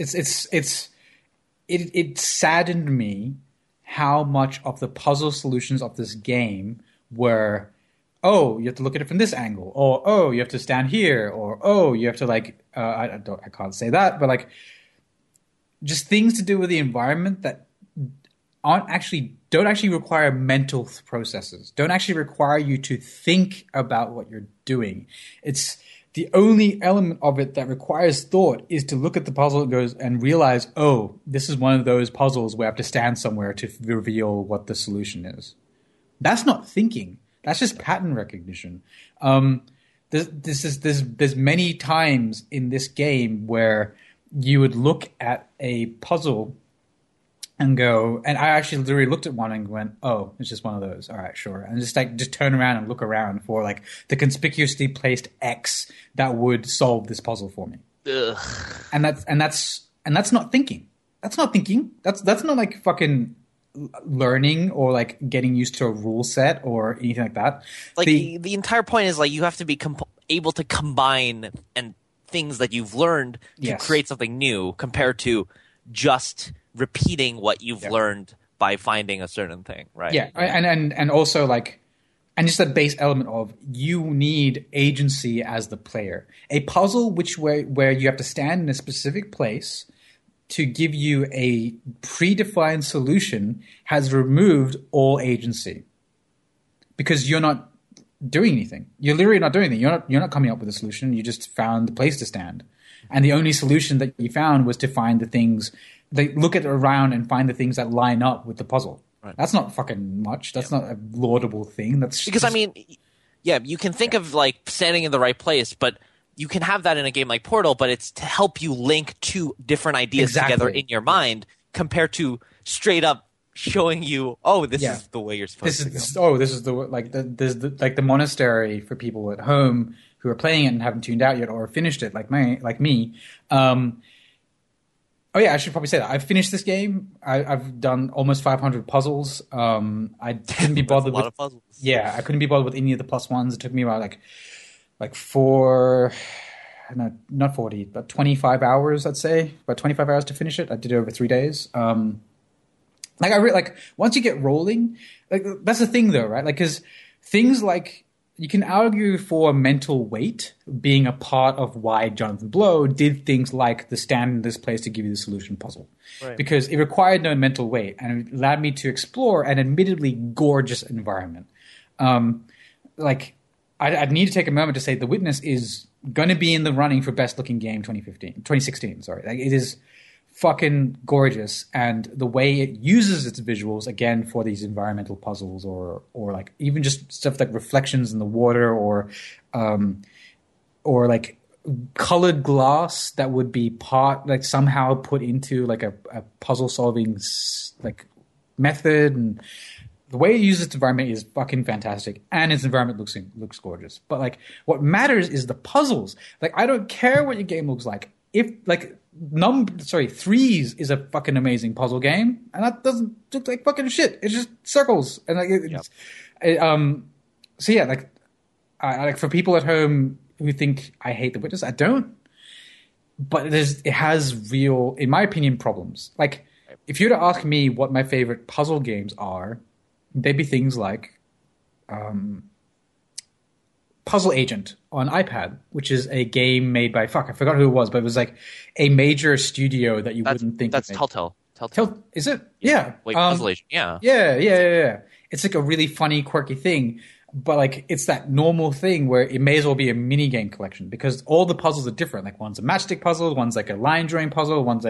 it saddened me how much of the puzzle solutions of this game were, oh, you have to look at it from this angle, or oh, you have to stand here, or oh, you have to like I can't say that, but like just things to do with the environment that don't actually require mental processes, don't actually require you to think about what you're doing. It's the only element of it that requires thought is to look at the puzzle and realize, oh, this is one of those puzzles where I have to stand somewhere to reveal what the solution is. That's not thinking. That's just pattern recognition. There's many times in this game where you would look at a puzzle and go, and I actually literally looked at one and went, oh, it's just one of those. All right, sure. And just turn around and look around for like the conspicuously placed X that would solve this puzzle for me. Ugh. And that's not thinking. That's not thinking. That's not like fucking learning or like getting used to a rule set or anything like that. Like the entire point is like you have to be able to combine and things that you've learned to Yes. create something new compared to just repeating what you've learned by finding a certain thing, right? Yeah, and also like, and just the base element of you need agency as the player. A puzzle where you have to stand in a specific place to give you a predefined solution has removed all agency because you're not doing anything. You're literally not doing anything. You're not coming up with a solution. You just found the place to stand, and the only solution that you found was to find the things. Look at it around and find the things that line up with the puzzle. Right. That's not fucking much. That's not a laudable thing. That's Because, I mean, yeah, you can think of, like, standing in the right place, but you can have that in a game like Portal, but it's to help you link two different ideas together in your mind compared to straight up showing you, oh, this is the way you're supposed to go. This is the monastery for people at home who are playing it and haven't tuned out yet or finished it like me. Oh yeah, I should probably say that. I've finished this game. I've done almost 500 puzzles. I couldn't be bothered with a lot of puzzles. Yeah, I couldn't be bothered with any of the plus ones. It took me about like 25 hours, I'd say. About 25 hours to finish it. I did it over 3 days. Once you get rolling, like that's the thing though, right? Like, cause things like, you can argue for mental weight being a part of why Jonathan Blow did things like the stand in this place to give you the solution puzzle. Right. Because it required no mental weight and it allowed me to explore an admittedly gorgeous environment. I'd need to take a moment to say The Witness is going to be in the running for best looking game 2016. Sorry. Like, it is fucking gorgeous, and the way it uses its visuals again for these environmental puzzles or like even just stuff like reflections in the water or like colored glass that would be somehow put into like a puzzle solving like method, and the way it uses its environment is fucking fantastic, and its environment looks gorgeous. But like what matters is the puzzles. Like, I don't care what your game looks like. If like Threes is a fucking amazing puzzle game, and that doesn't look like fucking shit. It's just circles, and so yeah, like, like for people at home who think I hate The Witness, I don't. But it has real, in my opinion, problems. Like, if you were to ask me what my favorite puzzle games are, they'd be things like Puzzle Agent on iPad, which is a game made by I forgot who it was, but it was like a major studio that you wouldn't think. That's Telltale. Is it? Yeah. Like Puzzle Agent. Yeah. Yeah. It's like a really funny, quirky thing, but like it's that normal thing where it may as well be a mini game collection because all the puzzles are different. Like, one's a matchstick puzzle, one's like a line drawing puzzle, one's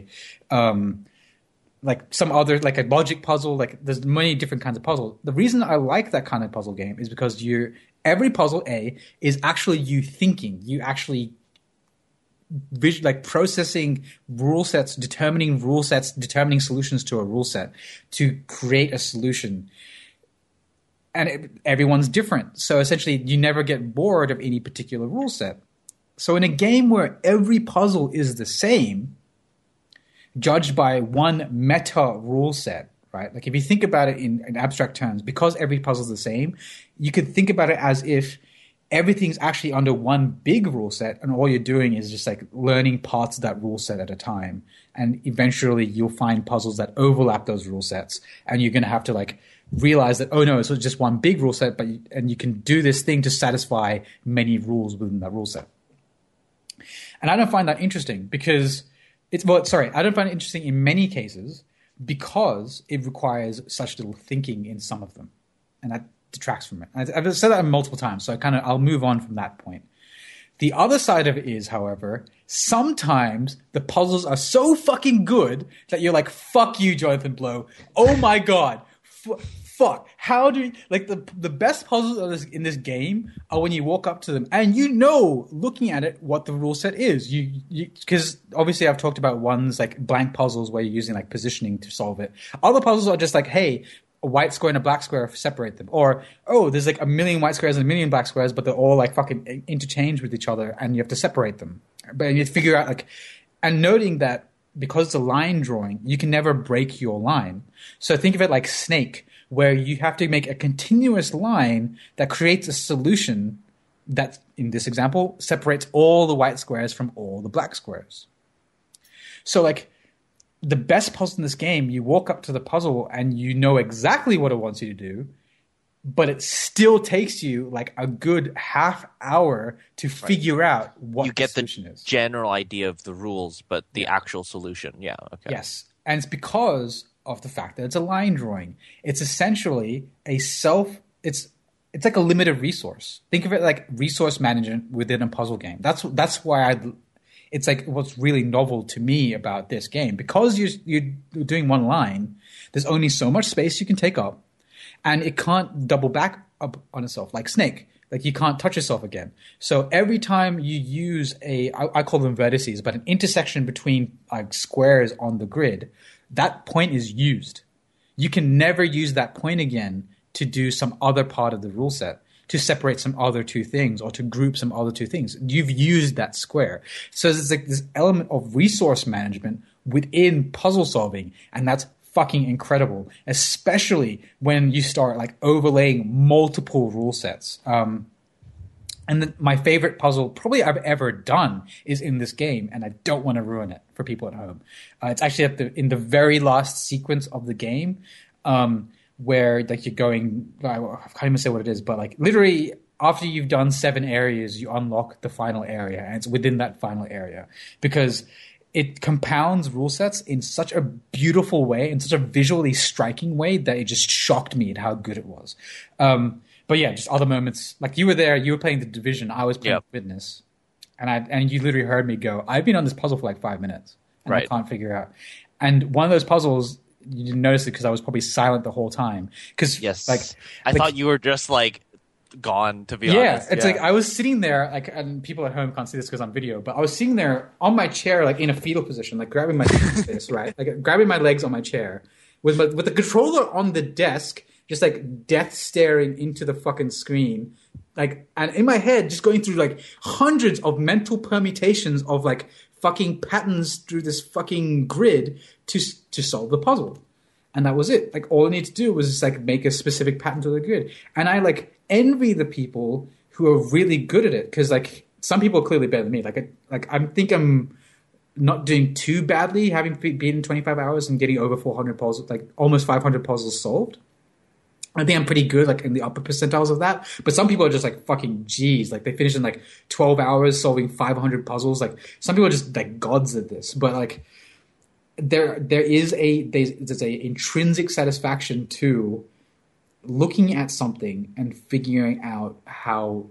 like some other, like a logic puzzle. Like, there's many different kinds of puzzles. The reason I like that kind of puzzle game is because every puzzle is actually you thinking. You actually like processing rule sets, determining solutions to a rule set to create a solution. And everyone's different. So essentially, you never get bored of any particular rule set. So in a game where every puzzle is the same, judged by one meta rule set, right? Like, if you think about it in abstract terms, because every puzzle is the same, you could think about it as if everything's actually under one big rule set, and all you're doing is just like learning parts of that rule set at a time. And eventually you'll find puzzles that overlap those rule sets, and you're going to have to like realize that, oh no, it's just one big rule set, and you can do this thing to satisfy many rules within that rule set. And I don't find that interesting because I don't find it interesting in many cases because it requires such little thinking in some of them, and that detracts from it. I've said that multiple times, so I'll move on from that point. The other side of it is, however, sometimes the puzzles are so fucking good that you're like, fuck you, Jonathan Blow. Oh my god. Fuck. How do you, like, the best puzzles in this game are when you walk up to them and looking at it, what the rule set is. Because obviously I've talked about ones like blank puzzles where you're using like positioning to solve it. Other puzzles are just like, hey, a white square and a black square separate them. Or, oh, there's like a million white squares and a million black squares, but they're all like fucking interchanged with each other and you have to separate them. But you figure out like, and noting that because it's a line drawing, you can never break your line. So think of it like Snake, where you have to make a continuous line that creates a solution that, in this example, separates all the white squares from all the black squares. So, like, the best puzzle in this game, you walk up to the puzzle and you know exactly what it wants you to do, but it still takes you like a good half hour to figure out what you get the solution is. General idea of the rules, but the actual solution, okay. Yes, and it's because of the fact that it's a line drawing. It's essentially it's like a limited resource. Think of it like resource management within a puzzle game. That's why it's like what's really novel to me about this game, because you're doing one line. There's only so much space you can take up, and it can't double back up on itself like Snake. Like you can't touch yourself again. So every time you use I call them vertices, but an intersection between like squares on the grid, that point is used. You can never use that point again to do some other part of the rule set, to separate some other two things or to group some other two things. You've used that square. So there's like this element of resource management within puzzle solving, and that's fucking incredible, especially when you start like overlaying multiple rule sets. My favorite puzzle probably I've ever done is in this game, and I don't want to ruin it for people at home. It's actually in the very last sequence of the game, where like you're going, I can't even say what it is, but like literally after you've done 7 areas, you unlock the final area, and it's within that final area because it compounds rule sets in such a beautiful way, in such a visually striking way that it just shocked me at how good it was. But yeah, just other moments. Like you were there, you were playing The Division, I was playing Witness, and you literally heard me go, I've been on this puzzle for like 5 minutes, and I can't figure out. And one of those puzzles, you didn't notice it because I was probably silent the whole time. Because I thought you were just like gone, to be honest. It's like I was sitting there, like, and people at home can't see this because I'm video, but I was sitting there on my chair, like in a fetal position, like grabbing my face, right, like grabbing my legs on my chair with the controller on the desk, just like death staring into the fucking screen, like, and in my head just going through like hundreds of mental permutations of like fucking patterns through this fucking grid to solve the puzzle. And that was it. Like all I need to do was just like make a specific pattern to the grid. And I like envy the people who are really good at it, because like some people are clearly better than me. I'm not doing too badly, having been 25 hours and getting over 400 puzzles, like almost 500 puzzles solved. I think I'm pretty good, like in the upper percentiles of that. But some people are just like fucking G's. Like they finish in like 12 hours solving 500 puzzles. Like some people are just like gods at this. But like there's a intrinsic satisfaction to looking at something and figuring out how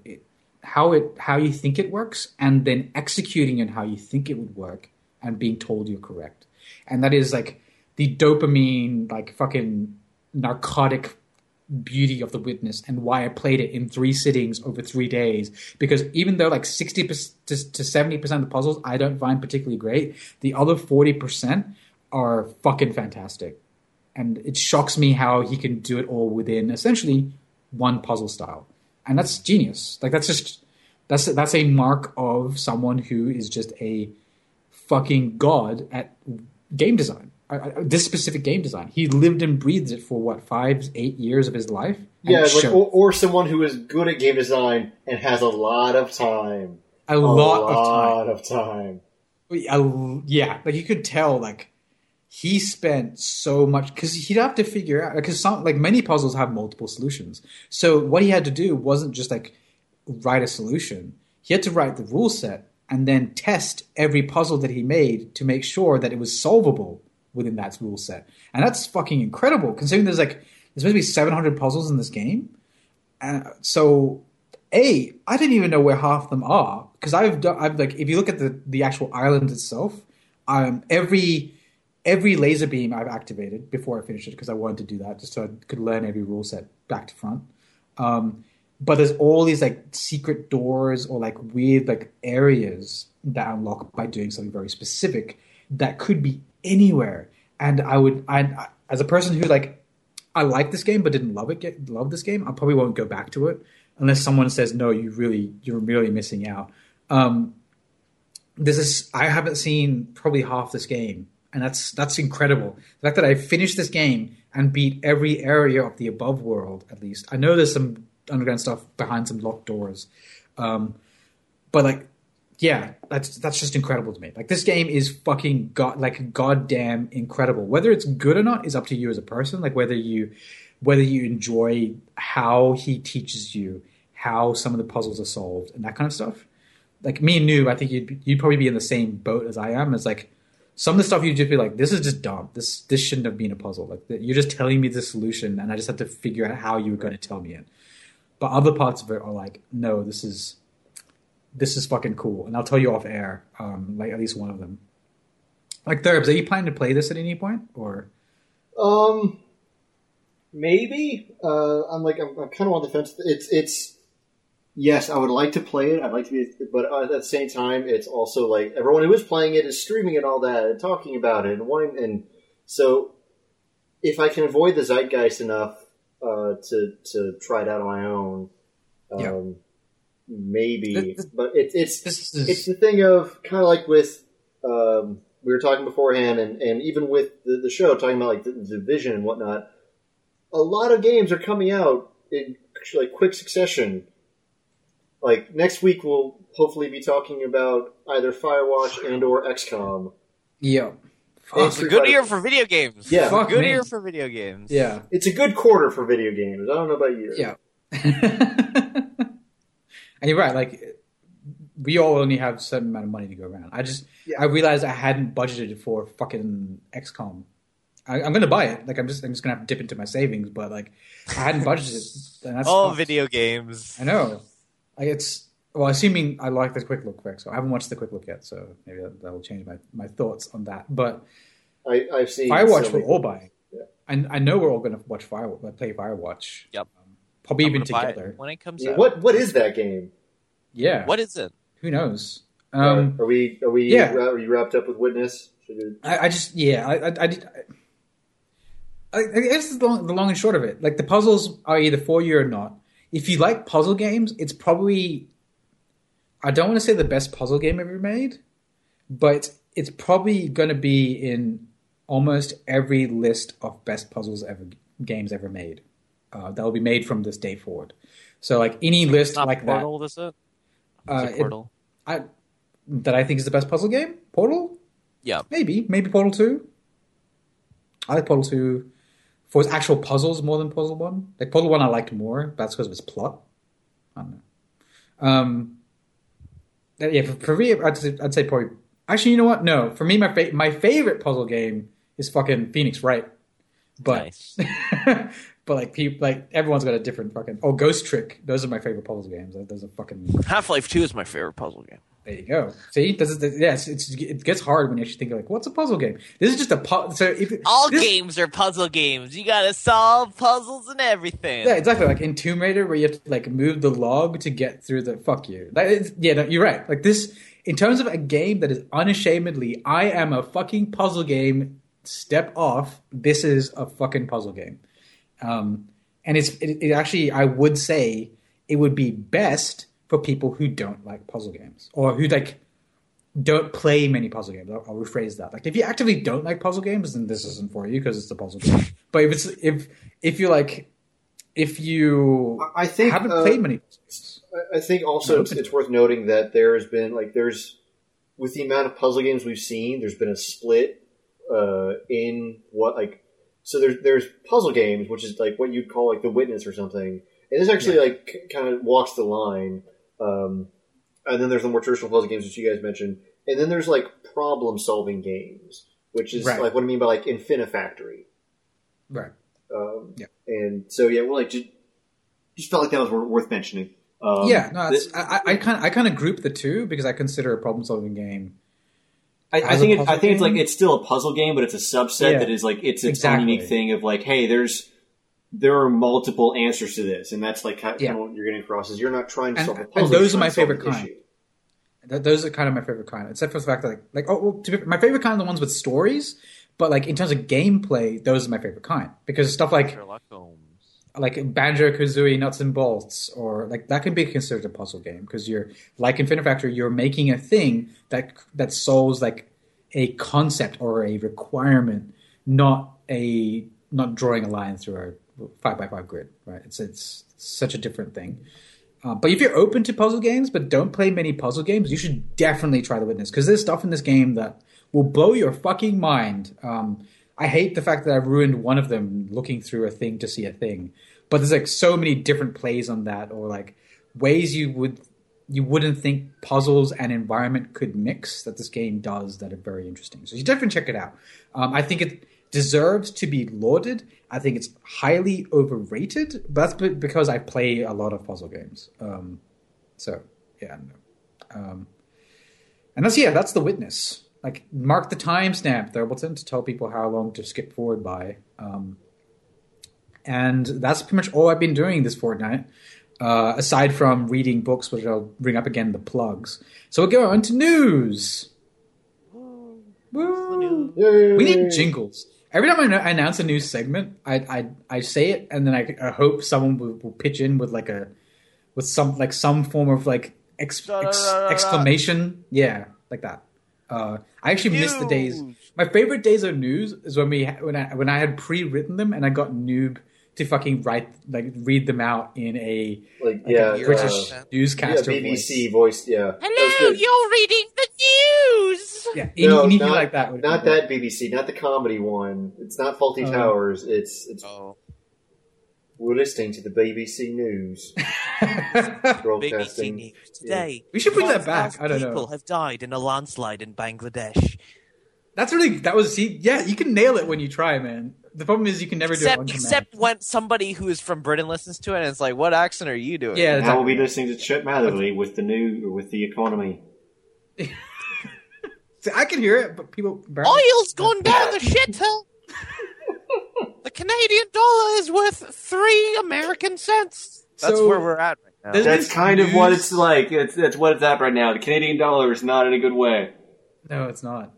you think it works, and then executing on how you think it would work and being told you're correct. And that is like the dopamine, like fucking narcotic beauty of The Witness, and why I played it in 3 sittings over 3 days. Because even though like 60% to 70% of the puzzles I don't find particularly great, the other 40% are fucking fantastic. And it shocks me how he can do it all within essentially one puzzle style. And that's genius. Like that's a mark of someone who is just a fucking god at game design. This specific game design. He lived and breathed it for 5-8 years of his life. Yeah, like, or someone who is good at game design and has a lot of time. A lot of time. Yeah, like you could tell, like he spent so much, because he'd have to figure out, because many puzzles have multiple solutions. So what he had to do wasn't just like write a solution. He had to write the rule set and then test every puzzle that he made to make sure that it was solvable within that rule set. And that's fucking incredible, considering there's supposed to be 700 puzzles in this game. So I didn't even know where half them are, because I've like, if you look at the actual island itself, every laser beam I've activated before I finished it, because I wanted to do that just so I could learn every rule set back to front. But there's all these like secret doors or like weird like areas that unlock by doing something very specific that could be anywhere. And I as a person who like, I like this game but didn't love this game, I probably won't go back to it unless someone says, no, you're really missing out. I haven't seen probably half this game, and that's incredible. The fact that I finished this game and beat every area of the above world, at least. I know there's some underground stuff behind some locked doors. But like, yeah, that's just incredible to me. Like this game is fucking goddamn incredible. Whether it's good or not is up to you as a person. Like whether you enjoy how he teaches you how some of the puzzles are solved and that kind of stuff. Like me and Noob, I think you'd probably be in the same boat as I am. It's like some of the stuff you'd just be like, this is just dumb. This shouldn't have been a puzzle. Like you're just telling me the solution, and I just have to figure out how you were going to tell me it. But other parts of it are like, no, this is fucking cool, and I'll tell you off air. Like at least one of them. Like Thurbs, are you planning to play this at any point, or? Maybe. I'm kind of on the fence. It's. Yes, I would like to play it. I'd like to be, but at the same time, it's also like everyone who is playing it is streaming it, all that, and talking about it, and so if I can avoid the zeitgeist enough to try it out on my own, maybe. But it's the thing of kind of like with we were talking beforehand, and even with the show talking about like the Division and whatnot. A lot of games are coming out in like quick succession. Like, next week we'll hopefully be talking about either Firewatch and or XCOM. Yeah. It's a good year for video games. Yeah. Fuck good year for video games. Yeah. It's a good quarter for video games. I don't know about you. Yeah. And you're right, like, we all only have a certain amount of money to go around. I realized I hadn't budgeted for fucking XCOM. I'm going to buy it. Like, I'm just going to have to dip into my savings, but, like, I hadn't budgeted. And that's all video games. I know. Like assuming I like the quick look quick, so I haven't watched the quick look yet, so maybe that will change my thoughts on that. But I've seen Firewatch we're all buying. Yeah. I know we're all going to play Firewatch. Yep. Probably even together when it comes out. What is that game? Yeah. What is it? Who knows? Are we? Yeah. Are you wrapped up with Witness? I guess the long and short of it. Like the puzzles are either for you or not. If you like puzzle games, it's probably, I don't want to say the best puzzle game ever made, but it's probably going to be in almost every list of best games ever made. That will be made from this day forward. So like any list like Portal, that. Is it? Portal. That I think is the best puzzle game? Portal? Yeah. Maybe Portal 2. I like Portal 2. For its actual puzzles more than Puzzle 1. Like, Puzzle 1 I liked more, but that's because of its plot. I don't know. Yeah, for me, I'd say probably... Actually, you know what? No. For me, my favorite puzzle game is fucking Phoenix Wright. But, nice. But, everyone's got a different fucking... Oh, Ghost Trick. Those are my favorite puzzle games. Those are fucking... Half-Life 2 is my favorite puzzle game. There you go. See, it gets hard when you actually think like, what's a puzzle game? This is just a puzzle. Games are puzzle games. You gotta solve puzzles and everything. Yeah, exactly. Like in Tomb Raider, where you have to like move the log to get through the. Fuck you. You're right. Like this, in terms of a game that is unashamedly, I am a fucking puzzle game. Step off. This is a fucking puzzle game, and it actually, I would say, it would be best for people who don't like puzzle games or who like don't play many puzzle games. I'll rephrase that. Like if you actively don't like puzzle games, then this isn't for you because it's a puzzle game. But if you haven't played many puzzle games, I think also it's worth noting that there's with the amount of puzzle games we've seen, there's been a split in what like. So there's puzzle games, which is like what you'd call like The Witness or something. And this actually like kind of walks the line. And then there's the more traditional puzzle games, which you guys mentioned. And then there's like problem-solving games, which is like what I mean by like Infinifactory. Right. And so well, like just felt like that was worth mentioning. I kind of group the two because I consider a problem-solving game. I think it's like it's still a puzzle game, but it's a subset that is like it's its own unique thing of like, hey, there are multiple answers to this, and that's like kind of what you're getting across is you're not trying to solve a puzzle. And those are my favorite kind. Those are kind of my favorite kind, except for the fact that my favorite kind are the ones with stories. But like in terms of gameplay, those are my favorite kind because stuff like Banjo-Kazooie Nuts and Bolts, or like that can be considered a puzzle game because you're like Infinifactory, you're making a thing that solves like a concept or a requirement, not drawing a line through a 5x5 grid, right? It's such a different thing. But if you're open to puzzle games but don't play many puzzle games, you should definitely try The Witness, because there's stuff in this game that will blow your fucking mind. I hate the fact that I ruined one of them looking through a thing to see a thing. But there's like so many different plays on that, or like ways you wouldn't think puzzles and environment could mix that this game does that are very interesting. So you definitely check it out. I think it deserves to be lauded. I think it's highly overrated, but that's because I play a lot of puzzle games. So yeah, no. And that's The Witness. Like, mark the timestamp, Thurbleton, to tell people how long to skip forward by. And that's pretty much all I've been doing this fortnight, aside from reading books, which I'll bring up again, the plugs. So we'll go on to news. Woo. We need jingles. Every time I announce a new segment, I say it, and then I hope someone will pitch in with some form of like exclamation. Yeah, like that. I actually miss the days. My favorite days of news is when I had pre-written them and I got Noob to fucking read them out in a British newscaster BBC voice. Yeah. Hello, you're reading the news. Yeah, anything like that. Not that BBC, not the comedy one. It's not Faulty Towers. It's. We're listening to the BBC News. Broadcasting. BBC News today. Yeah. We should bring that back. I don't know. People have died in a landslide in Bangladesh. You can nail it when you try, man. The problem is you can never do it on command. Except when somebody who is from Britain listens to it and it's like, what accent are you doing? Yeah, now we'll be listening to Chip Matherly with the economy. See, I can hear it, but people... Oil's gone down the shitter! The Canadian dollar is worth 3 American cents. That's where we're at right now. That's kind of what it's like. That's what it's at right now. The Canadian dollar is not in a good way. No, it's not.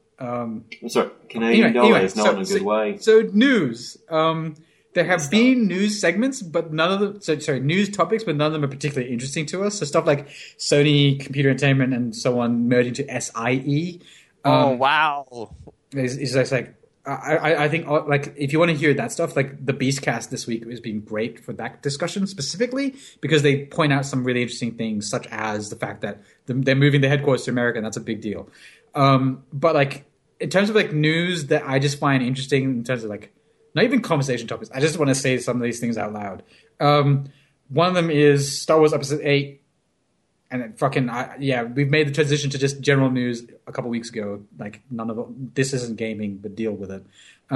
Canadian dollar is not in a good way. So news. There have been news segments, but none of them... news topics, but none of them are particularly interesting to us. So stuff like Sony Computer Entertainment and so on merging to SIE. Oh, wow. It's just like... I think like if you want to hear that stuff, like the Beastcast this week has been great for that discussion specifically because they point out some really interesting things, such as the fact that they're moving the headquarters to America, and that's a big deal. But like in terms of like news that I just find interesting, in terms of like not even conversation topics, I just want to say some of these things out loud. One of them is Star Wars Episode 8. And then we've made the transition to just general news a couple weeks ago. Like this isn't gaming, but deal with it.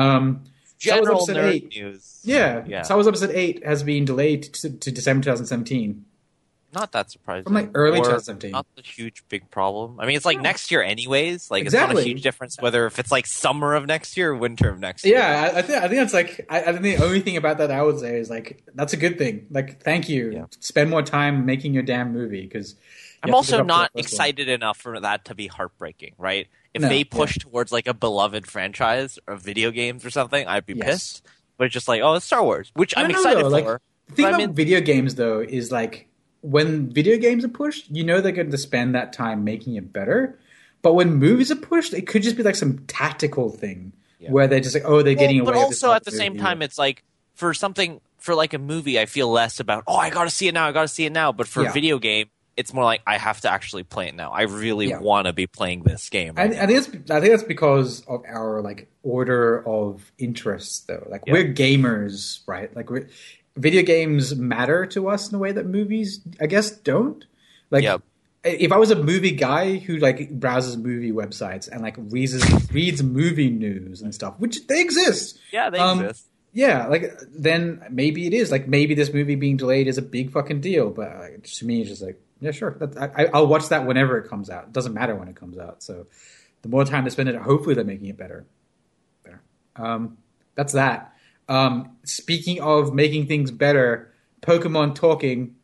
General nerd news. Yeah. Star Wars Episode 8 has been delayed to December 2017. Not that surprising. From like early 2017. Not a huge big problem. I mean, it's like next year anyways. Like exactly. It's not a huge difference whether if it's like summer of next year or winter of next year. Yeah, I think that's like I think the only thing about that I would say is like that's a good thing. Like thank you. Yeah. Spend more time making your damn movie because I'm also not excited enough for that to be heartbreaking, right? If they push towards like a beloved franchise or video games or something, I'd be pissed. But it's just like, oh, it's Star Wars, which I'm excited for. Like, the thing about video games though is like when video games are pushed, you know they're going to spend that time making it better. But when movies are pushed, it could just be like some tactical thing where they're just like, oh, they're getting away with it. But also at the same time, it's like for like a movie, I feel less about, oh, I got to see it now. But for a video game, it's more like I have to actually play it now. I really want to be playing this game. Right I think that's because of our like order of interests, though. Like we're gamers, right? Like video games matter to us in a way that movies, I guess, don't. Like if I was a movie guy who like browses movie websites and like reads movie news and stuff, which they exist. Yeah, they exist. Yeah, like then maybe it is like maybe this movie being delayed is a big fucking deal. But to me, it's just like. Yeah, sure. I'll watch that whenever it comes out. It doesn't matter when it comes out. So the more time they spend it, hopefully they're making it better. There. That's that. Speaking of making things better, Pokemon talking.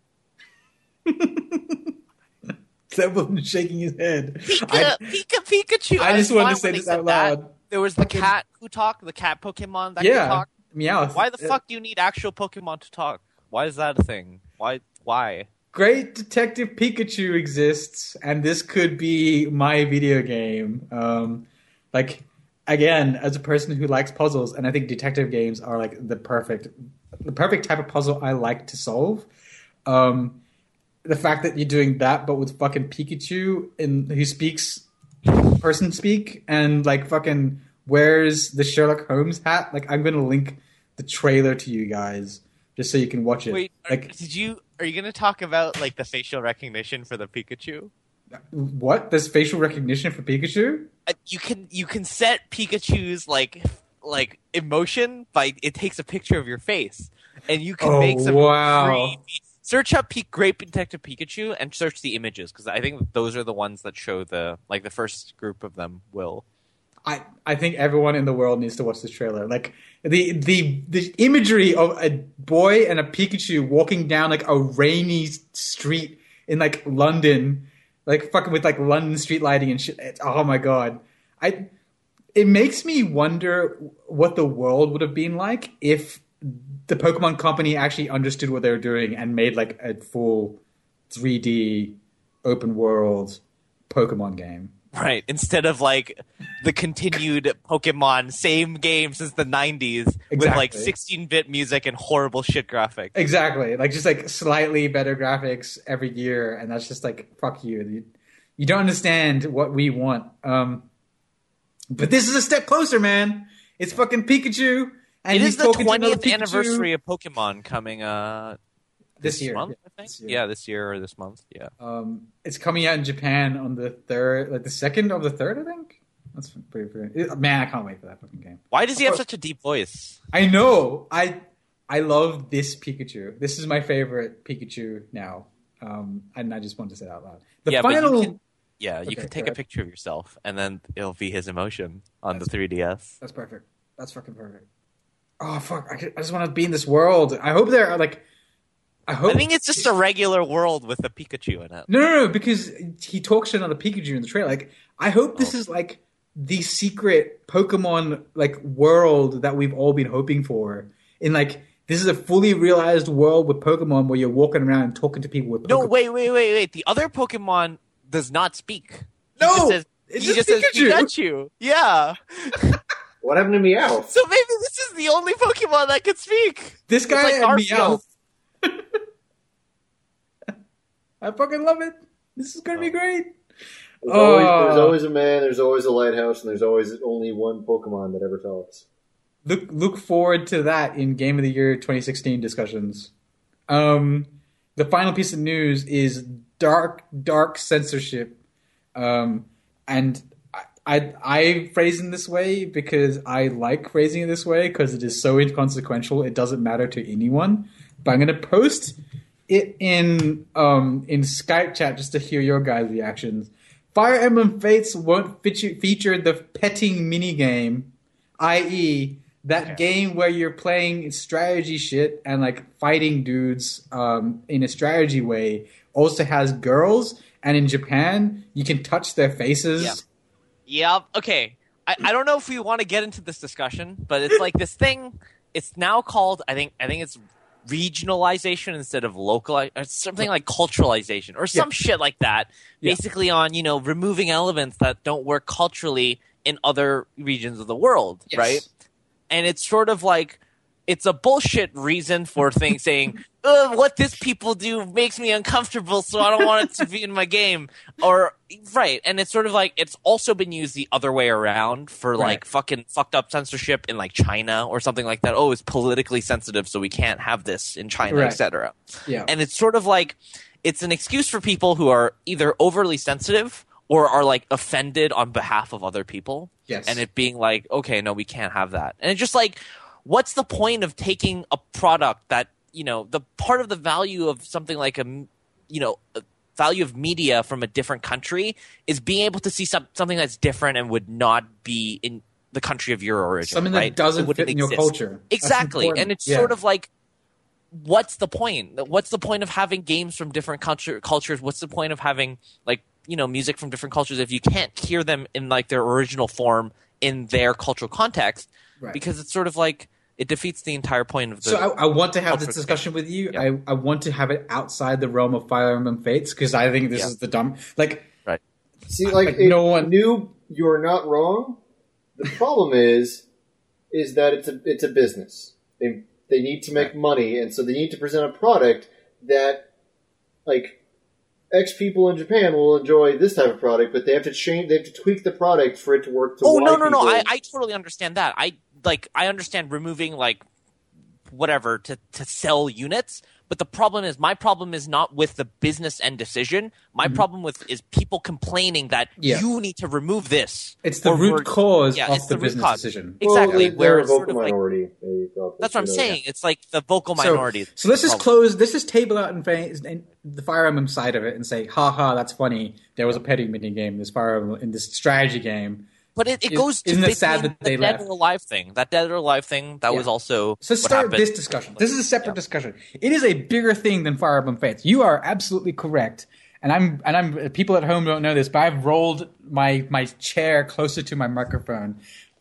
Someone shaking his head. Pikachu. I just wanted to say this out loud. There was the cat who talked, the cat Pokemon that could talk. Meowth. Why the fuck do you need actual Pokemon to talk? Why is that a thing? Why? Great Detective Pikachu exists, and this could be my video game. Like, again, as a person who likes puzzles, and I think detective games are like the perfect type of puzzle I like to solve. the fact that you're doing that, but with fucking Pikachu who speaks person speak and like fucking wears the Sherlock Holmes hat. Like, I'm gonna link the trailer to you guys just so you can watch it. Wait, like, are you gonna talk about like the facial recognition for the Pikachu? what? There's facial recognition for Pikachu? You can set Pikachu's like emotion by it takes a picture of your face, and you can make some search up Great Detective Pikachu and search the images, because I think those are the ones that show the first group of them will. I think everyone in the world needs to watch this trailer. Like the imagery of a boy and a Pikachu walking down like a rainy street in like London, like fucking with like London street lighting and shit. Oh my god. It makes me wonder what the world would have been like if the Pokemon Company actually understood what they were doing and made like a full 3D open world Pokemon game. Right, instead of like the continued Pokemon same game since the 90s with like 16-bit music and horrible shit graphics. Exactly, like just like slightly better graphics every year, and that's just like fuck you. You don't understand what we want. But this is a step closer, man. It's fucking Pikachu. And it is the 20th anniversary of Pokemon coming this year. Month, I think? Yeah, this year or this month. Yeah. It's coming out in Japan on the 3rd, like the 2nd of the 3rd, I think. That's pretty. Man, I can't wait for that fucking game. Why does he have such a deep voice? I know. I love this Pikachu. This is my favorite Pikachu now. And I just wanted to say that out loud. You can take a picture of yourself, and then it'll be his emotion on the 3DS. That's perfect. That's fucking perfect. Oh, fuck. I just want to be in this world. I hope they're, like... I think it's just a regular world with a Pikachu in it. No, because he talks shit on the Pikachu in the trailer. Like, I hope this is, like, the secret Pokemon, like, world that we've all been hoping for. In, like... This is a fully realized world with Pokemon where you're walking around and talking to people with Pokemon. No, wait. The other Pokemon does not speak. He just says Pikachu. Yeah. What happened to Meowth? So maybe this is the only Pokemon that can speak. This guy and Meowth. I fucking love it. This is going to be great. There's always a man, there's always a lighthouse, and there's always only one Pokemon that ever talks. Look forward to that in Game of the Year 2016 discussions. The final piece of news is dark censorship. And I phrase it this way because I like phrasing it this way because it is so inconsequential. It doesn't matter to anyone. But I'm going to post it in Skype chat just to hear your guys' reactions. Fire Emblem Fates won't feature the petting minigame, i.e., that game where you're playing strategy shit and like fighting dudes in a strategy way also has girls, and in Japan you can touch their faces. Yep. Okay. I don't know if we want to get into this discussion, but it's like this thing. It's now called I think it's regionalization instead of localization, or something like culturalization or some shit like that. Basically on, removing elements that don't work culturally in other regions of the world, right? And it's sort of like, it's a bullshit reason for things saying, what this people do makes me uncomfortable, so I don't want it to be in my game. And it's sort of like, it's also been used the other way around for like fucking fucked up censorship in like China or something like that. Oh, it's politically sensitive, so we can't have this in China, etc. Yeah. And it's sort of like, it's an excuse for people who are either overly sensitive or are like offended on behalf of other people. Yes. And it being like, okay, no, we can't have that. And it's just like, what's the point of taking a product that, the part of the value of something like a value of media from a different country is being able to see something that's different and would not be in the country of your origin. Something that doesn't fit in your culture. Exactly. And it's sort of like, what's the point? What's the point of having games from different cultures? What's the point of having like, music from different cultures if you can't hear them in like their original form in their cultural context? Right. Because it's sort of like, it defeats the entire point of the... So I want to have this discussion with you. Yeah. I want to have it outside the realm of Fire Emblem Fates because I think this is the dumb... Like, right. See, like no one knew you're not wrong. The problem is that it's a business. They need to make money, and so they need to present a product that, like, X people in Japan will enjoy this type of product, but they have to tweak the product for it to work to no. people. I totally understand that. I understand removing like whatever to sell units. But my problem is not with the business end decision. My problem is people complaining that you need to remove this. It's the root cause of the business decision. Exactly. Well, where they're a it's sort vocal of minority. That's what I'm saying. It's like the vocal minority. So let's just close. Let's just table out in the Fire Emblem side of it and say, ha, that's funny. There was a petty mini game, this Fire Emblem, in this strategy game. But it goes to isn't it sad that they Dead left? or Alive thing. That Dead or Alive thing, that was also So what start happened. this discussion. This is a separate discussion. It is a bigger thing than Fire Emblem Fates. You are absolutely correct. And I'm people at home don't know this, but I've rolled my chair closer to my microphone.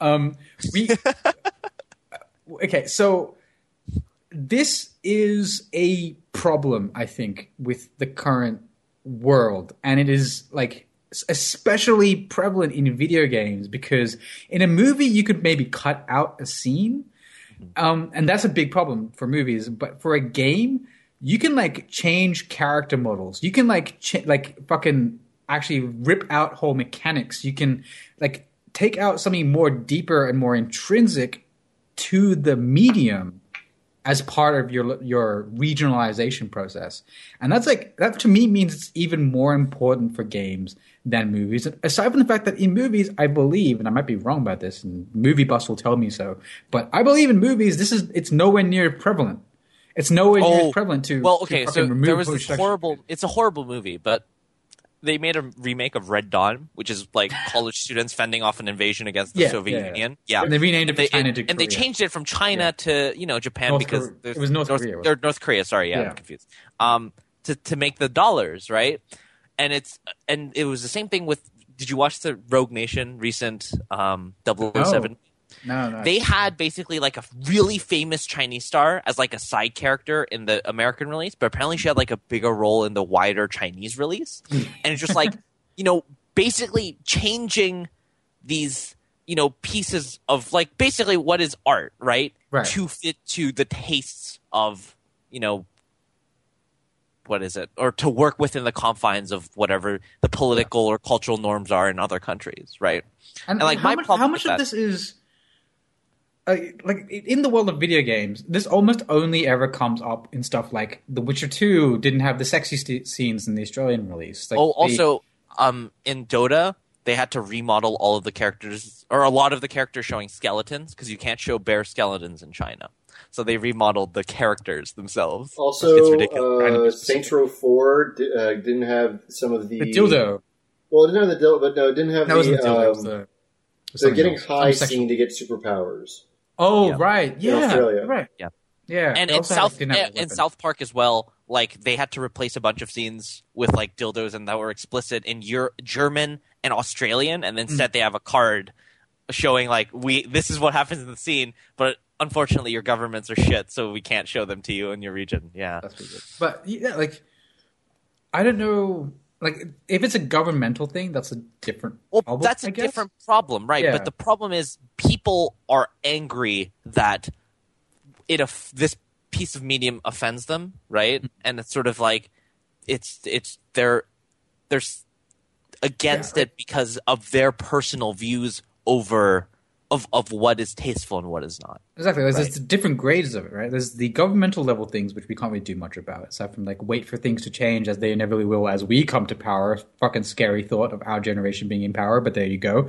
Okay, so this is a problem, I think, with the current world, and it is like especially prevalent in video games, because in a movie you could maybe cut out a scene, and that's a big problem for movies. But for a game, you can like change character models. You can like fucking actually rip out whole mechanics. You can like take out something more deeper and more intrinsic to the medium as part of your regionalization process. And that's like, that to me means it's even more important for games than movies. Aside from the fact that in movies, I believe, and I might be wrong about this, and Movie Bus will tell me so, but I believe in movies, it's nowhere near prevalent. It's nowhere near as prevalent to so remove there was this post-production. horrible. It's a horrible movie, but they made a remake of Red Dawn, which is like college students fending off an invasion against the Soviet Union. Yeah, and they renamed it from China to Korea. And they changed it from China to Japan because it was North Korea. Or North Korea. Sorry, I'm confused. To make the dollars, right? And it was the same thing with. Did you watch the Rogue Nation recent 007? No. They had basically like a really famous Chinese star as like a side character in the American release, but apparently she had like a bigger role in the wider Chinese release. And it's just like, basically changing these, pieces of like basically what is art, right? To fit to the tastes of, what is it? Or to work within the confines of whatever the political or cultural norms are in other countries, right? And like how much of this is like in the world of video games, this almost only ever comes up in stuff like The Witcher 2 didn't have the sexy scenes in the Australian release. Like in Dota, they had to remodel all of the characters, or a lot of the characters showing skeletons, because you can't show bare skeletons in China. So they remodeled the characters themselves. Also, it's ridiculous. Saints Row 4 didn't have some of the dildo. Well, it didn't have the dildo, but no, it didn't have the getting high scene to get superpowers. Oh, right. Yeah. In Australia. Right. Yeah. And in South Park as well, like they had to replace a bunch of scenes with like dildos and that were explicit in German and Australian, and instead they have a card showing like this is what happens in the scene, but unfortunately your governments are shit, so we can't show them to you in your region. Yeah. That's pretty good. But yeah, like I don't know. Like, if it's a governmental thing, that's a different problem. That's a different problem, right? Yeah. But the problem is people are angry that this piece of medium offends them, right? And it's sort of like they're against it because of their personal views of what is tasteful and what is not. Exactly. There's different grades of it, right? There's the governmental level things, which we can't really do much about, aside from like wait for things to change as they inevitably will as we come to power. Fucking scary thought of our generation being in power, but there you go.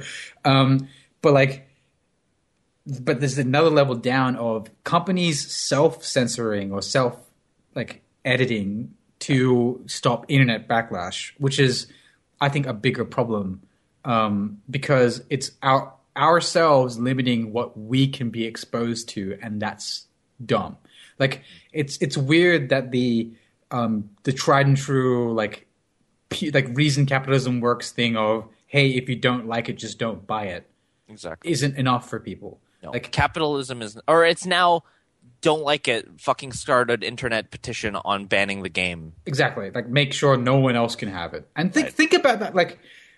But there's another level down of companies self-censoring or editing to stop internet backlash, which is, I think, a bigger problem because it's ourselves limiting what we can be exposed to, and that's dumb. Like it's weird that the tried and true like reason capitalism works thing of, hey, if you don't like it, just don't buy it, isn't enough for people. No. Like capitalism is, or it's now don't like it, fucking start an internet petition on banning the game. Exactly. Like make sure no one else can have it. And think about that. Like,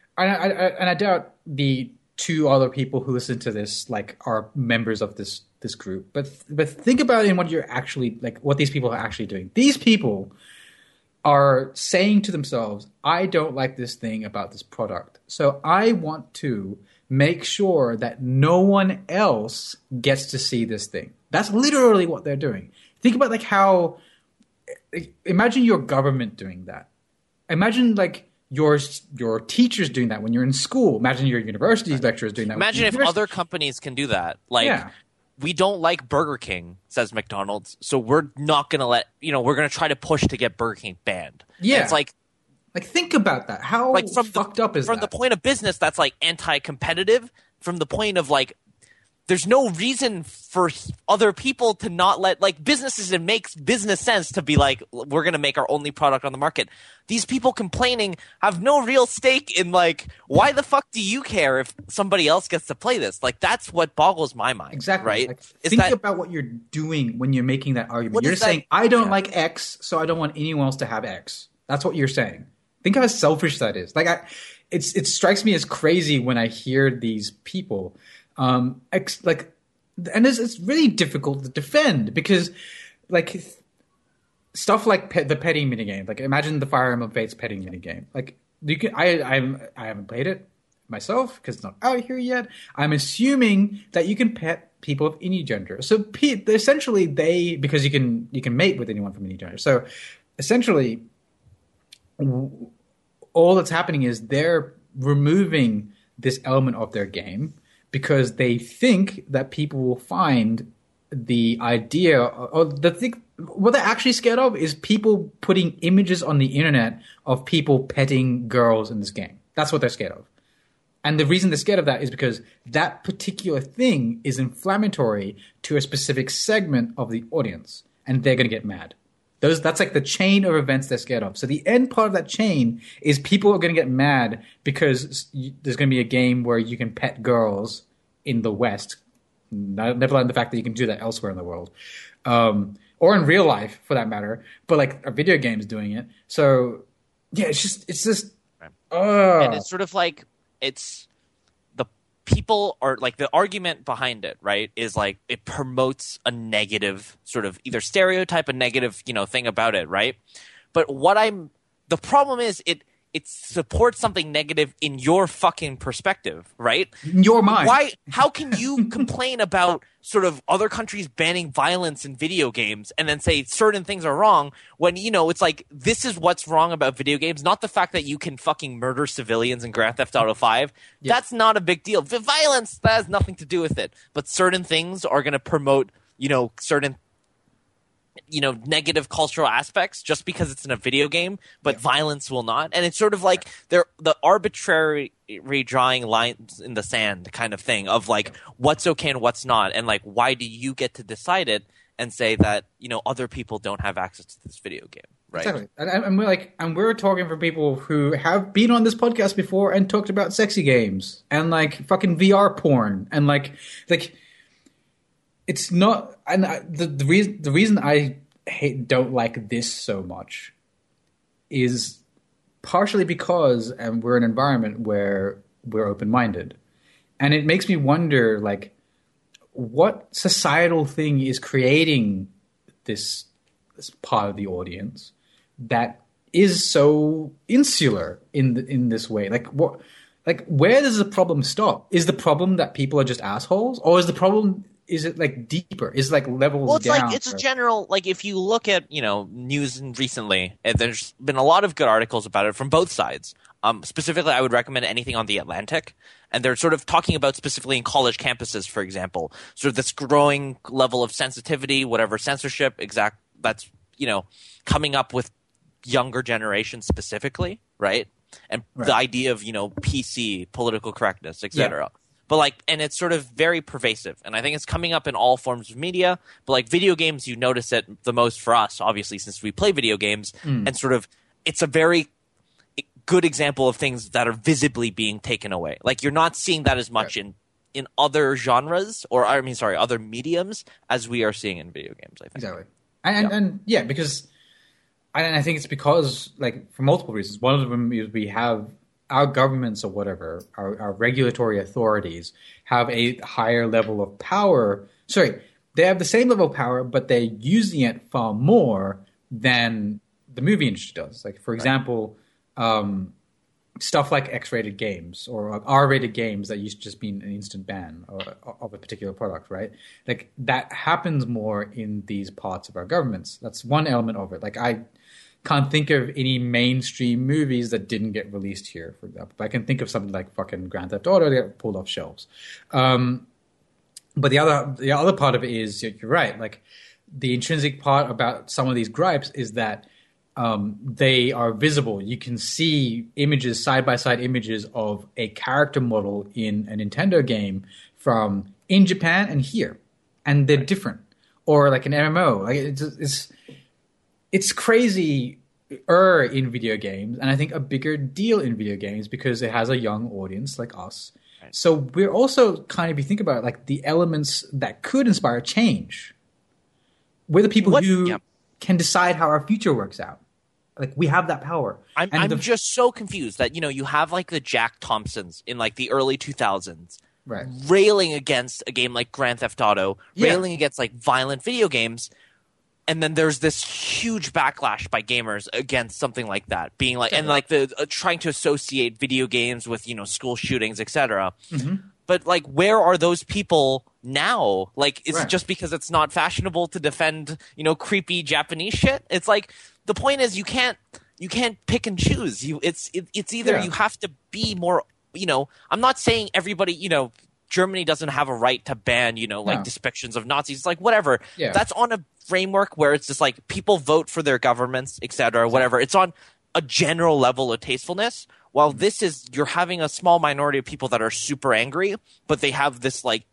I doubt the two other people who listen to this like are members of this group, but think about it in what you're actually like what these people are actually doing. These people are saying to themselves, I don't like this thing about this product. So I want to make sure that no one else gets to see this thing. That's literally what they're doing. Think about like how, imagine your government doing that. Imagine like your teachers doing that when you're in school. Imagine your university lecturers doing that. Imagine if other companies can do that. Like, we don't like Burger King, says McDonald's, so we're not going to we're going to try to push to get Burger King banned. Yeah. And it's like think about that. How fucked up is that? From the point of business, that's like anti-competitive. From the point of like, there's no reason for other people to not let, like, businesses, it makes business sense to be like, we're going to make our only product on the market. These people complaining have no real stake in, like, why the fuck do you care if somebody else gets to play this? Like, that's what boggles my mind. Exactly. Right? Like, think about what you're doing when you're making that argument. You're saying, I don't like X, so I don't want anyone else to have X. That's what you're saying. Think how selfish that is. Like, it strikes me as crazy when I hear these people. And it's really difficult to defend because, like, stuff like the petting minigame. Like, imagine the Fire Emblem Fates petting minigame. Like, you can. I haven't played it myself because it's not out here yet. I'm assuming that you can pet people of any gender. So essentially, because you can mate with anyone from any gender. So essentially, all that's happening is they're removing this element of their game, because they think that people will find the idea, or what they're actually scared of is people putting images on the internet of people petting girls in this game. That's what they're scared of. And the reason they're scared of that is because that particular thing is inflammatory to a specific segment of the audience, and they're going to get mad. That's like the chain of events they're scared of. So the end part of that chain is people are going to get mad because there's going to be a game where you can pet girls in the West. Never mind the fact that you can do that elsewhere in the world. Or in real life, for that matter. But like a video game is doing it. So yeah, it's just and it's sort of like, it's the people are like, the argument behind it, right, is like it promotes a negative sort of either stereotype, a negative, thing about it, right? But the problem is it supports something negative in your fucking perspective, right? In your mind. How can you complain about sort of other countries banning violence in video games and then say certain things are wrong when, it's like, this is what's wrong about video games, not the fact that you can fucking murder civilians in Grand Theft Auto 5. Yeah. That's not a big deal. The violence, that has nothing to do with it. But certain things are going to promote, certain negative cultural aspects just because it's in a video game, but violence will not. And it's sort of like the arbitrary drawing lines in the sand kind of thing of like what's okay and what's not. And like, why do you get to decide it and say that, other people don't have access to this video game? Right. Exactly. And we're talking for people who have been on this podcast before and talked about sexy games and like fucking VR porn and like, it's not, and the reason I don't like this so much is partially because we're in an environment where we're open-minded, and it makes me wonder, like, what societal thing is creating this part of the audience that is so insular in this way? Like, what? Like, where does the problem stop? Is the problem that people are just assholes, or is the problem? Is it like deeper? Is it like levels Well, it's down? Like it's a general, like if you look at, news recently, and there's been a lot of good articles about it from both sides. Specifically, I would recommend anything on The Atlantic. And they're sort of talking about specifically in college campuses, for example, sort of this growing level of sensitivity, whatever censorship that's, coming up with younger generations specifically, right? And the idea of, PC, political correctness, etc. Yeah. But like, and it's sort of very pervasive, and I think it's coming up in all forms of media. But like video games, you notice it the most for us, obviously, since we play video games, and sort of it's a very good example of things that are visibly being taken away. Like you're not seeing that as much in other genres, or other mediums, as we are seeing in video games. I think exactly, and because I think it's because like for multiple reasons. One of them is we have. Our governments or whatever, our regulatory authorities have a higher level of power. Sorry, they have the same level of power, but they're using it far more than the movie industry does. Like, for example, stuff like X-rated games or R-rated games that used to just be an instant ban of a particular product, right? Like, that happens more in these parts of our governments. That's one element of it. Like, I can't think of any mainstream movies that didn't get released here, for example. But I can think of something like fucking Grand Theft Auto that got pulled off shelves. But the other part of it is, you're right, like, the intrinsic part about some of these gripes is that they are visible. You can see images, side-by-side images of a character model in a Nintendo game from in Japan and here, and they're different. Or like an MMO. Like, it's crazy in video games, and I think a bigger deal in video games because it has a young audience like us. Right. So we're also kind of, if you think about it, like the elements that could inspire change. We're the people who can decide how our future works out. Like, we have that power. I'm just so confused that, you have like the Jack Thompsons in like the early 2000s right, railing against a game like Grand Theft Auto, railing against like violent video games. And then there's this huge backlash by gamers against something like that, being like, and like the trying to associate video games with, school shootings, etc. Mm-hmm. But like, where are those people now? Like, is it just because it's not fashionable to defend, creepy Japanese shit? It's like, the point is you can't pick and choose. It's either you have to be more, I'm not saying everybody, Germany doesn't have a right to ban, depictions of Nazis. It's like, whatever. Yeah. That's on a framework where it's just like people vote for their governments, et cetera, whatever. It's on a general level of tastefulness. While this is, you're having a small minority of people that are super angry, but they have this like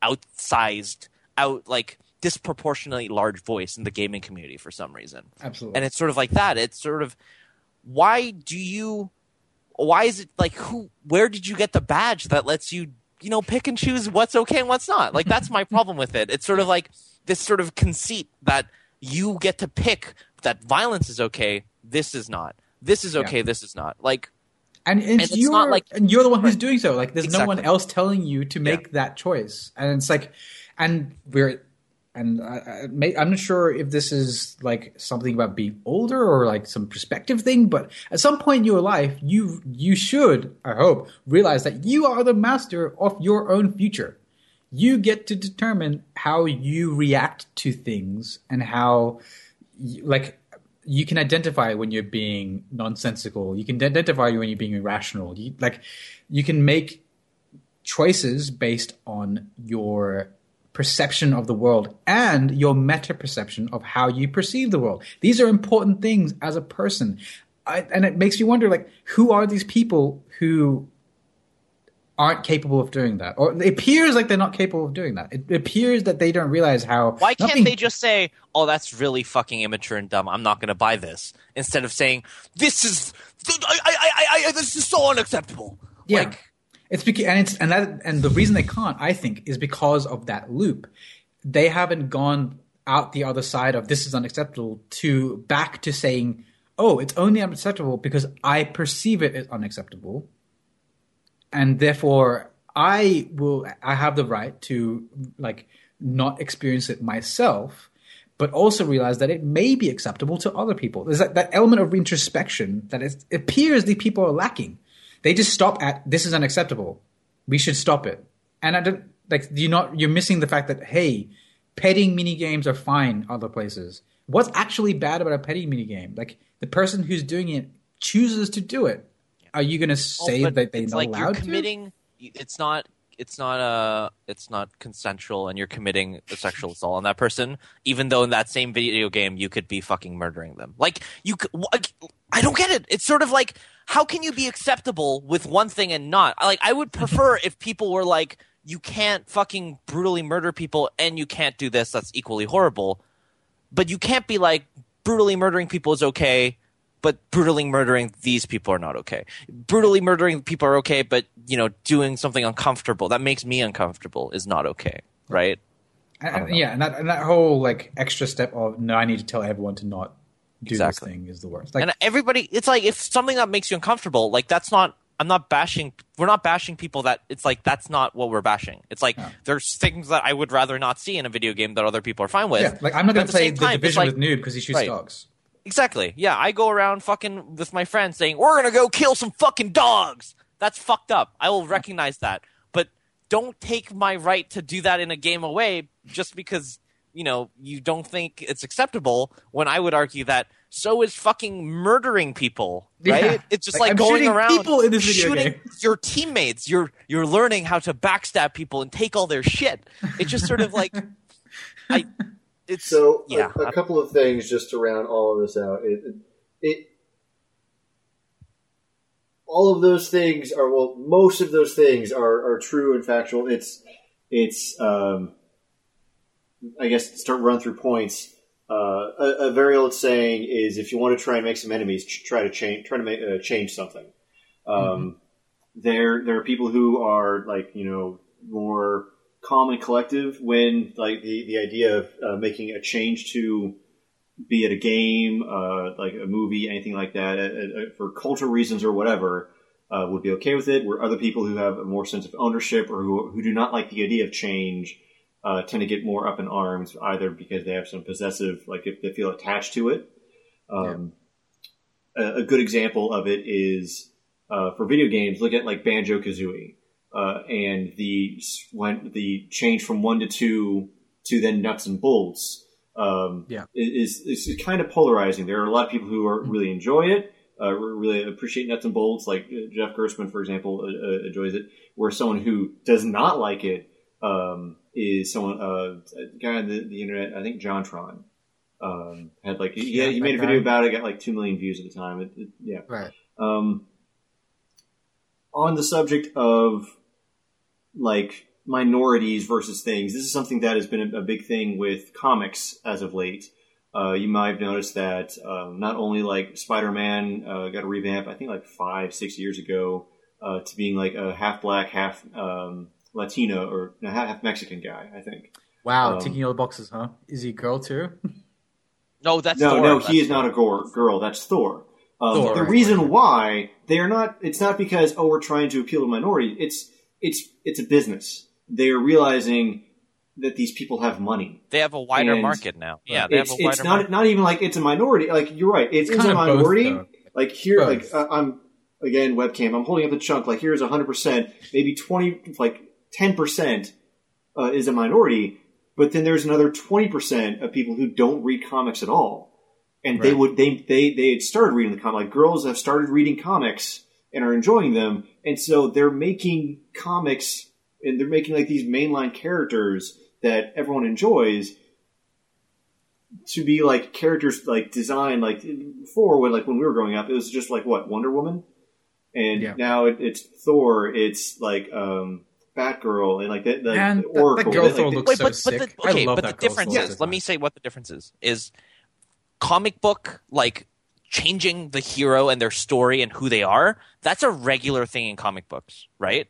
disproportionately large voice in the gaming community for some reason. Absolutely. And it's sort of like that. It's sort of, why is it like, where did you get the badge that lets you, pick and choose what's okay and what's not? Like, that's my problem with it. It's sort of like this sort of conceit that you get to pick that violence is okay, this is not. This is okay, this is not. Like, and you're not like, and you're the one who's doing so. Like, there's no one else telling you to make that choice. And it's like, and I'm not sure if this is like something about being older or like some perspective thing, but at some point in your life, you should, I hope, realize that you are the master of your own future. You get to determine how you react to things and how, you can identify when you're being nonsensical. You can identify when you're being irrational. You can make choices based on your perception of the world and your meta perception of how you perceive the world. These are important things as a person. And it makes you wonder, like, who are these people who aren't capable of doing that? Or it appears like they're not capable of doing that. It appears that they don't realize how... Why can't they just say, oh, that's really fucking immature and dumb, I'm not going to buy this, instead of saying, this is so unacceptable. Yeah. Like, it's because, and the reason they can't, I think, is because of that loop. They haven't gone out the other side of this is unacceptable back to saying, oh, it's only unacceptable because I perceive it as unacceptable. And therefore I have the right to not experience it myself, but also realize that it may be acceptable to other people. There's that element of introspection that it appears the people are lacking. They just stop at, this is unacceptable. We should stop it. And I don't you're missing the fact that, hey, petting mini games are fine other places. What's actually bad about a petting mini game? Like, the person who's doing it chooses to do it. Are you going to say that they're not allowed you're committing, to? It's not consensual, and you're committing a sexual assault on that person, even though in that same video game you could be fucking murdering them. Like, I don't get it. It's sort of like, how can you be acceptable with one thing and not? Like, I would prefer if people were like, you can't fucking brutally murder people and you can't do this, that's equally horrible. But you can't be like, brutally murdering people is okay, but brutally murdering these people are not okay. Brutally murdering people are okay, but, doing something uncomfortable that makes me uncomfortable is not okay, right? And that whole extra step of, no, I need to tell everyone to not do this thing is the worst. And everybody, it's like, if something that makes you uncomfortable, we're not bashing people that, it's like, that's not what we're bashing. It's like, there's things that I would rather not see in a video game that other people are fine with. Yeah, I'm not going to play The Division with Noob because he shoots dogs. Exactly. Yeah, I go around fucking with my friends saying, we're going to go kill some fucking dogs. That's fucked up. I will recognize that. But don't take my right to do that in a game away just because, you know, you don't think it's acceptable, when I would argue that so is fucking murdering people, right? Yeah. It's just Like, like I'm going shooting around people in this video shooting game. your teammates. You're learning how to backstab people and take all their shit. It's just sort of like it's So yeah. a couple of things just to round all of this out. All of those things are, well, most of those things are true and factual. It's I guess to start run through points. A very old saying is, if you want to try and make some enemies, try to change something. There are people who are like, you know, more calm and collective when like the idea of making a change to, be it a game, like a movie, anything like that, for cultural reasons or whatever, would be okay with it. Where other people who have a more sense of ownership or who do not like the idea of change tend to get more up in arms, either because they have some possessive, like if they feel attached to it. A good example of it is for video games. Look at like Banjo-Kazooie and the change from 1 to 2 to then nuts and bolts. Is kind of polarizing. There are a lot of people who really enjoy it, really appreciate nuts and bolts. Like Jeff Gerstmann, for example, enjoys it. Where someone who does not like it is someone, a guy on the internet. I think JonTron had like he made a video about it. Got like 2 million views at the time. Right. On the subject of like minorities versus things, this is something that has been a big thing with comics as of late. You might have noticed that not only like Spider-Man got a revamp, I think like 5-6 years ago, to being like a half black, half Latino, or no, half Mexican guy, I think. Wow, ticking all the boxes, huh? Is he a girl too? No, that's no, Thor. no, he is not a girl. That's Thor. Thor, the right, reason why they are not, it's not because we're trying to appeal to minorities. It's a business. They are realizing that these people have money. They have a wider market now. Yeah, they have a wider market. It's not even like it's a minority. Like you're right, it's a minority. Like here, both. Like I'm again webcam. I'm holding up the chunk. Like here's 100%, maybe 20, like 10% is a minority. But then there's another 20% of people who don't read comics at all, and they had started reading the comic. Like girls have started reading comics and are enjoying them, and so they're making comics. And they're making like these mainline characters that everyone enjoys to be like characters like designed like before when we were growing up, it was just like what, Wonder Woman, and now it's Thor, it's like Batgirl, and like that. And Oracle. That girl Thor looks so sick. Okay, I love but that the difference is, let me say what the difference is comic book like changing the hero and their story and who they are. That's a regular thing in comic books, right?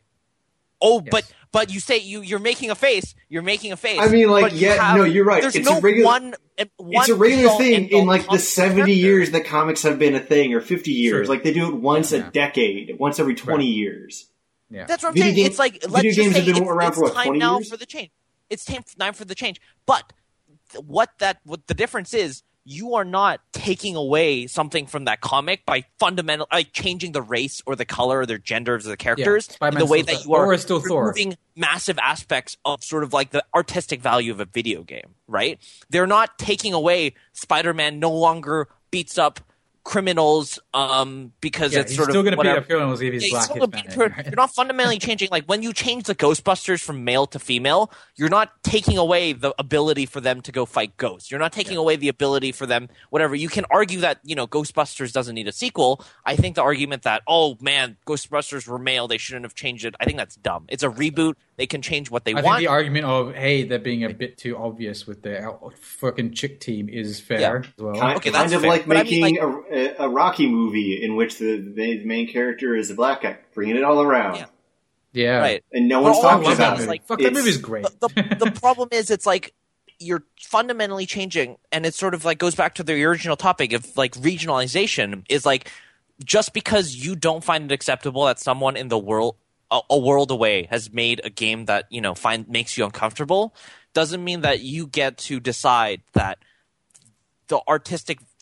Oh, yes. But you say you're making a face. You're making a face. I mean, like, no, you're right. There's it's no a regular one. It's a regular thing in like the 70 years that comics have been a thing, or 50 years. Sure. Like they do it once a decade, once every 20 years. Yeah, that's what I'm saying. It's like let's just say it's time now for the change. It's time for the change. But what the difference is, you are not taking away something from that comic by fundamental, like changing the race or the color or their genders of the characters in the way that you are removing massive aspects of sort of like the artistic value of a video game, right? They're not taking away Spider-Man no longer beats up criminals because it's sort of still going to beat up criminals if he's black. You're not fundamentally changing. Like when you change the Ghostbusters from male to female, you're not taking away the ability for them to go fight ghosts. You're not taking away the ability for them, whatever. You can argue that, you know, Ghostbusters doesn't need a sequel. I think the argument that, oh man, Ghostbusters were male, they shouldn't have changed it, I think that's dumb. It's a reboot. They can change what they want. I think the argument of, hey, they're being a bit too obvious with their fucking chick team is fair as well. Kind of like making a Rocky movie in which the main character is a black guy, bringing it all around. Yeah. Right. And no one's talking about it. Like, fuck, that movie's great. The problem is, it's like you're fundamentally changing, and it sort of like goes back to the original topic of like regionalization, is like just because you don't find it acceptable that someone in the world, a world away, has made a game that, you know, makes you uncomfortable, doesn't mean that you get to decide that the artistic,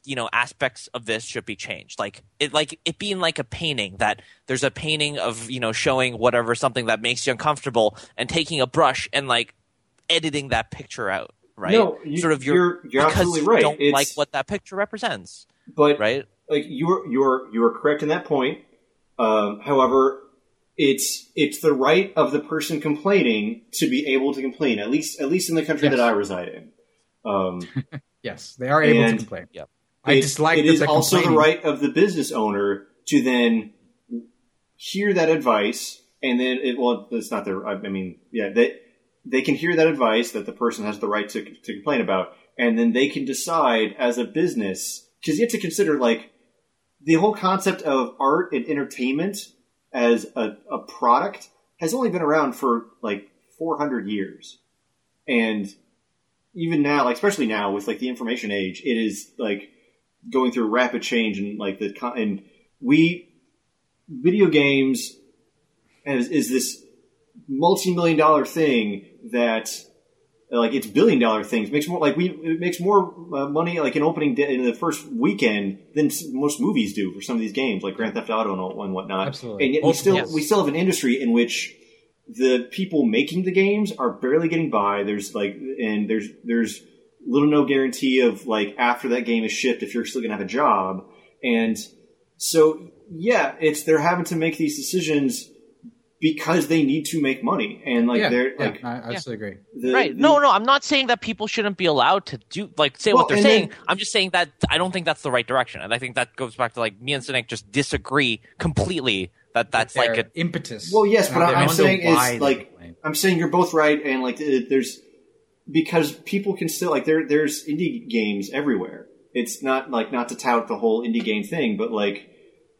aspects of this should be changed. Like it being like a painting, that there's a painting of, showing whatever, something that makes you uncomfortable, and taking a brush and like editing that picture out, right? No, you're absolutely right. You don't like what that picture represents. But right? Like you're correct in that point. However, it's the right of the person complaining to be able to complain, at least in the country that I reside in. Yes, they are able to complain. Yep. I dislike it is also the right of the business owner to then hear that advice, and then it's not their. I mean, yeah, they can hear that advice that the person has the right to complain about, and then they can decide as a business, because you have to consider like the whole concept of art and entertainment as a product has only been around for like 400 years, and even now, like especially now with like the information age, it is like going through rapid change, and like video games is this multi-million-dollar thing that like it's billion-dollar things makes more it makes more money like in opening day, in the first weekend than most movies do for some of these games like Grand Theft Auto and whatnot. Absolutely. And yet we still have an industry in which the people making the games are barely getting by. There's little no guarantee of like after that game is shipped if you're still gonna have a job. And so yeah, they're having to make these decisions because they need to make money, and like I absolutely agree. Right? No, I'm not saying that people shouldn't be allowed to do say what they're saying. I'm just saying that I don't think that's the right direction, and I think that goes back to like me and Sinek just disagree completely. That's like an impetus. Well, yes, but I'm saying is like I'm saying you're both right, and like there's because people can still like there's indie games everywhere. It's not like not to tout the whole indie game thing, but like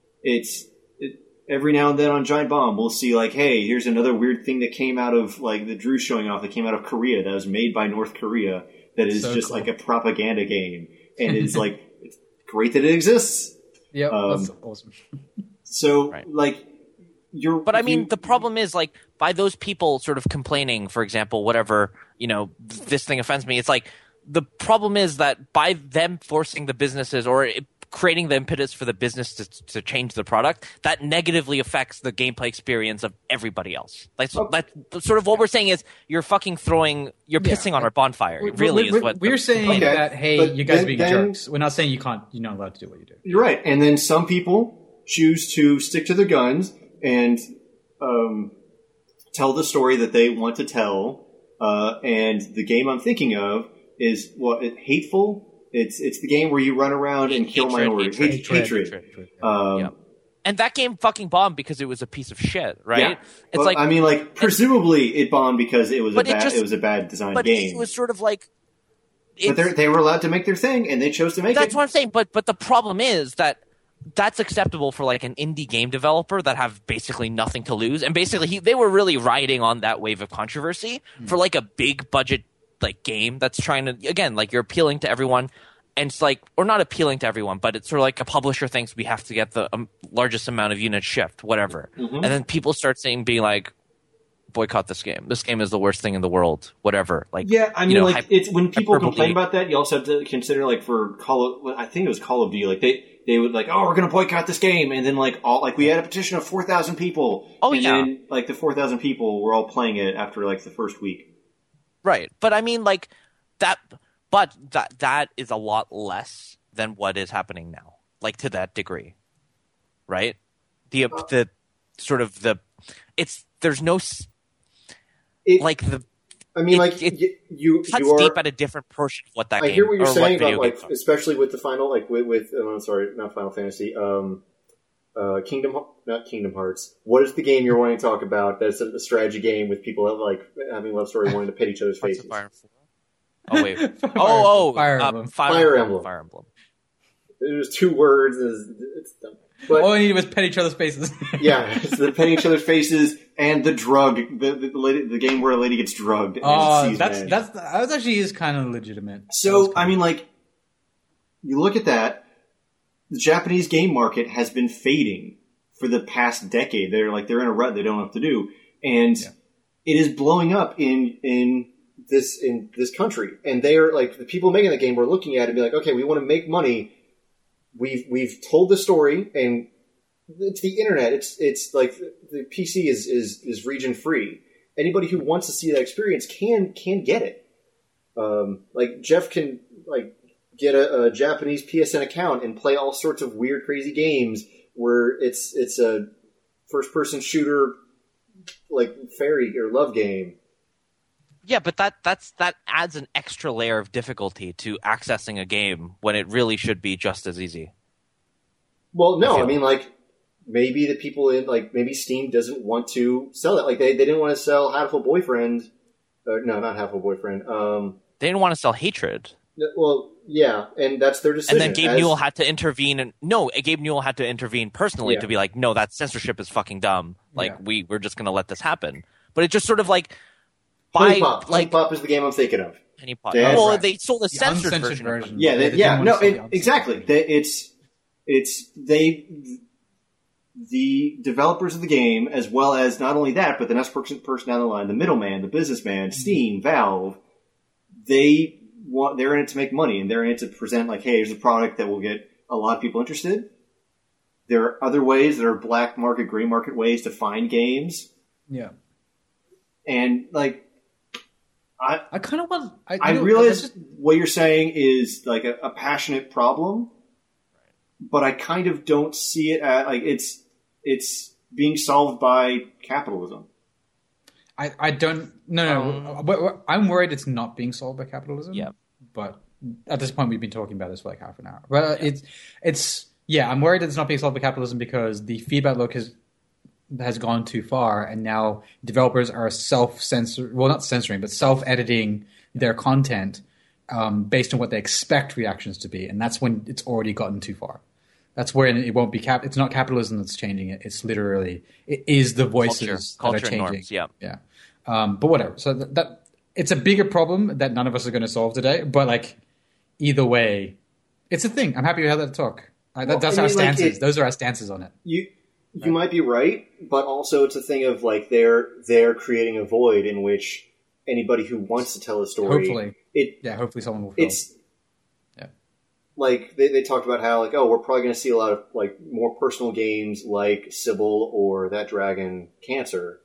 every now and then on Giant Bomb, we'll see like, hey, here's another weird thing that came out of like the Drew showing off that came out of Korea that was made by North Korea that is so just cool. Like a propaganda game, and it's like it's great that it exists. Yeah, that's awesome. So like but I mean, the problem is like by those people sort of complaining, for example, whatever, this thing offends me. It's like the problem is that by them forcing the businesses or creating the impetus for the business to change the product, that negatively affects the gameplay experience of everybody else. That's sort of what we're saying is you're pissing on our bonfire. It really is what we're saying. That hey, you guys are being jerks. We're not saying you're not allowed to do what you do. You're right. And then some people choose to stick to their guns and tell the story that they want to tell. And the game I'm thinking of is hateful. It's the game where you run around and kill minorities. Hatred. And that game fucking bombed because it was a piece of shit, right? Yeah. It's like I mean, like presumably it bombed because it was a bad designed game. It was sort of like. But they were allowed to make their thing, and they chose to make it. That's what I'm saying. But the problem is that that's acceptable for like an indie game developer that have basically nothing to lose, and basically they were really riding on that wave of controversy for like a big budget. Like game that's trying to again like you're appealing to everyone, and it's like or not appealing to everyone, but it's sort of like a publisher thinks we have to get the largest amount of units shipped, whatever, and then people start being like, boycott this game. This game is the worst thing in the world, whatever. Like yeah, I mean like it's when people complain about that, you also have to consider like for I think it was Call of Duty, like they would like we're gonna boycott this game, and then like we had a petition of 4,000 people. Then like the 4,000 people were all playing it after like the first week. Right, but I mean, like that. But that is a lot less than what is happening now, like to that degree, right? The sort of the it's there's no like the. I mean, like you cuts are deep at a different portion of what that. I hear what you're saying about like, especially with the final, like with I'm sorry, not Final Fantasy. Not Kingdom Hearts. What is the game you're wanting to talk about? That's a strategy game with people that like having love story wanting to pet each other's faces. Oh wait! Fire Emblem. Fire Emblem. There's 2 words. It's dumb. But, all we needed was pet each other's faces. Yeah, it's the petting each other's faces and the drug. The game where a lady gets drugged. Oh, that actually is kind of legitimate. So I mean, like, you look at that. The Japanese game market has been fading for the past decade. They're in a rut. They don't know what to do, and it is blowing up in this country. And they are like the people making the game were looking at it and be like, okay, we want to make money, we've told the story, and it's the internet. It's like the PC is region free. Anybody who wants to see that experience can get it. Like Jeff can like get a Japanese PSN account and play all sorts of weird, crazy games where it's a first person shooter like fairy or love game. Yeah, but that adds an extra layer of difficulty to accessing a game when it really should be just as easy. Well, no, I mean, like, maybe the people in, like, maybe Steam doesn't want to sell it. Like, they didn't want to sell Hatful Boyfriend. No, not Hatful Boyfriend. They didn't want to sell Hatred. Well, yeah, and that's their decision. And then Gabe Newell had to intervene. Gabe Newell had to intervene personally to be like, no, that censorship is fucking dumb. Like, we're just going to let this happen. But it just sort of, like... Honeypop is the game I'm thinking of. Honeypop. Well, they sold a censored version. Exactly. The developers of the game, as well as not only that, but the next person down the line, the middleman, the businessman, Steam, Valve, they're in it to make money, and they're in it to present like, hey, here's a product that will get a lot of people interested. There are other ways, there are black market, gray market ways to find games. Yeah. And like, I kind of want. I realize what you're saying is like a passionate problem, but I kind of don't see it as like it's being solved by capitalism. I don't. No. I'm worried it's not being solved by capitalism. Yeah. But at this point, we've been talking about this for like half an hour. But I'm worried that it's not being solved by capitalism because the feedback loop has gone too far, and now developers are not censoring, but self-editing their content based on what they expect reactions to be, and that's when it's already gotten too far. That's where it won't be it's not capitalism that's changing it. It's literally it is the voices that are changing. Norms, yeah. But whatever. So that it's a bigger problem that none of us are going to solve today. But like either way, it's a thing. I'm happy we had that talk. That's our stances. Those are our stances on it. You might be right, but also it's a thing of like they're creating a void in which anybody who wants to tell a story, hopefully someone will. Like they talked about how like we're probably going to see a lot of like more personal games like Sybil or that dragon Cancer.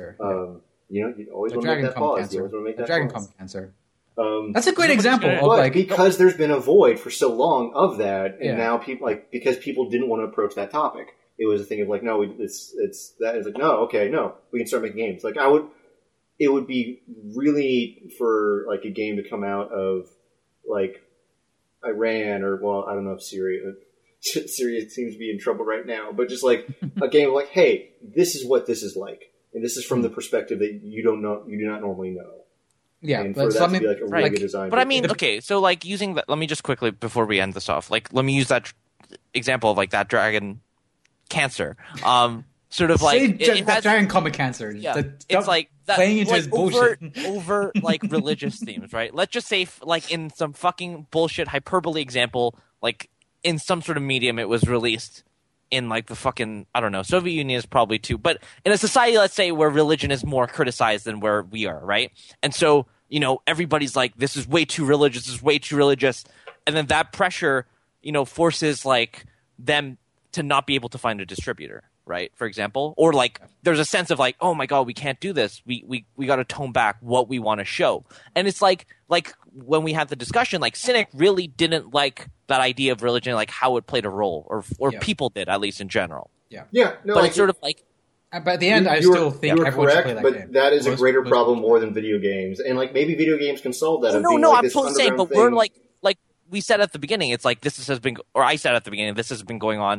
You always want to make that pause. You always want to make that Dragon pause. Cancer. That's a great example of like because there's been a void for so long of that, and now people because people didn't want to approach that topic. It was a thing of like, no, it's that. It's like, no, okay, no, we can start making games. Like it would be really neat for like a game to come out of like Iran or I don't know if Syria seems to be in trouble right now, but just like a game of like, hey, this is what this is like, and this is from the perspective that you do not normally know. Yeah, and for that to be like a really good design. But I mean, okay, so like using that, let me just quickly before we end this off, like let me use that example of like that dragon Cancer. Sort of like that Dragon Comic Cancer. Yeah, it's like that, playing into his bullshit. over like religious themes, right? Let's just say like in some fucking bullshit hyperbole example, like in some sort of medium, it was released in like the fucking I don't know. Soviet Union is probably too, but in a society, let's say where religion is more criticized than where we are, right? And so everybody's like, this is way too religious. This is way too religious, and then that pressure, forces like them to not be able to find a distributor, right? For example, or like there's a sense of like, oh my god, we can't do this. We got to tone back what we want to show. And it's like when we had the discussion, like Cynic really didn't like that idea of religion, like how it played a role, or people did, at least in general. No, but it's sort of like. But at the end, I still think everyone should play that game. That is a greater problem more than video games, and like maybe video games can solve that. No, I'm totally saying, but we're like we said at the beginning, it's like this has been, or I said at the beginning, this has been going on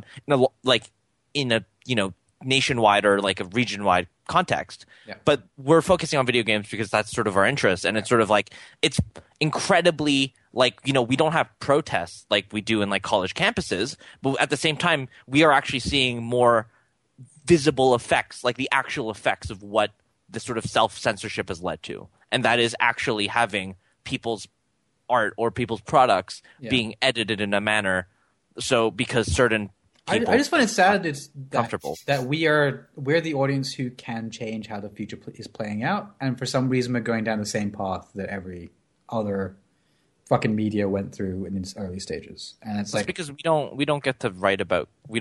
in a nationwide or like a region-wide context. Yeah. But we're focusing on video games because that's sort of our interest, and it's sort of like it's incredibly like we don't have protests like we do in like college campuses, but at the same time we are actually seeing more visible effects, like the actual effects of what this sort of self-censorship has led to, and that is actually having people's art or people's products being edited in a manner because certain people I just find it sad comfortable that we're the audience who can change how the future is playing out, and for some reason we're going down the same path that every other fucking media went through in its early stages, and it's like because we don't get to write in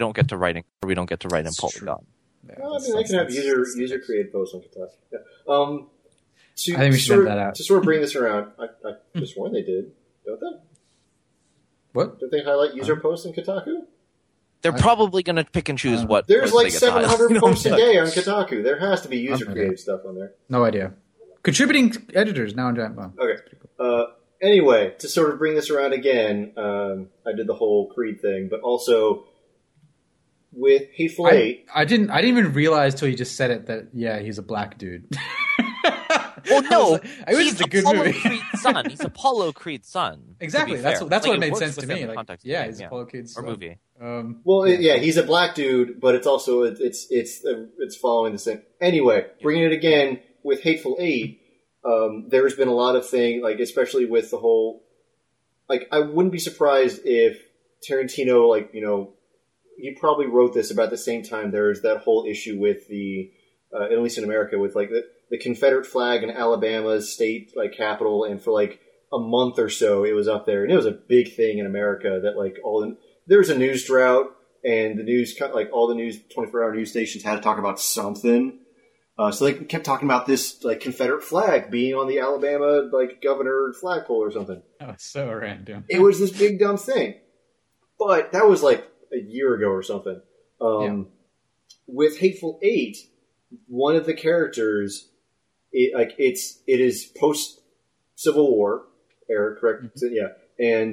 Polygon. Yeah, Well, I mean, they can have user created posts on Kotaku. Yeah. I think we should edit that out. To sort of bring this around, I just sworn they did, don't they? What? Don't they highlight user posts in Kotaku? They're probably going to pick and choose what. There's like posts they get to 700 highlight. posts a day on Kotaku. There has to be user created stuff on there. No idea. Contributing editors now and then. Well, Okay. Anyway, to sort of bring this around again, I did the whole Creed thing, but also with Hateful Eight. I didn't even realize till you just said it that he's a black dude. Well, no, I wish he's it's a good Apollo movie. Creed's son. He's Apollo Creed's son. Exactly. To be That's fair. what Like, made works sense to within me. the Like, context of yeah, the he's game, Apollo Kid's or movie. He's a black dude, but it's also it's following the same. Anyway, bringing it again with Hateful Eight. There's been a lot of things, like especially with the whole. Like, I wouldn't be surprised if Tarantino, like, you know, he probably wrote this about the same time there's that whole issue with the, at least in America, with like the Confederate flag in Alabama's state like capital, and for like a month or so it was up there, and it was a big thing in America that like there was a news drought, and the news, like all the news 24-hour news stations had to talk about something. So they kept talking about this like Confederate flag being on the Alabama like governor flagpole or something. Oh, it's so random. It was this big dumb thing, but that was like a year ago or something. With Hateful Eight, one of the characters, it is post Civil War era, correct? Mm-hmm. Yeah, and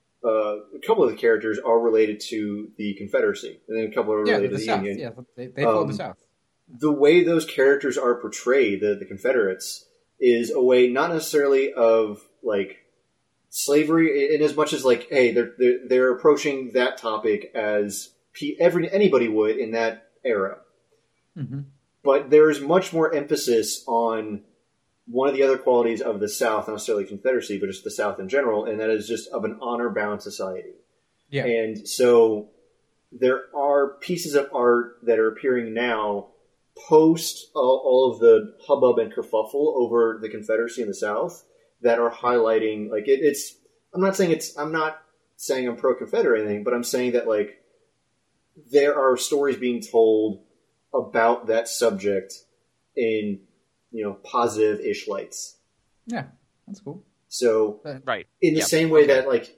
a couple of the characters are related to the Confederacy, and then a couple are related to the South. Union. Yeah, they follow the South. The way those characters are portrayed, the Confederates, is a way not necessarily of like slavery, in as much as like, hey, they're approaching that topic as anybody would in that era. Mm-hmm. But there is much more emphasis on one of the other qualities of the South, not necessarily Confederacy, but just the South in general, and that is just of an honor-bound society. Yeah, and so there are pieces of art that are appearing now post all of the hubbub and kerfuffle over the Confederacy in the South that are highlighting, like, it's, I'm not saying I'm pro-Confederate or anything, but I'm saying that, like, there are stories being told about that subject in, you know, positive-ish lights. Yeah, that's cool. So, right. In the same way that, like,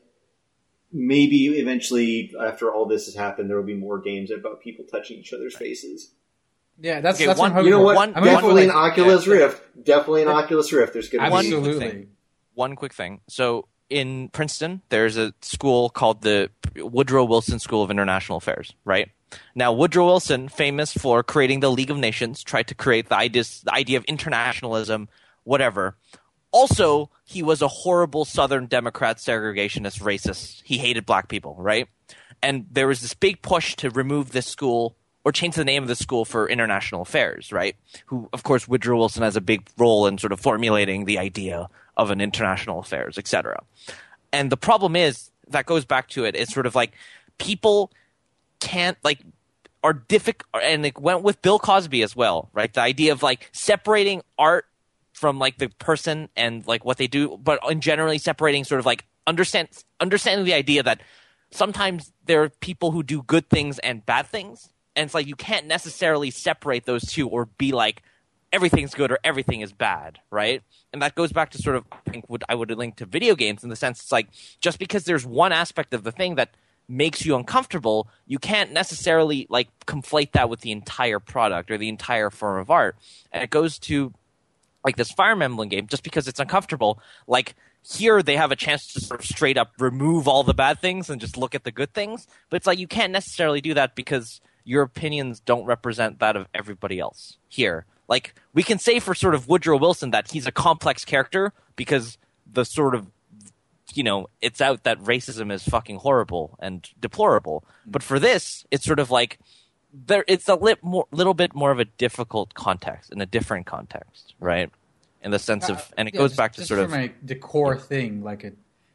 maybe eventually, after all this has happened, there will be more games about people touching each other's faces. Yeah, that's Okay, what one- I'm hoping You know for. what? I'm Definitely an hoping Oculus Rift. Definitely an Oculus Rift. There's going to be absolutely. One quick thing. So in Princeton, there's a school called the Woodrow Wilson School of International Affairs, right? Now, Woodrow Wilson, famous for creating the League of Nations, tried to create the idea of internationalism, whatever. Also, he was a horrible Southern Democrat, segregationist, racist. He hated black people, right? And there was this big push to remove this school or change the name of the school for International Affairs, right? Who, of course, Woodrow Wilson has a big role in sort of formulating the idea of an international affairs, etc. And the problem is, that goes back to it, it's sort of like people can't, like, are difficult, and it went with Bill Cosby as well, right? The idea of, like, separating art from, like, the person and, like, what they do, but in generally separating sort of, like, understanding the idea that sometimes there are people who do good things and bad things, and it's like you can't necessarily separate those two or be like everything's good or everything is bad, right? And that goes back to sort of, I think, what I would link to video games in the sense it's like just because there's one aspect of the thing that makes you uncomfortable, you can't necessarily like conflate that with the entire product or the entire form of art. And it goes to like this Fire Emblem game, just because it's uncomfortable, like here they have a chance to sort of straight up remove all the bad things and just look at the good things. But it's like you can't necessarily do that because your opinions don't represent that of everybody else here. Like, we can say for sort of Woodrow Wilson that he's a complex character because the sort of, you know, it's out that racism is fucking horrible and deplorable. But for this, it's sort of like, it's a little bit more of a difficult context, in a different context, right? In the sense of, and it goes back to sort of the core thing. Like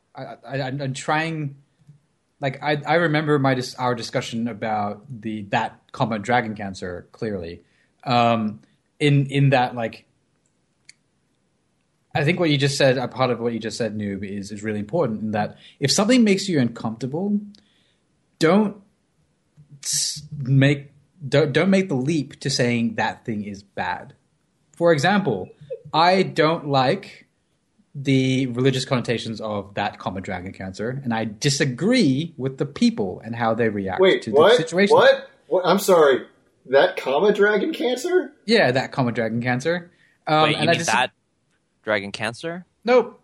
I'm trying. Like I remember our discussion about that comma dragon cancer clearly. In that, like, I think what you just said, a part of what you just said, Noob, is really important in that if something makes you uncomfortable, don't make the leap to saying that thing is bad. For example, I don't like the religious connotations of that common dragon cancer, and I disagree with the people and how they react to the situation. What? I'm sorry. That common dragon cancer? Yeah, that common dragon cancer. Wait, you mean that dragon cancer? Nope.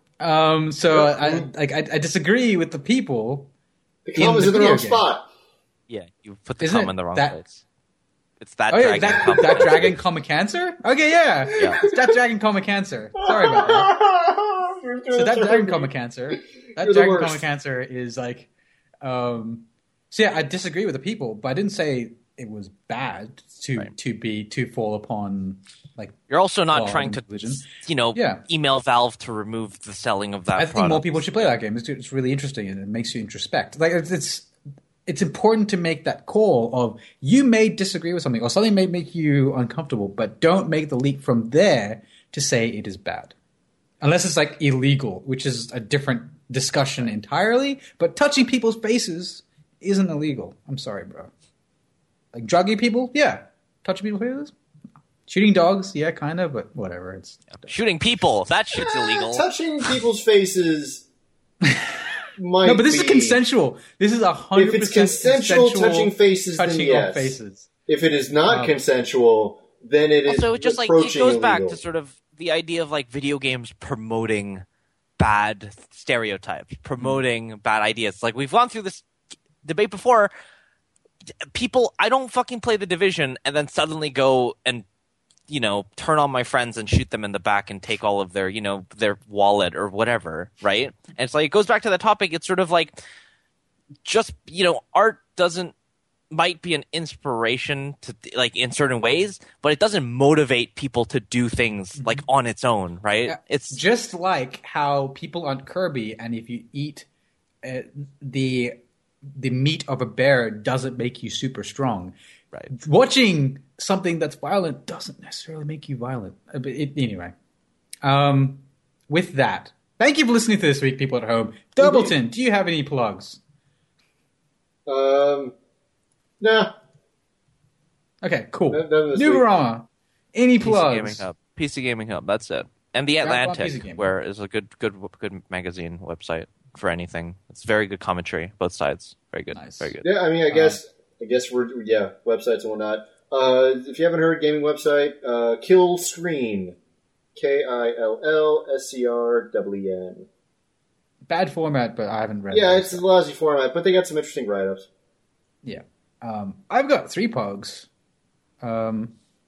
I disagree with the people. The comma's in the wrong spot. Yeah, you put the comma in the wrong place. It's that dragon. That dragon comma cancer? Okay, yeah. It's that dragon comma cancer. Sorry about that. So that dragon comma cancer. That dragon comma cancer is like. So yeah, I disagree with the people, but I didn't say it was bad to fall upon like. You're also not trying to email Valve to remove the selling of that. I think more people should play that game. It's really interesting and it makes you introspect. Like it's important to make that call of you may disagree with something or something may make you uncomfortable, but don't make the leap from there to say it is bad. Unless it's like illegal, which is a different discussion entirely, but touching people's faces isn't illegal. I'm sorry, bro. Like drugging people? Yeah. Touching people's faces? Shooting dogs? Yeah, kind of, but whatever. It's shooting people. That shit's illegal. Touching people's faces No, but this is consensual. This is 100% If it's consensual touching faces, then yes. Faces. If it is not consensual, then it is also just like it goes back to sort of the idea of like video games promoting bad stereotypes, promoting bad ideas. Like we've gone through this debate before. People, I don't fucking play The Division and then suddenly go and turn on my friends and shoot them in the back and take all of their, their wallet or whatever, right? And it's like, it goes back to the topic. It's sort of like, just, art might be an inspiration to, like, in certain ways, but it doesn't motivate people to do things, like, on its own, right? Yeah, it's just like how people on Kirby, and if you eat the meat of a bear doesn't make you super strong. Right. Watching something that's violent doesn't necessarily make you violent. Anyway, with that, thank you for listening to this week, people at home. Doubleton, do you have any plugs? Nah. Okay, cool. Nubarama, any plugs? PC Gaming Hub, that's it. And The Atlantic, where is a good magazine website for anything. It's very good commentary, both sides. Very good. Nice. Very good. Yeah, I mean, I guess we're websites and whatnot. If you haven't heard gaming website, Kill Screen, KILLSCRWN. Bad format, but I haven't read. Yeah, it's a lousy format, but they got some interesting write-ups. Yeah, I've got 3 plugs. I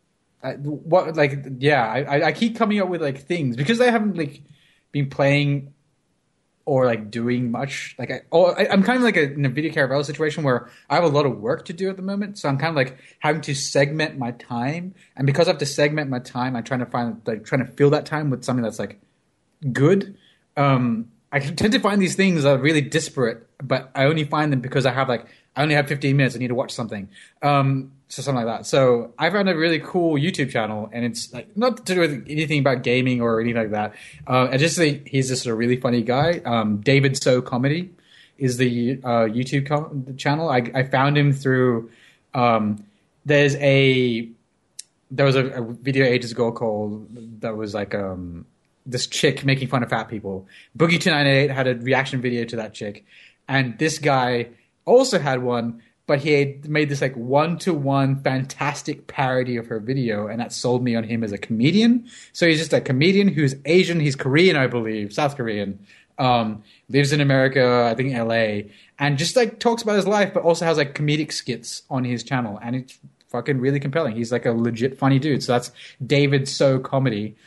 keep coming up with like things because I haven't like been playing or like doing much. Like I'm kind of like in a Video Caravella situation where I have a lot of work to do at the moment, so I'm kind of like having to segment my time. And because I have to segment my time, I'm trying to fill that time with something that's like good. I tend to find these things that are really disparate, but I only find them because I only have 15 minutes. I need to watch something. So something like that. So I found a really cool YouTube channel, and it's like not to do with anything about gaming or anything like that. I just think he's just a really funny guy. David So Comedy is the YouTube channel. I found him through. There was a video ages ago called that was like this chick making fun of fat people. Boogie298 had a reaction video to that chick, and this guy also had one. But he had made this like 1-to-1 fantastic parody of her video, and that sold me on him as a comedian. So he's just a comedian who's Asian. He's Korean, I believe, South Korean. Lives in America, I think LA, and just like talks about his life, but also has like comedic skits on his channel, and it's fucking really compelling. He's like a legit funny dude. So that's David So Comedy.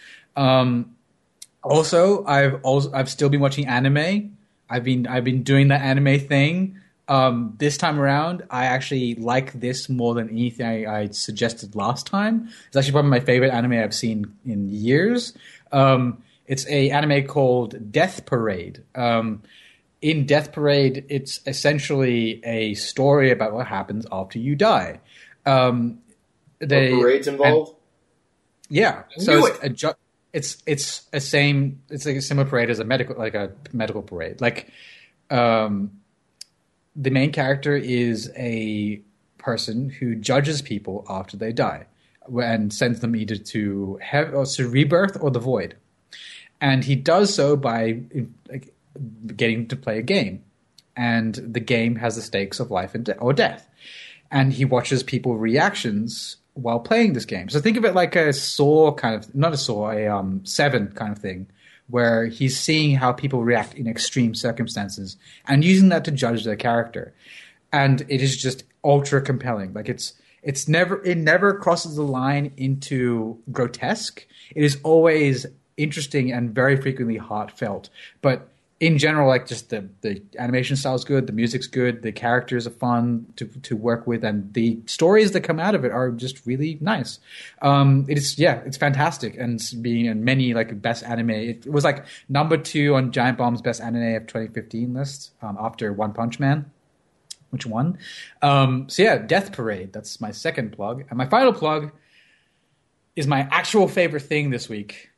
Also, I've still been watching anime. I've been doing that anime thing. This time around, I actually like this more than anything I suggested last time. It's actually probably my favorite anime I've seen in years. It's a anime called Death Parade. In Death Parade, it's essentially a story about what happens after you die. Parade's involved? Yeah. So it's a same. It's like a similar parade as a medical parade. Like, the main character is a person who judges people after they die and sends them either to rebirth or the void, and he does so by getting to play a game, and the game has the stakes of life or death, and he watches people's reactions while playing this game. So think of it like a Saw kind of, not a Saw, a Seven kind of thing, where he's seeing how people react in extreme circumstances and using that to judge their character. And it is just ultra compelling. Like it never crosses the line into grotesque. It is always interesting and very frequently heartfelt. But in general, like just the animation style is good, the music's good, the characters are fun to work with, and the stories that come out of it are just really nice. It's fantastic, and being in many like best anime, it was like number 2 on Giant Bomb's best anime of 2015 list after One Punch Man, which won. Death Parade. That's my second plug, and my final plug is my actual favorite thing this week.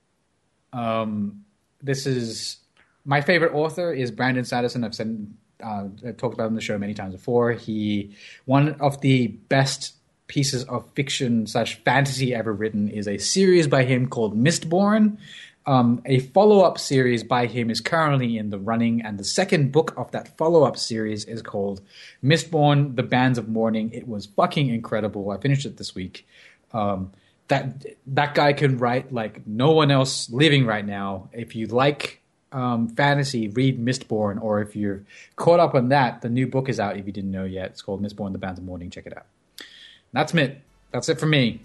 This is. My favorite author is Brandon Sanderson. I've talked about him on the show many times before. One of the best pieces of fiction / fantasy ever written is a series by him called Mistborn. A follow-up series by him is currently in the running, and the second book of that follow-up series is called Mistborn: The Bands of Mourning. It was fucking incredible. I finished it this week. That guy can write like no one else living right now. If you like fantasy, read Mistborn, or if you're caught up on that, the new book is out if you didn't know yet. It's called Mistborn: The Bands of Mourning. Check it out. That's it for me.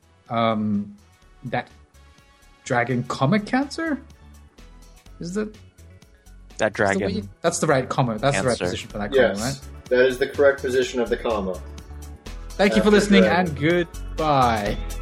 That dragon comic cancer? Is that dragon? That's the right comma. That's the right position for that comma, right? That is the correct position of the comma. Thank you for listening, and goodbye.